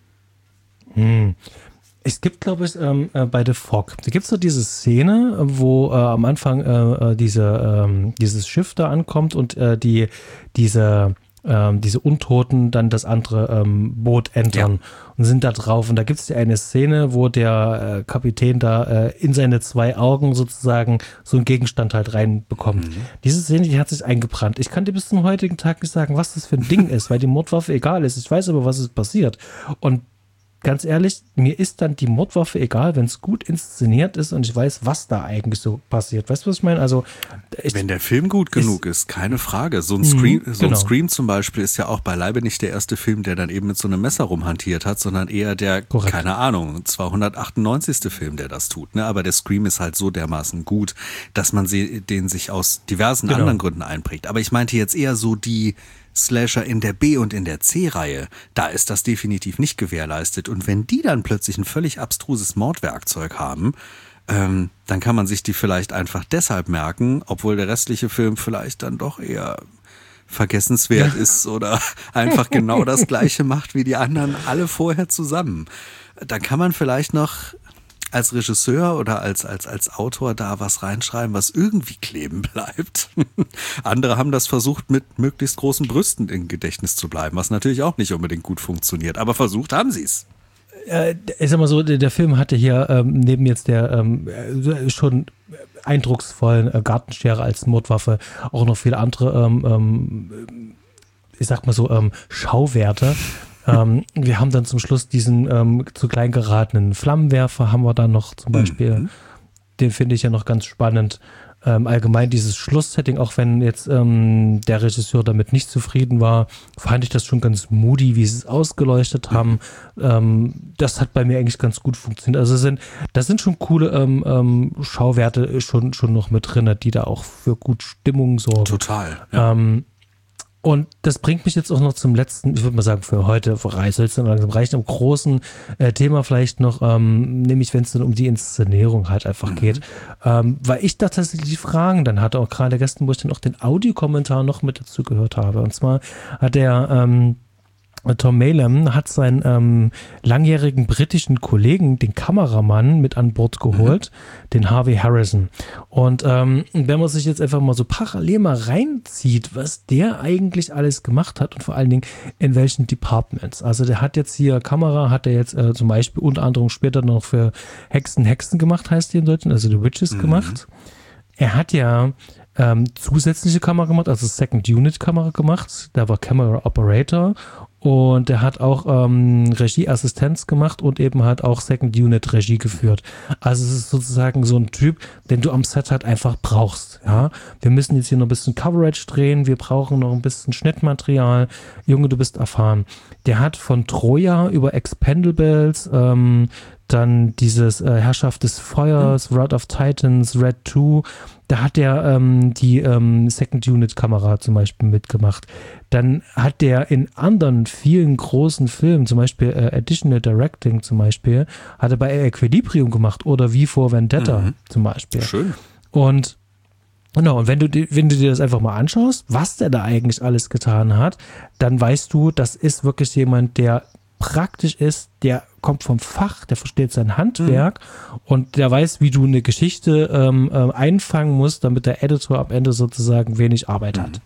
Hm. Es gibt, glaube ich, ähm, äh, bei The Fog, da gibt es so diese Szene, wo äh, am Anfang äh, diese, ähm, dieses Schiff da ankommt und äh, die diese Ähm, diese Untoten dann das andere ähm, Boot entern ja. und sind da drauf. Und da gibt es ja eine Szene, wo der äh, Kapitän da äh, in seine zwei Augen sozusagen so einen Gegenstand halt reinbekommt. Mhm. Diese Szene, die hat sich eingebrannt. Ich kann dir bis zum heutigen Tag nicht sagen, was das für ein Ding ist, weil die Mordwaffe egal ist. Ich weiß aber, was ist passiert. Und ganz ehrlich, mir ist dann die Mordwaffe egal, wenn es gut inszeniert ist und ich weiß, was da eigentlich so passiert. Weißt du, was ich meine? Also, ich, wenn der Film gut genug ist, ist keine Frage. So ein, Scream, mh, so ein genau. Scream zum Beispiel ist ja auch beileibe nicht der erste Film, der dann eben mit so einem Messer rumhantiert hat, sondern eher der, Korrekt. keine Ahnung, zweihundertachtundneunzigste Film, der das tut. Ne? Aber der Scream ist halt so dermaßen gut, dass man sie, den sich aus diversen genau. anderen Gründen einprägt. Aber ich meinte jetzt eher so die Slasher in der B- und in der C-Reihe, da ist das definitiv nicht gewährleistet. Und wenn die dann plötzlich ein völlig abstruses Mordwerkzeug haben, ähm, dann kann man sich die vielleicht einfach deshalb merken, obwohl der restliche Film vielleicht dann doch eher vergessenswert ist oder einfach genau das Gleiche macht wie die anderen alle vorher zusammen. Dann kann man vielleicht noch als Regisseur oder als, als, als Autor da was reinschreiben, was irgendwie kleben bleibt. Andere haben das versucht, mit möglichst großen Brüsten im Gedächtnis zu bleiben, was natürlich auch nicht unbedingt gut funktioniert, aber versucht haben sie es. Äh, ich sag mal so, der, der Film hatte hier ähm, neben jetzt der ähm, schon eindrucksvollen äh, Gartenschere als Mordwaffe auch noch viele andere, ähm, ähm, ich sag mal so, ähm, Schauwerte. Ähm, wir haben dann zum Schluss diesen ähm, zu klein geratenen Flammenwerfer, haben wir dann noch zum Beispiel, mhm. den finde ich ja noch ganz spannend. Ähm, allgemein dieses Schlusssetting, auch wenn jetzt ähm, der Regisseur damit nicht zufrieden war, fand ich das schon ganz moody, wie sie es ausgeleuchtet haben. Mhm. Ähm, das hat bei mir eigentlich ganz gut funktioniert. Also sind, da sind schon coole ähm, ähm, Schauwerte schon, schon noch mit drin, die da auch für gut Stimmung sorgen. Total, ja. Ähm, Und das bringt mich jetzt auch noch zum letzten, ich würde mal sagen, für heute soll es dann langsam reichen, am großen äh, Thema vielleicht noch, ähm, nämlich wenn es dann um die Inszenierung halt einfach mhm. geht. Ähm, weil ich da tatsächlich die Fragen dann hatte, auch gerade gestern, wo ich dann auch den Audiokommentar noch mit dazu gehört habe. Und zwar hat der ähm, Tom Malem hat seinen ähm, langjährigen britischen Kollegen, den Kameramann, mit an Bord geholt, mhm. den Harvey Harrison. Und ähm, wenn man sich jetzt einfach mal so parallel mal reinzieht, was der eigentlich alles gemacht hat und vor allen Dingen in welchen Departments. Also der hat jetzt hier Kamera, hat er jetzt äh, zum Beispiel unter anderem später noch für Hexen, Hexen gemacht, heißt die in Deutschland, also The Witches mhm. gemacht. Er hat ja ähm, zusätzliche Kamera gemacht, also Second Unit Kamera gemacht. Da war Camera Operator. Und er hat auch ähm, Regieassistenz gemacht und eben hat auch Second Unit Regie geführt. Also es ist sozusagen so ein Typ, den du am Set halt einfach brauchst. Ja, wir müssen jetzt hier noch ein bisschen Coverage drehen, wir brauchen noch ein bisschen Schnittmaterial. Junge, du bist erfahren. Der hat von Troja über Expendables, ähm, dann dieses äh, Herrschaft des Feuers, mhm. Wrath of Titans, Red zwei, da hat er ähm, die ähm, Second Unit Kamera zum Beispiel mitgemacht. Dann hat der in anderen vielen großen Filmen, zum Beispiel äh, Additional Directing zum Beispiel, hat er bei Equilibrium gemacht oder V for Vendetta mhm. zum Beispiel. Schön. Und genau, und wenn du, wenn du dir das einfach mal anschaust, was der da eigentlich alles getan hat, dann weißt du, das ist wirklich jemand, der praktisch ist, der kommt vom Fach, der versteht sein Handwerk mhm. und der weiß, wie du eine Geschichte ähm, äh, einfangen musst, damit der Editor am Ende sozusagen wenig Arbeit mhm. hat.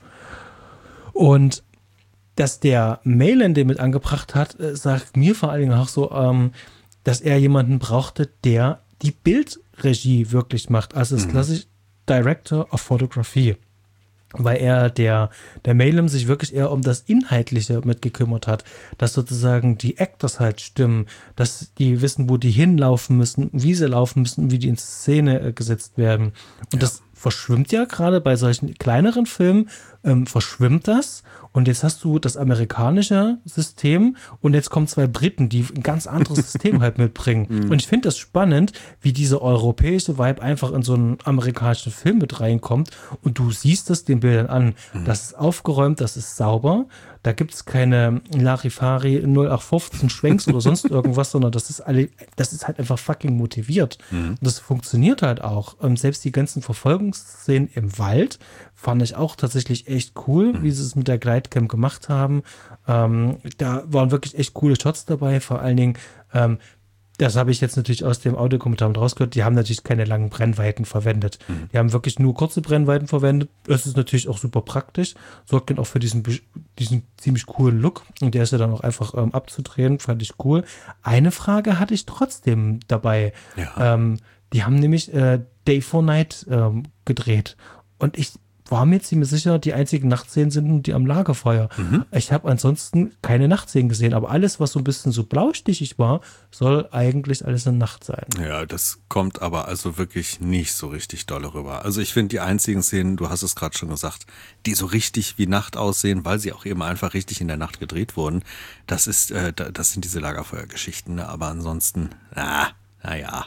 Und dass der Mayland den mit angebracht hat, äh, sagt mir vor allen Dingen auch so, ähm, dass er jemanden brauchte, der die Bildregie wirklich macht. Also das mhm. klassisch Director of Photography. Weil er, der, der Maylam sich wirklich eher um das Inhaltliche mitgekümmert hat, dass sozusagen die Actors halt stimmen, dass die wissen, wo die hinlaufen müssen, wie sie laufen müssen, wie die in Szene äh, gesetzt werden. Und ja. das verschwimmt ja gerade bei solchen kleineren Filmen, ähm, verschwimmt das. Und jetzt hast du das amerikanische System und jetzt kommen zwei Briten, die ein ganz anderes System halt mitbringen. Mhm. Und ich finde das spannend, wie dieser europäische Vibe einfach in so einen amerikanischen Film mit reinkommt und du siehst das den Bildern an. Mhm. Das ist aufgeräumt, das ist sauber. Da gibt es keine Larifari null acht fünfzehn Schwenks oder sonst irgendwas, sondern das ist alle, das ist halt einfach fucking motiviert. Mhm. Und das funktioniert halt auch. Und selbst die ganzen Verfolgungsszenen im Wald fand ich auch tatsächlich echt cool, mhm. wie sie es mit der Gleitcam gemacht haben. Ähm, da waren wirklich echt coole Shots dabei, vor allen Dingen, ähm, das habe ich jetzt natürlich aus dem Audiokommentar mit rausgehört, die haben natürlich keine langen Brennweiten verwendet. Mhm. Die haben wirklich nur kurze Brennweiten verwendet. Das ist natürlich auch super praktisch. Sorgt dann auch für diesen, diesen ziemlich coolen Look. Und der ist ja dann auch einfach ähm, abzudrehen. Fand ich cool. Eine Frage hatte ich trotzdem dabei. Ja. Ähm, die haben nämlich äh, Day for Night ähm, gedreht. Und ich war mir ziemlich sicher, die einzigen Nachtszenen sind die am Lagerfeuer. Mhm. Ich habe ansonsten keine Nachtszenen gesehen, aber alles, was so ein bisschen so blaustichig war, soll eigentlich alles in Nacht sein. Ja, das kommt aber also wirklich nicht so richtig doll rüber. Also ich finde die einzigen Szenen, du hast es gerade schon gesagt, die so richtig wie Nacht aussehen, weil sie auch eben einfach richtig in der Nacht gedreht wurden, das ist, äh, das sind diese Lagerfeuergeschichten, ne? Aber ansonsten, na, naja.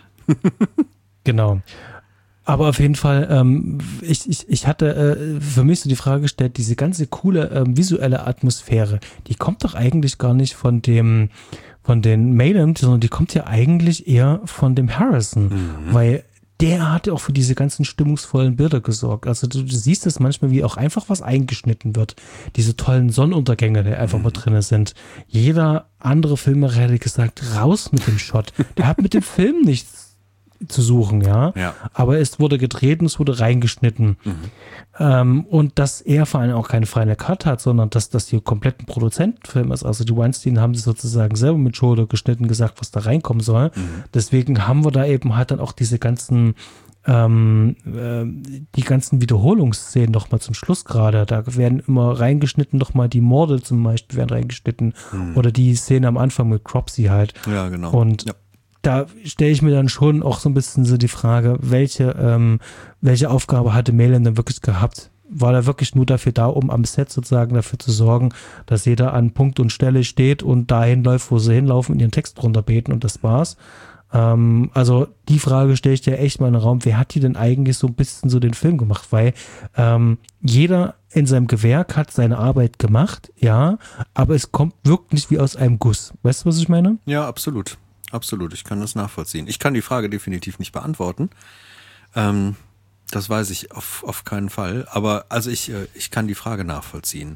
Genau. Aber auf jeden Fall, ähm, ich, ich, ich hatte äh, für mich so die Frage gestellt, diese ganze coole ähm, visuelle Atmosphäre, die kommt doch eigentlich gar nicht von dem, von den Maylam, sondern die kommt ja eigentlich eher von dem Harrison, mhm. weil der hat ja auch für diese ganzen stimmungsvollen Bilder gesorgt. Also du, du siehst es manchmal, wie auch einfach was eingeschnitten wird. Diese tollen Sonnenuntergänge, die einfach mhm. mal drin sind. Jeder andere Filmer hätte gesagt, raus mit dem Shot. Der hat mit dem Film nichts zu suchen, ja? ja. Aber es wurde gedreht und es wurde reingeschnitten. Mhm. Ähm, und dass er vor allem auch keine Final Cut hat, sondern dass das hier komplett ein Produzentenfilm ist. Also die Weinstein haben sie sozusagen selber mit Schulter geschnitten, gesagt, was da reinkommen soll. Mhm. Deswegen haben wir da eben halt dann auch diese ganzen ähm, äh, die ganzen Wiederholungsszenen noch mal zum Schluss gerade. Da werden immer reingeschnitten, noch mal die Morde zum Beispiel werden reingeschnitten. Mhm. Oder die Szene am Anfang mit Cropsey halt. Ja, genau. Und ja. Da stelle ich mir dann schon auch so ein bisschen so die Frage, welche, ähm, welche Aufgabe hatte Maylam denn wirklich gehabt? War er wirklich nur dafür da, um am Set sozusagen dafür zu sorgen, dass jeder an Punkt und Stelle steht und dahin läuft, wo sie hinlaufen und ihren Text runterbeten und das war's? Ähm, also die Frage stelle ich dir echt mal in den Raum, wer hat die denn eigentlich so ein bisschen so den Film gemacht? Weil ähm, jeder in seinem Gewerk hat seine Arbeit gemacht, ja, aber es kommt, wirkt nicht wie aus einem Guss. Weißt du, was ich meine? Ja, absolut. Absolut, ich kann das nachvollziehen. Ich kann die Frage definitiv nicht beantworten. Ähm, das weiß ich auf, auf keinen Fall. Aber also ich, äh, ich kann die Frage nachvollziehen.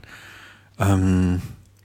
Ähm,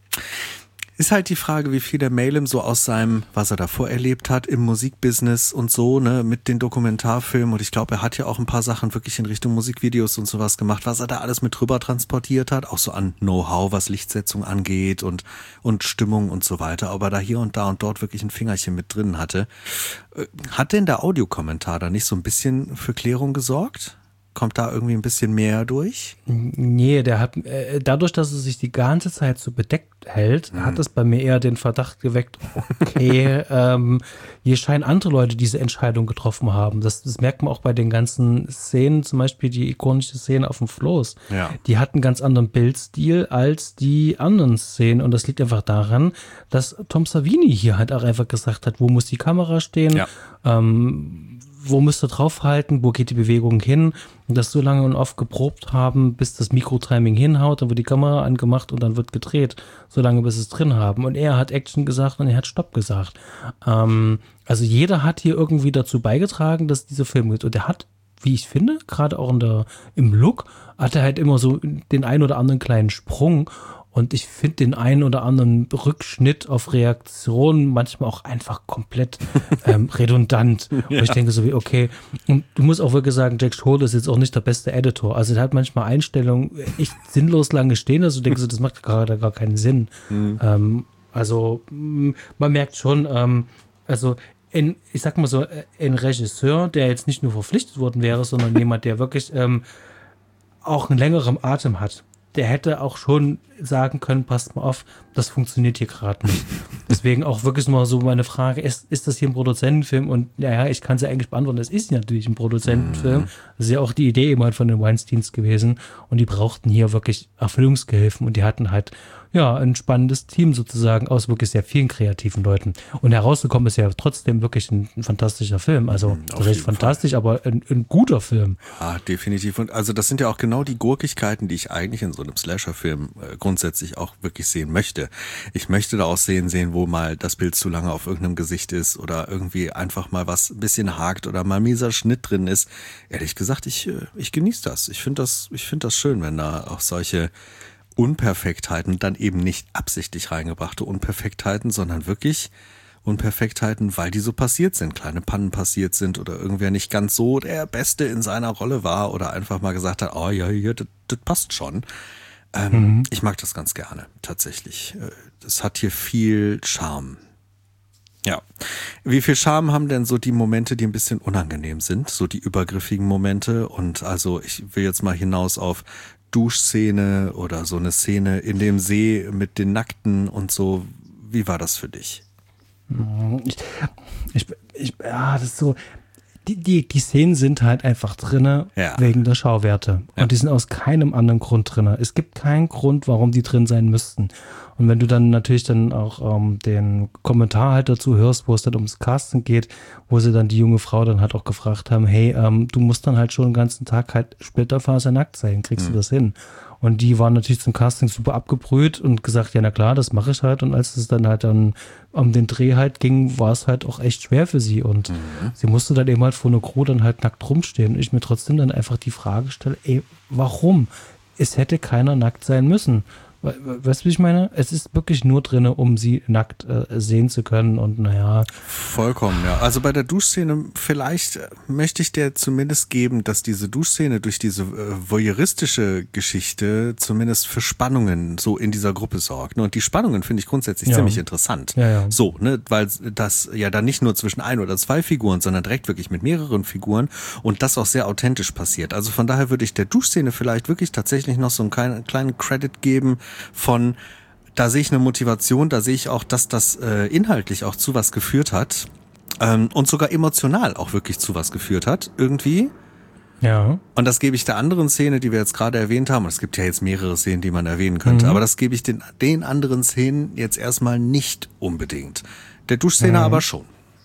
ist halt die Frage, wie viel der Maylam so aus seinem, was er davor erlebt hat, im Musikbusiness und so, ne, mit den Dokumentarfilmen. Und ich glaube, er hat ja auch ein paar Sachen wirklich in Richtung Musikvideos und sowas gemacht, was er da alles mit drüber transportiert hat, auch so an Know-how, was Lichtsetzung angeht und, und Stimmung und so weiter. Aber da hier und da und dort wirklich ein Fingerchen mit drin hatte. Hat denn der Audiokommentar da nicht so ein bisschen für Klärung gesorgt? Kommt da irgendwie ein bisschen mehr durch? Nee, der hat, äh, dadurch, dass er sich die ganze Zeit so bedeckt hält, mhm. hat es bei mir eher den Verdacht geweckt, okay, ähm, hier scheinen andere Leute diese Entscheidung getroffen haben. Das, das merkt man auch bei den ganzen Szenen, zum Beispiel die ikonische Szene auf dem Floß. Ja. Die hat einen ganz anderen Bildstil als die anderen Szenen und das liegt einfach daran, dass Tom Savini hier halt auch einfach gesagt hat, wo muss die Kamera stehen, ja. ähm, wo müsst ihr draufhalten, wo geht die Bewegung hin und das so lange und oft geprobt haben, bis das Mikrotiming hinhaut, dann wird die Kamera angemacht und dann wird gedreht, so lange bis es drin haben und er hat Action gesagt und er hat Stopp gesagt. Ähm, also jeder hat hier irgendwie dazu beigetragen, dass dieser Film geht und er hat, wie ich finde, gerade auch in der, im Look, hat er halt immer so den ein oder anderen kleinen Sprung Und ich finde den einen oder anderen Rückschnitt auf Reaktionen manchmal auch einfach komplett ähm, redundant. Ja. Und ich denke so wie, okay, und du musst auch wirklich sagen, Jack Schroeder ist jetzt auch nicht der beste Editor. Also der hat manchmal Einstellungen echt sinnlos lange stehen. Also denkst du, das macht gerade gar keinen Sinn. Mhm. Ähm, also man merkt schon, ähm, also in, ich sag mal so, ein Regisseur, der jetzt nicht nur verpflichtet worden wäre, sondern jemand, der wirklich ähm, auch einen längeren Atem hat, der hätte auch schon sagen können, passt mal auf, das funktioniert hier gerade nicht. Deswegen auch wirklich mal so meine Frage, ist, ist das hier ein Produzentenfilm? Und naja, ich kann sie eigentlich beantworten, es ist natürlich ein Produzentenfilm. Das ist ja auch die Idee eben halt von den Weinsteins gewesen. Und die brauchten hier wirklich Erfüllungsgehilfen und die hatten halt ja, ein spannendes Team sozusagen aus wirklich sehr vielen kreativen Leuten. Und herausgekommen ist ja trotzdem wirklich ein, ein fantastischer Film. Also, mhm, das ist fantastisch, Fall. aber ein, ein guter Film. Ja, definitiv. Und also, das sind ja auch genau die Gurkigkeiten, die ich eigentlich in so einem Slasher-Film äh, grundsätzlich auch wirklich sehen möchte. Ich möchte da auch sehen, sehen, wo mal das Bild zu lange auf irgendeinem Gesicht ist oder irgendwie einfach mal was ein bisschen hakt oder mal ein mieser Schnitt drin ist. Ehrlich gesagt, ich, ich genieße das. Ich finde das, ich finde das schön, wenn da auch solche Unperfektheiten, dann eben nicht absichtlich reingebrachte Unperfektheiten, sondern wirklich Unperfektheiten, weil die so passiert sind, kleine Pannen passiert sind oder irgendwer nicht ganz so der Beste in seiner Rolle war oder einfach mal gesagt hat, oh ja, ja, das, das passt schon. Ähm, mhm. Ich mag das ganz gerne, tatsächlich. Das hat hier viel Charme. Ja. Wie viel Charme haben denn so die Momente, die ein bisschen unangenehm sind, so die übergriffigen Momente? Und also ich will jetzt mal hinaus auf Duschszene oder so eine Szene in dem See mit den Nackten und so. Wie war das für dich? Ich, ich, ich ja, das ist so, die, die, die Szenen sind halt einfach drinne ja. wegen der Schauwerte. Ja. Und die sind aus keinem anderen Grund drinne. Es gibt keinen Grund, warum die drin sein müssten. Und wenn du dann natürlich dann auch ähm, den Kommentar halt dazu hörst, wo es dann ums Casting geht, wo sie dann die junge Frau dann halt auch gefragt haben, hey, ähm, du musst dann halt schon den ganzen Tag halt splitterfasernackt sein, kriegst mhm. du das hin? Und die waren natürlich zum Casting super abgebrüht und gesagt, ja na klar, das mache ich halt. Und als es dann halt dann um den Dreh halt ging, war es halt auch echt schwer für sie. Und mhm. sie musste dann eben halt vor einer Crew dann halt nackt rumstehen. Und ich mir trotzdem dann einfach die Frage stelle, ey, warum? Es hätte keiner nackt sein müssen. Weißt du, wie ich meine? Es ist wirklich nur drin, um sie nackt äh, sehen zu können und naja. Vollkommen, ja. Also bei der Duschszene, vielleicht möchte ich dir zumindest geben, dass diese Duschszene durch diese äh, voyeuristische Geschichte zumindest für Spannungen so in dieser Gruppe sorgt. Und die Spannungen finde ich grundsätzlich ja. ziemlich interessant. Ja, ja. So, ne, weil das ja dann nicht nur zwischen ein oder zwei Figuren, sondern direkt wirklich mit mehreren Figuren und das auch sehr authentisch passiert. Also von daher würde ich der Duschszene vielleicht wirklich tatsächlich noch so einen kleinen, kleinen Credit geben, von, da sehe ich eine Motivation, da sehe ich auch, dass das äh, inhaltlich auch zu was geführt hat ähm, und sogar emotional auch wirklich zu was geführt hat, irgendwie. Ja. Und das gebe ich der anderen Szene, die wir jetzt gerade erwähnt haben, es gibt ja jetzt mehrere Szenen, die man erwähnen könnte, mhm. aber das gebe ich den, den anderen Szenen jetzt erstmal nicht unbedingt. Der Duschszene mhm. aber schon.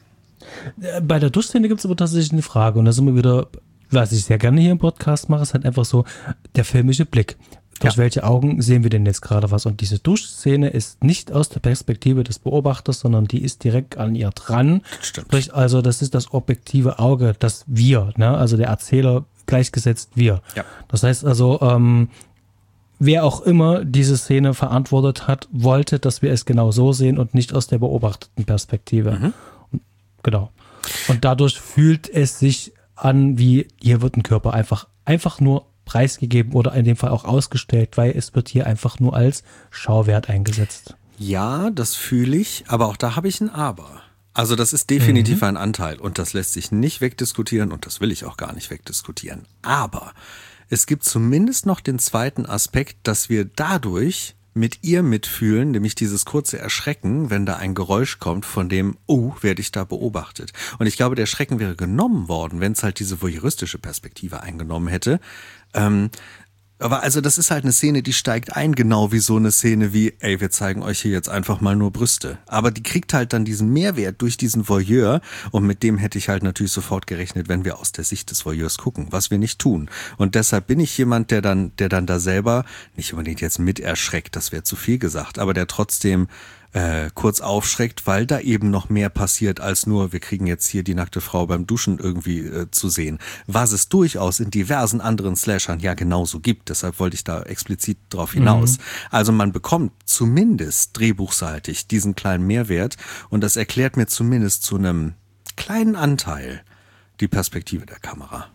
Bei der Duschszene gibt es aber tatsächlich eine Frage und da sind wir wieder, was ich sehr gerne hier im Podcast mache, ist halt einfach so der filmische Blick. Durch ja. welche Augen sehen wir denn jetzt gerade was? Und diese Duschszene ist nicht aus der Perspektive des Beobachters, sondern die ist direkt an ihr dran. Stimmt. Sprich, also das ist das objektive Auge, das Wir, ne? Also der Erzähler gleichgesetzt wir. Ja. Das heißt also, ähm, wer auch immer diese Szene verantwortet hat, wollte, dass wir es genau so sehen und nicht aus der beobachteten Perspektive. Mhm. Und, genau. Und dadurch fühlt es sich an, wie hier wird ein Körper einfach, einfach nur preisgegeben oder in dem Fall auch ausgestellt, weil es wird hier einfach nur als Schauwert eingesetzt. Ja, das fühle ich, aber auch da habe ich ein Aber. Also das ist definitiv mhm. ein Anteil und das lässt sich nicht wegdiskutieren und das will ich auch gar nicht wegdiskutieren. Aber es gibt zumindest noch den zweiten Aspekt, dass wir dadurch mit ihr mitfühlen, nämlich dieses kurze Erschrecken, wenn da ein Geräusch kommt, von dem, oh, werde ich da beobachtet. Und ich glaube, der Schrecken wäre genommen worden, wenn es halt diese voyeuristische Perspektive eingenommen hätte. Ähm, aber also das ist halt eine Szene, die steigt ein, genau wie so eine Szene wie, ey, wir zeigen euch hier jetzt einfach mal nur Brüste. Aber die kriegt halt dann diesen Mehrwert durch diesen Voyeur und mit dem hätte ich halt natürlich sofort gerechnet, wenn wir aus der Sicht des Voyeurs gucken, was wir nicht tun. Und deshalb bin ich jemand, der dann, der dann da selber nicht unbedingt jetzt mit erschreckt, das wäre zu viel gesagt, aber der trotzdem äh, kurz aufschreckt, weil da eben noch mehr passiert als nur, wir kriegen jetzt hier die nackte Frau beim Duschen irgendwie äh, zu sehen. Was es durchaus in diversen anderen Slashern ja genauso gibt. Deshalb wollte ich da explizit drauf hinaus. Mhm. Also man bekommt zumindest drehbuchseitig diesen kleinen Mehrwert und das erklärt mir zumindest zu einem kleinen Anteil die Perspektive der Kamera.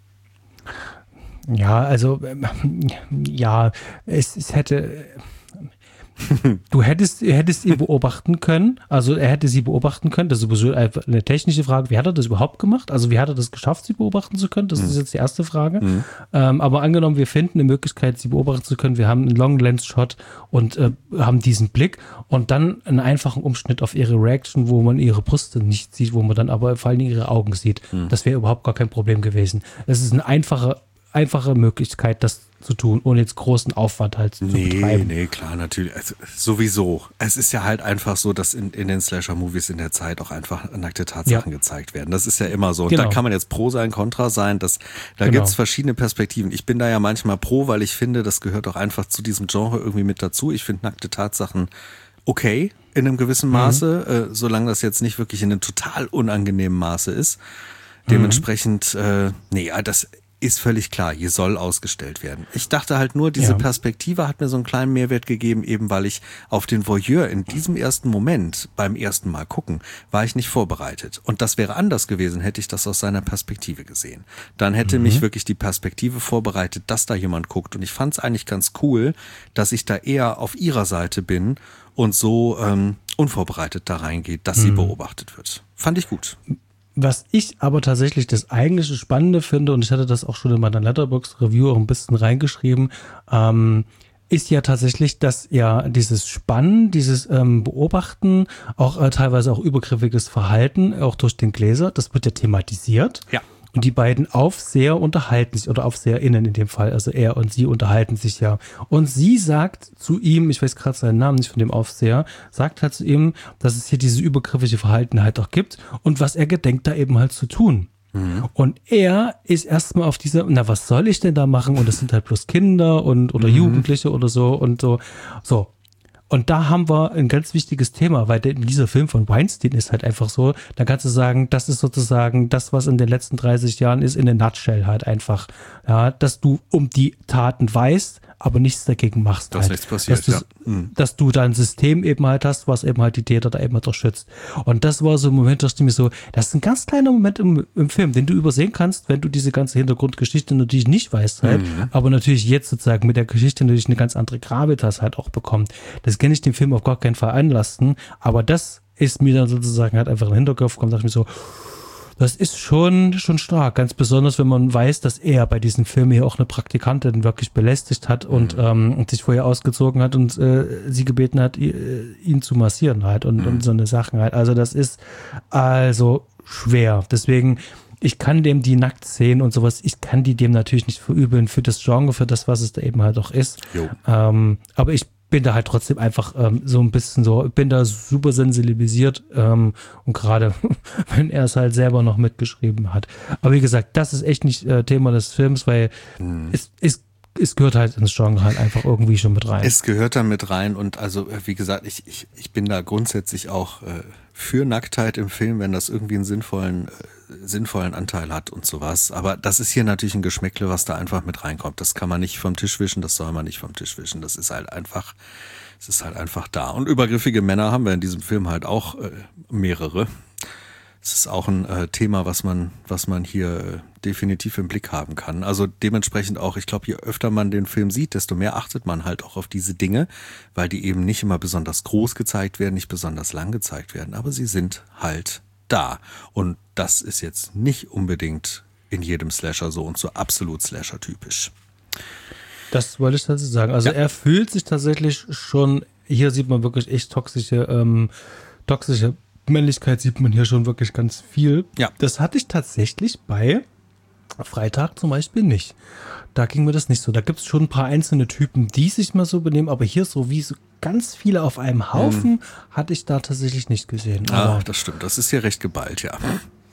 Ja, also ja, es, es hätte... Du hättest, hättest ihn beobachten können, also er hätte sie beobachten können, das ist sowieso eine technische Frage, wie hat er das überhaupt gemacht, also wie hat er das geschafft, sie beobachten zu können, das mhm. ist jetzt die erste Frage, mhm. ähm, aber angenommen, wir finden eine Möglichkeit, sie beobachten zu können, wir haben einen Long-Lens-Shot und äh, haben diesen Blick und dann einen einfachen Umschnitt auf ihre Reaction, wo man ihre Brüste nicht sieht, wo man dann aber vor allem ihre Augen sieht, mhm. das wäre überhaupt gar kein Problem gewesen. Das ist eine einfache, einfache Möglichkeit, das zu tun, ohne jetzt großen Aufwand halt zu nee, betreiben. Nee, klar, natürlich. Also, sowieso. Es ist ja halt einfach so, dass in, in den Slasher-Movies in der Zeit auch einfach nackte Tatsachen ja. gezeigt werden. Das ist ja immer so. Und genau. da kann man jetzt pro sein, kontra sein. Das, da genau. gibt's verschiedene Perspektiven. Ich bin da ja manchmal pro, weil ich finde, das gehört auch einfach zu diesem Genre irgendwie mit dazu. Ich finde nackte Tatsachen okay in einem gewissen Maße, mhm. äh, solange das jetzt nicht wirklich in einem total unangenehmen Maße ist. Dementsprechend, mhm. äh, nee, das ist völlig klar, hier soll ausgestellt werden. Ich dachte halt nur, diese ja. Perspektive hat mir so einen kleinen Mehrwert gegeben, eben weil ich auf den Voyeur in diesem ersten Moment, beim ersten Mal gucken, war ich nicht vorbereitet. Und das wäre anders gewesen, hätte ich das aus seiner Perspektive gesehen. Dann hätte mhm. mich wirklich die Perspektive vorbereitet, dass da jemand guckt. Und ich fand es eigentlich ganz cool, dass ich da eher auf ihrer Seite bin und so ähm, unvorbereitet da reingeht, dass mhm. sie beobachtet wird. Fand ich gut. Was ich aber tatsächlich das eigentliche Spannende finde, und ich hatte das auch schon in meiner Letterboxd-Review auch ein bisschen reingeschrieben, ähm, ist ja tatsächlich, dass ja dieses Spannen, dieses ähm, Beobachten, auch äh, teilweise auch übergriffiges Verhalten, auch durch den Gläser, das wird ja thematisiert. Ja. Und die beiden Aufseher unterhalten sich, oder AufseherInnen in dem Fall, also er und sie unterhalten sich ja. Und sie sagt zu ihm, ich weiß gerade seinen Namen nicht von dem Aufseher, sagt halt zu ihm, dass es hier dieses übergriffige Verhalten halt auch gibt und was er gedenkt, da eben halt zu tun. Mhm. Und er ist erstmal auf dieser, na, was soll ich denn da machen? Und das sind halt bloß Kinder und oder mhm. Jugendliche oder so und so. So. Und da haben wir ein ganz wichtiges Thema, weil dieser Film von Weinstein ist halt einfach so, da kannst du sagen, das ist sozusagen das, was in den letzten dreißig Jahren ist, in a nutshell halt einfach, ja, dass du um die Taten weißt, aber nichts dagegen machst. Dass halt. nichts passiert, dass, ja. Mhm. dass du da ein System eben halt hast, was eben halt die Täter da eben halt auch schützt. Und das war so ein Moment, da dachte ich mir so, das ist ein ganz kleiner Moment im, im Film, den du übersehen kannst, wenn du diese ganze Hintergrundgeschichte natürlich nicht weißt halt, mhm. aber natürlich jetzt sozusagen mit der Geschichte natürlich eine ganz andere Gravitas halt auch bekommt. Das kann ich dem Film auf gar keinen Fall anlasten, aber das ist mir dann sozusagen halt einfach in den Hinterkopf gekommen, dachte ich mir so, das ist schon, schon stark, ganz besonders, wenn man weiß, dass er bei diesem Film hier auch eine Praktikantin wirklich belästigt hat und, mhm. ähm, und sich vorher ausgezogen hat und äh, sie gebeten hat, ihn zu massieren halt und, mhm. und so eine Sachen halt. Also das ist also schwer. Deswegen, ich kann dem die Nacktszenen und sowas, ich kann die dem natürlich nicht verübeln für das Genre, für das, was es da eben halt auch ist. Ähm, aber ich bin da halt trotzdem einfach ähm, so ein bisschen so, bin da super sensibilisiert ähm, und gerade wenn er es halt selber noch mitgeschrieben hat. Aber wie gesagt, das ist echt nicht äh, Thema des Films, weil mhm. es, es, es gehört halt ins Genre halt einfach irgendwie schon mit rein. Es gehört da mit rein und also wie gesagt, ich, ich, ich bin da grundsätzlich auch äh, für Nacktheit im Film, wenn das irgendwie einen sinnvollen, äh, sinnvollen Anteil hat und sowas. Aber das ist hier natürlich ein Geschmäckle, was da einfach mit reinkommt. Das kann man nicht vom Tisch wischen, das soll man nicht vom Tisch wischen. Das ist halt einfach, es ist halt einfach da. Und übergriffige Männer haben wir in diesem Film halt auch äh, mehrere. Es ist auch ein äh, Thema, was man, was man hier äh, definitiv im Blick haben kann. Also dementsprechend auch, ich glaube, je öfter man den Film sieht, desto mehr achtet man halt auch auf diese Dinge, weil die eben nicht immer besonders groß gezeigt werden, nicht besonders lang gezeigt werden, aber sie sind halt da. Und das ist jetzt nicht unbedingt in jedem Slasher so und so absolut Slasher-typisch. Das wollte ich dazu sagen. Also ja. Er fühlt sich tatsächlich schon, hier sieht man wirklich echt toxische, ähm, toxische Männlichkeit sieht man hier schon wirklich ganz viel. Ja. Das hatte ich tatsächlich bei Freitag zum Beispiel nicht. Da ging mir das nicht so. Da gibt es schon ein paar einzelne Typen, die sich mal so benehmen, aber hier so wie so ganz viele auf einem Haufen hm. hatte ich da tatsächlich nicht gesehen. Ah, das stimmt. Das ist hier recht geballt, ja.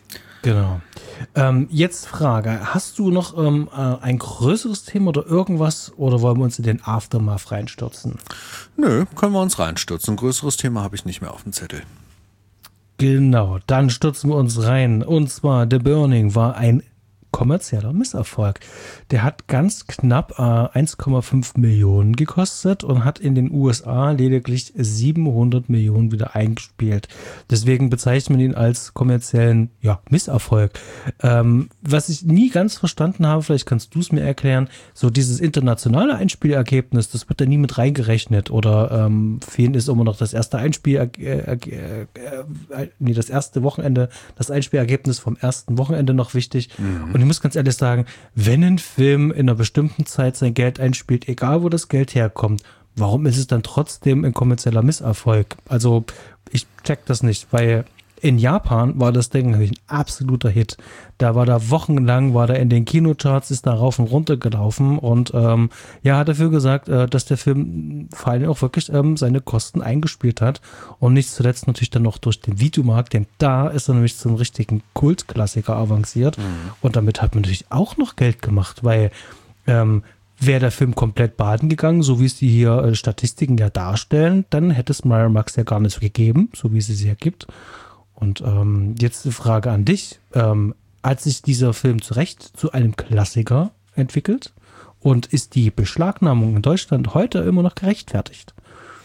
Genau. Ähm, jetzt Frage, hast du noch ähm, äh, ein größeres Thema oder irgendwas oder wollen wir uns in den Aftermath reinstürzen? Nö, können wir uns reinstürzen. Ein größeres Thema habe ich nicht mehr auf dem Zettel. Genau, dann stürzen wir uns rein. Und zwar The Burning war ein kommerzieller Misserfolg. Der hat ganz knapp äh, eins Komma fünf Millionen gekostet und hat in den U S A lediglich siebenhundert Millionen wieder eingespielt. Deswegen bezeichnet man ihn als kommerziellen ja, Misserfolg. Ähm, was ich nie ganz verstanden habe, vielleicht kannst du es mir erklären, so dieses internationale Einspielergebnis, das wird da nie mit reingerechnet oder ähm, fehlen ist immer noch das erste Einspiel, äh, äh, äh, nee, das erste Wochenende, das Einspielergebnis vom ersten Wochenende noch wichtig. Mhm. Und ich muss ganz ehrlich sagen, wenn ein Film in einer bestimmten Zeit sein Geld einspielt, egal wo das Geld herkommt, warum ist es dann trotzdem ein kommerzieller Misserfolg? Also ich check das nicht, weil in Japan war das Ding ein absoluter Hit. Da war da wochenlang, war da in den Kinocharts, ist da rauf und runter gelaufen und ähm, ja, hat dafür gesagt, äh, dass der Film vor allem auch wirklich ähm, seine Kosten eingespielt hat und nicht zuletzt natürlich dann noch durch den Videomarkt, denn da ist er nämlich zum richtigen Kultklassiker avanciert mhm. und damit hat man natürlich auch noch Geld gemacht, weil ähm, wäre der Film komplett baden gegangen, so wie es die hier äh, Statistiken ja darstellen, dann hätte es Miramax ja gar nicht so gegeben, so wie es sie ja gibt. Und ähm, jetzt eine Frage an dich. Ähm, hat sich dieser Film zu Recht zu einem Klassiker entwickelt? Und ist die Beschlagnahmung in Deutschland heute immer noch gerechtfertigt?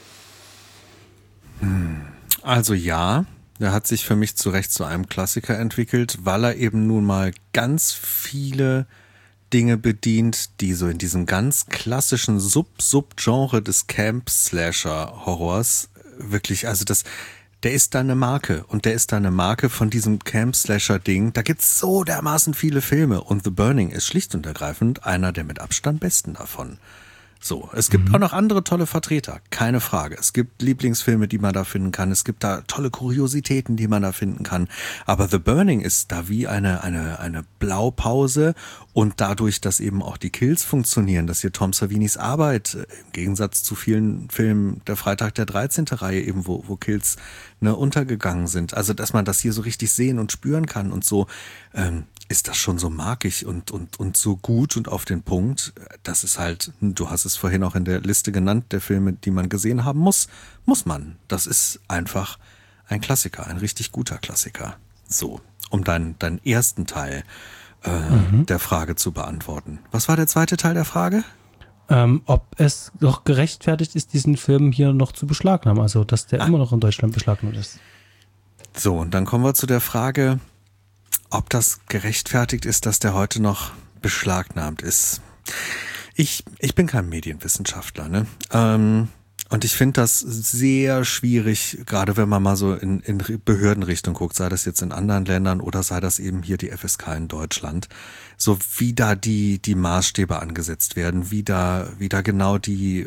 Also ja, der hat sich für mich zu Recht zu einem Klassiker entwickelt, weil er eben nun mal ganz viele Dinge bedient, die so in diesem ganz klassischen Sub-Sub-Genre des Camp-Slasher-Horrors wirklich, also das... Der ist da eine Marke und der ist da eine Marke von diesem Camp-Slasher-Ding. Da gibt's so dermaßen viele Filme und The Burning ist schlicht und ergreifend einer der mit Abstand besten davon. So, es gibt mhm. auch noch andere tolle Vertreter, keine Frage. Es gibt Lieblingsfilme, die man da finden kann. Es gibt da tolle Kuriositäten, die man da finden kann. Aber The Burning ist da wie eine eine eine Blaupause und dadurch, dass eben auch die Kills funktionieren, dass hier Tom Savinis Arbeit im Gegensatz zu vielen Filmen der Freitag der dreizehnte Reihe eben, wo wo Kills ne, untergegangen sind. Also, dass man das hier so richtig sehen und spüren kann und so, ähm, ist das schon so markig und, und, und so gut und auf den Punkt. Das ist halt, du hast es vorhin auch in der Liste genannt, der Filme, die man gesehen haben muss, muss man. Das ist einfach ein Klassiker, ein richtig guter Klassiker. So, um deinen, deinen ersten Teil äh, mhm. der Frage zu beantworten. Was war der zweite Teil der Frage? Ähm, ob es doch gerechtfertigt ist, diesen Film hier noch zu beschlagnahmen, also dass der ah. immer noch in Deutschland beschlagnahmt ist. So, und dann kommen wir zu der Frage, ob das gerechtfertigt ist, dass der heute noch beschlagnahmt ist. Ich, ich bin kein Medienwissenschaftler, ne? Ähm, und ich finde das sehr schwierig, gerade wenn man mal so in, in Behördenrichtung guckt, sei das jetzt in anderen Ländern oder sei das eben hier die F S K in Deutschland, so wie da die, die Maßstäbe angesetzt werden, wie da, wie da genau die,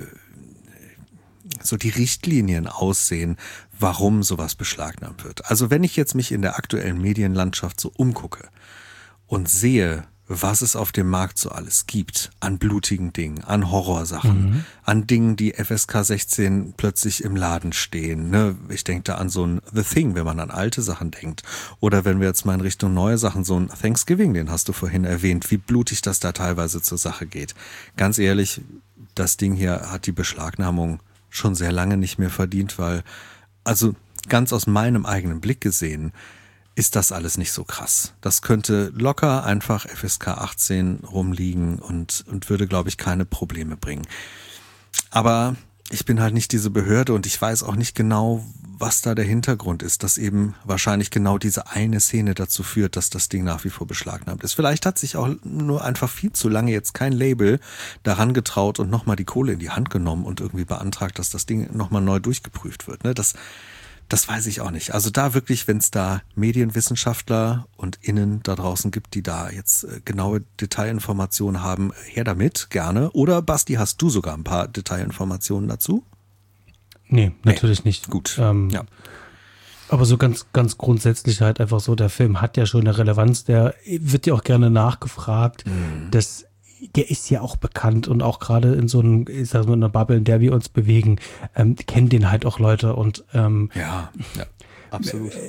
so die Richtlinien aussehen, warum sowas beschlagnahmt wird. Also wenn ich jetzt mich in der aktuellen Medienlandschaft so umgucke und sehe, was es auf dem Markt so alles gibt, an blutigen Dingen, an Horrorsachen, mhm. an Dingen, die F S K sechzehn plötzlich im Laden stehen. Ne? Ich denke da an so ein The Thing, wenn man an alte Sachen denkt. Oder wenn wir jetzt mal in Richtung neue Sachen, so ein Thanksgiving, den hast du vorhin erwähnt, wie blutig das da teilweise zur Sache geht. Ganz ehrlich, das Ding hier hat die Beschlagnahmung schon sehr lange nicht mehr verdient, weil, also ganz aus meinem eigenen Blick gesehen, ist das alles nicht so krass. Das könnte locker einfach F S K achtzehn rumliegen und, und würde, glaube ich, keine Probleme bringen. Aber ich bin halt nicht diese Behörde und ich weiß auch nicht genau, was da der Hintergrund ist, dass eben wahrscheinlich genau diese eine Szene dazu führt, dass das Ding nach wie vor beschlagnahmt ist. Vielleicht hat sich auch nur einfach viel zu lange jetzt kein Label daran getraut und nochmal die Kohle in die Hand genommen und irgendwie beantragt, dass das Ding nochmal neu durchgeprüft wird. Ne? Das, das weiß ich auch nicht. Also da wirklich, wenn es da Medienwissenschaftler und Innen da draußen gibt, die da jetzt äh, genaue Detailinformationen haben, her damit, gerne. Oder Basti, hast du sogar ein paar Detailinformationen dazu? Nee, natürlich nee. nicht. Gut, ähm, ja. Aber so ganz, ganz grundsätzlich halt einfach so, der Film hat ja schon eine Relevanz, der wird ja auch gerne nachgefragt. Mhm. Das, der ist ja auch bekannt und auch gerade in so einem, ich sag mal, in einer Bubble, in der wir uns bewegen, ähm, kennen den halt auch Leute und ähm, ja, ja, absolut. Äh,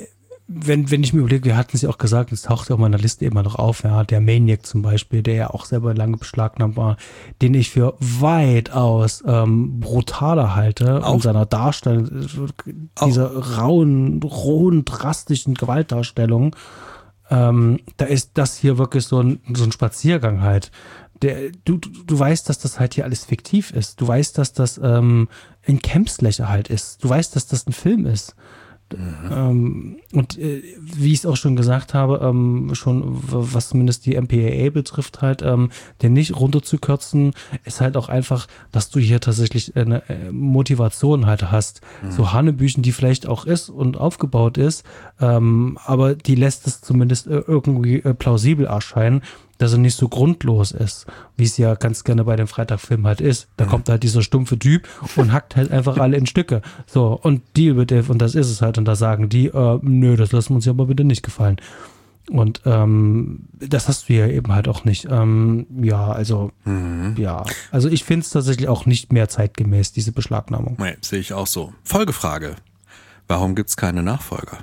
wenn, wenn ich mir überlege, wir hatten es ja auch gesagt, es taucht ja auch in meiner Liste immer noch auf, ja, der Maniac zum Beispiel, der ja auch selber lange beschlagnahmt war, den ich für weitaus ähm, brutaler halte Auch. in seiner Darstellung, dieser rauen, rohen, drastischen Gewaltdarstellung. Ähm, da ist das hier wirklich so ein, so ein Spaziergang halt. Der, du, du, du weißt, dass das halt hier alles fiktiv ist. Du weißt, dass das ähm, ein Kempslächer halt ist. Du weißt, dass das ein Film ist. Mhm. Ähm, und äh, wie ich es auch schon gesagt habe, ähm, schon was zumindest die M P A A betrifft halt, ähm, den nicht runterzukürzen, ist halt auch einfach, dass du hier tatsächlich eine äh, Motivation halt hast. Mhm. So Hanebüchen, die vielleicht auch ist und aufgebaut ist, ähm, aber die lässt es zumindest äh, irgendwie äh, plausibel erscheinen, dass er nicht so grundlos ist, wie es ja ganz gerne bei dem Freitagfilm halt ist. Da mhm. kommt halt dieser stumpfe Typ und hackt halt einfach alle in Stücke. So, und die mit der, und das ist es halt. Und da sagen die, äh, nö, das lassen wir uns ja aber bitte nicht gefallen. Und ähm, das hast du ja eben halt auch nicht. Ähm, ja, also, mhm. ja. Also ich finde es tatsächlich auch nicht mehr zeitgemäß, diese Beschlagnahmung. Nee, sehe ich auch so. Folgefrage. Warum gibt es keine Nachfolger?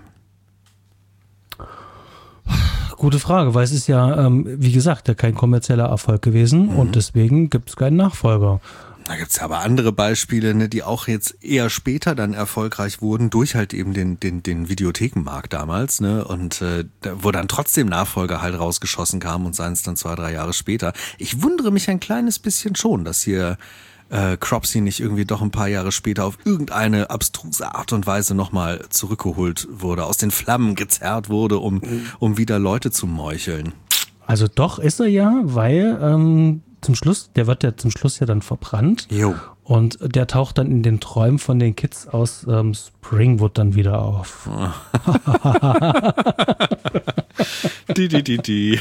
Gute Frage, weil es ist ja, ähm, wie gesagt, ja kein kommerzieller Erfolg gewesen mhm. und deswegen gibt es keinen Nachfolger. Da gibt es ja aber andere Beispiele, ne, die auch jetzt eher später dann erfolgreich wurden, durch halt eben den, den, den Videothekenmarkt damals, ne, und äh, wo dann trotzdem Nachfolger halt rausgeschossen kamen und seien es dann zwei, drei Jahre später. Ich wundere mich ein kleines bisschen schon, dass hier Äh, Cropsey nicht irgendwie doch ein paar Jahre später auf irgendeine abstruse Art und Weise nochmal zurückgeholt wurde, aus den Flammen gezerrt wurde, um, um wieder Leute zu meucheln. Also doch ist er ja, weil ähm, zum Schluss, der wird ja zum Schluss ja dann verbrannt. Jo. Und der taucht dann in den Träumen von den Kids aus ähm, Springwood dann wieder auf. die, die, die, die.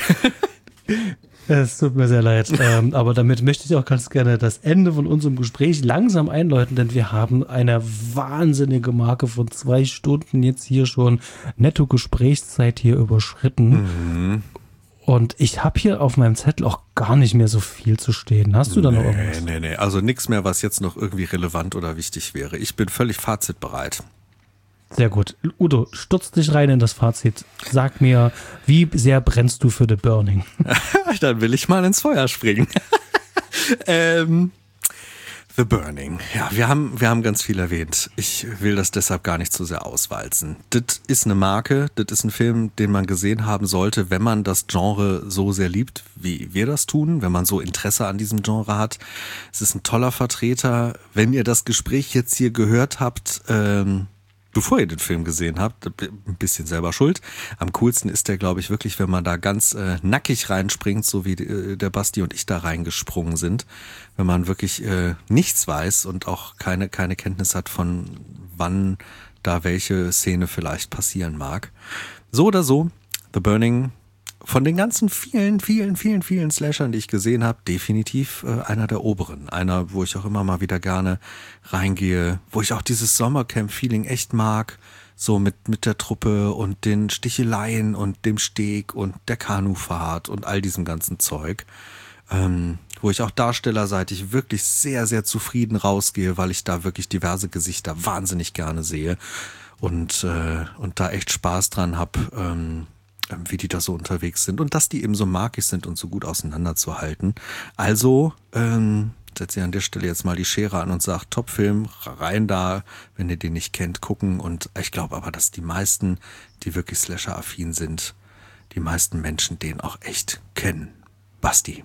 Es tut mir sehr leid, ähm, aber damit möchte ich auch ganz gerne das Ende von unserem Gespräch langsam einläuten, denn wir haben eine wahnsinnige Marke von zwei Stunden jetzt hier schon netto Gesprächszeit hier überschritten. Mhm. Und ich habe hier auf meinem Zettel auch gar nicht mehr so viel zu stehen. Hast du da nee, noch irgendwas? Nee, nee, also nichts mehr, was jetzt noch irgendwie relevant oder wichtig wäre. Ich bin völlig fazitbereit. Sehr gut. Udo, stürz dich rein in das Fazit. Sag mir, wie sehr brennst du für The Burning? Dann will ich mal ins Feuer springen. ähm, The Burning. Ja, wir haben, wir haben ganz viel erwähnt. Ich will das deshalb gar nicht zu sehr auswalzen. Das ist eine Marke, das ist ein Film, den man gesehen haben sollte, wenn man das Genre so sehr liebt, wie wir das tun, wenn man so Interesse an diesem Genre hat. Es ist ein toller Vertreter. Wenn ihr das Gespräch jetzt hier gehört habt, ähm, bevor ihr den Film gesehen habt, ein bisschen selber schuld. Am coolsten ist der, glaube ich, wirklich, wenn man da ganz äh, nackig reinspringt, so wie äh, der Basti und ich da reingesprungen sind. Wenn man wirklich äh, nichts weiß und auch keine, keine Kenntnis hat von wann da welche Szene vielleicht passieren mag. So oder so, The Burning, von den ganzen vielen, vielen, vielen, vielen Slashern, die ich gesehen habe, definitiv äh, einer der oberen. Einer, wo ich auch immer mal wieder gerne reingehe, wo ich auch dieses Sommercamp-Feeling echt mag, so mit, mit der Truppe und den Sticheleien und dem Steg und der Kanufahrt und all diesem ganzen Zeug. Ähm, wo ich auch darstellerseitig wirklich sehr, sehr zufrieden rausgehe, weil ich da wirklich diverse Gesichter wahnsinnig gerne sehe und, äh, und da echt Spaß dran habe, ähm, wie die da so unterwegs sind und dass die eben so markig sind und so gut auseinanderzuhalten. Also ähm, setze ich an der Stelle jetzt mal die Schere an und sage, Top-Film, rein da, wenn ihr den nicht kennt, gucken. Und ich glaube aber, dass die meisten, die wirklich Slasher-affin sind, die meisten Menschen den auch echt kennen. Basti.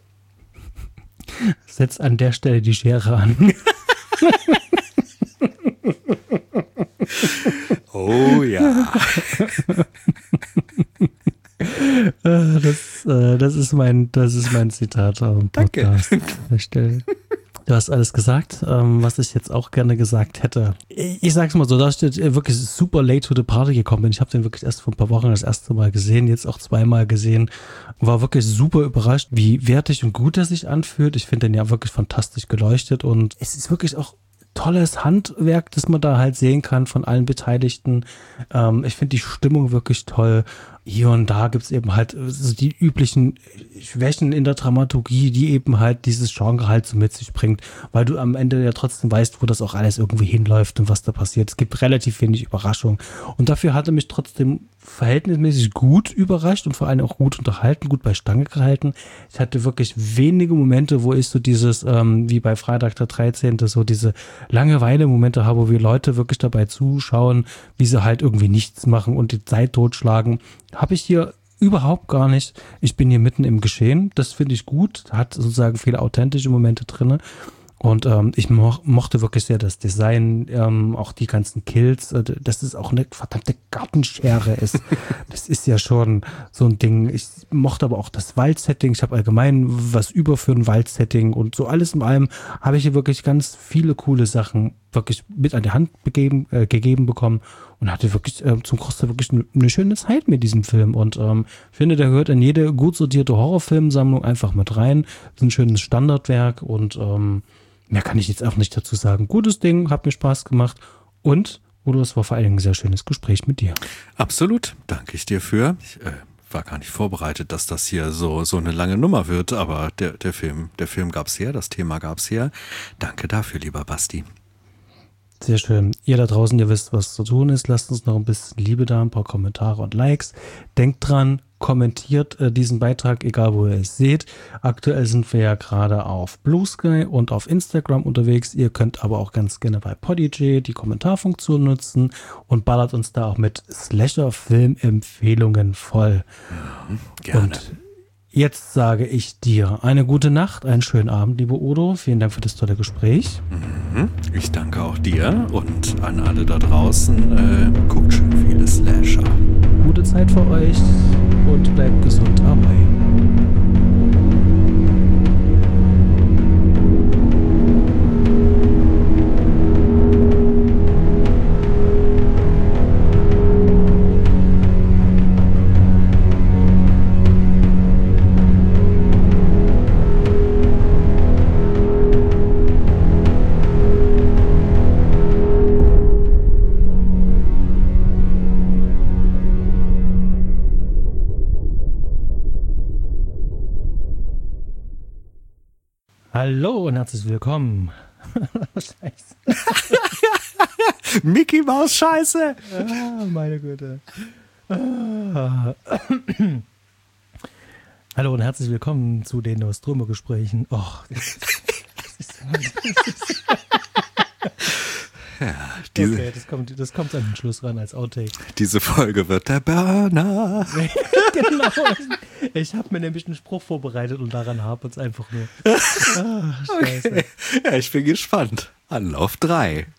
Setz an der Stelle die Schere an. Oh ja. Das, äh, das, ist mein, das ist mein Zitat am Podcast. Danke. Du hast alles gesagt, ähm, was ich jetzt auch gerne gesagt hätte. Ich, ich sag's mal so, da steht wirklich super late to the party gekommen bin. Ich habe den wirklich erst vor ein paar Wochen das erste Mal gesehen, jetzt auch zweimal gesehen. War wirklich super überrascht, wie wertig und gut er sich anfühlt. Ich finde den ja wirklich fantastisch geleuchtet und es ist wirklich auch tolles Handwerk, das man da halt sehen kann von allen Beteiligten. Ähm, ich finde die Stimmung wirklich toll. hier und da gibt's eben halt so die üblichen Schwächen in der Dramaturgie, die eben halt dieses Genre halt so mit sich bringt, weil du am Ende ja trotzdem weißt, wo das auch alles irgendwie hinläuft und was da passiert. Es gibt relativ wenig Überraschung. Und dafür hat er mich trotzdem verhältnismäßig gut überrascht und vor allem auch gut unterhalten, gut bei Stange gehalten. Ich hatte wirklich wenige Momente, wo ich so dieses, ähm, wie bei Freitag der dreizehnte so diese Langeweile-Momente habe, wo wir Leute wirklich dabei zuschauen, wie sie halt irgendwie nichts machen und die Zeit totschlagen. Habe ich hier überhaupt gar nicht. Ich bin hier mitten im Geschehen. Das finde ich gut. Hat sozusagen viele authentische Momente drin. Und ähm, ich mo- mochte wirklich sehr das Design, ähm, auch die ganzen Kills, äh, dass es auch eine verdammte Gartenschere ist. Das ist ja schon so ein Ding. Ich mochte aber auch das Waldsetting. Ich habe allgemein was über für ein Waldsetting und so alles in allem habe ich hier wirklich ganz viele coole Sachen wirklich mit an die Hand begeben, äh, gegeben bekommen und hatte wirklich äh, zum Großteil wirklich eine ne schöne Zeit mit diesem Film. Und ähm, finde, der gehört in jede gut sortierte Horrorfilmsammlung einfach mit rein. Ist ein schönes Standardwerk und ähm, mehr kann ich jetzt auch nicht dazu sagen. Gutes Ding, hat mir Spaß gemacht und, Udo, es war vor allen Dingen ein sehr schönes Gespräch mit dir. Absolut, danke ich dir für. Ich äh, war gar nicht vorbereitet, dass das hier so so eine lange Nummer wird, aber der, der Film, der Film gab's her, das Thema gab's her. Danke dafür, lieber Basti. Sehr schön. Ihr da draußen, ihr wisst, was zu tun ist. Lasst uns noch ein bisschen Liebe da, ein paar Kommentare und Likes. Denkt dran, kommentiert äh, diesen Beitrag, egal wo ihr es seht. Aktuell sind wir ja gerade auf Blue Sky und auf Instagram unterwegs. Ihr könnt aber auch ganz gerne bei Podigy die Kommentarfunktion nutzen und ballert uns da auch mit Slasher-Film-Empfehlungen voll. Mhm, gerne. Und jetzt sage ich dir eine gute Nacht, einen schönen Abend, lieber Udo. Vielen Dank für das tolle Gespräch. Mhm, ich danke auch dir und an alle da draußen. Äh, guckt schön viele Slasher. Gute Zeit für euch und bleibt gesund dabei. Hallo und herzlich willkommen. Scheiße. Mickey Maus Scheiße. Ah, meine Güte. Ah. Hallo und herzlich willkommen zu den Nostromo-Gesprächen. Oh, das ist, das ist ja, diese, okay, das kommt, das kommt an den Schluss ran als Outtake. Diese Folge wird der Burner. Genau. Ich habe mir nämlich einen Spruch vorbereitet und daran hapert es einfach nur. Ah, scheiße. Okay. Ja, ich bin gespannt. Anlauf drei.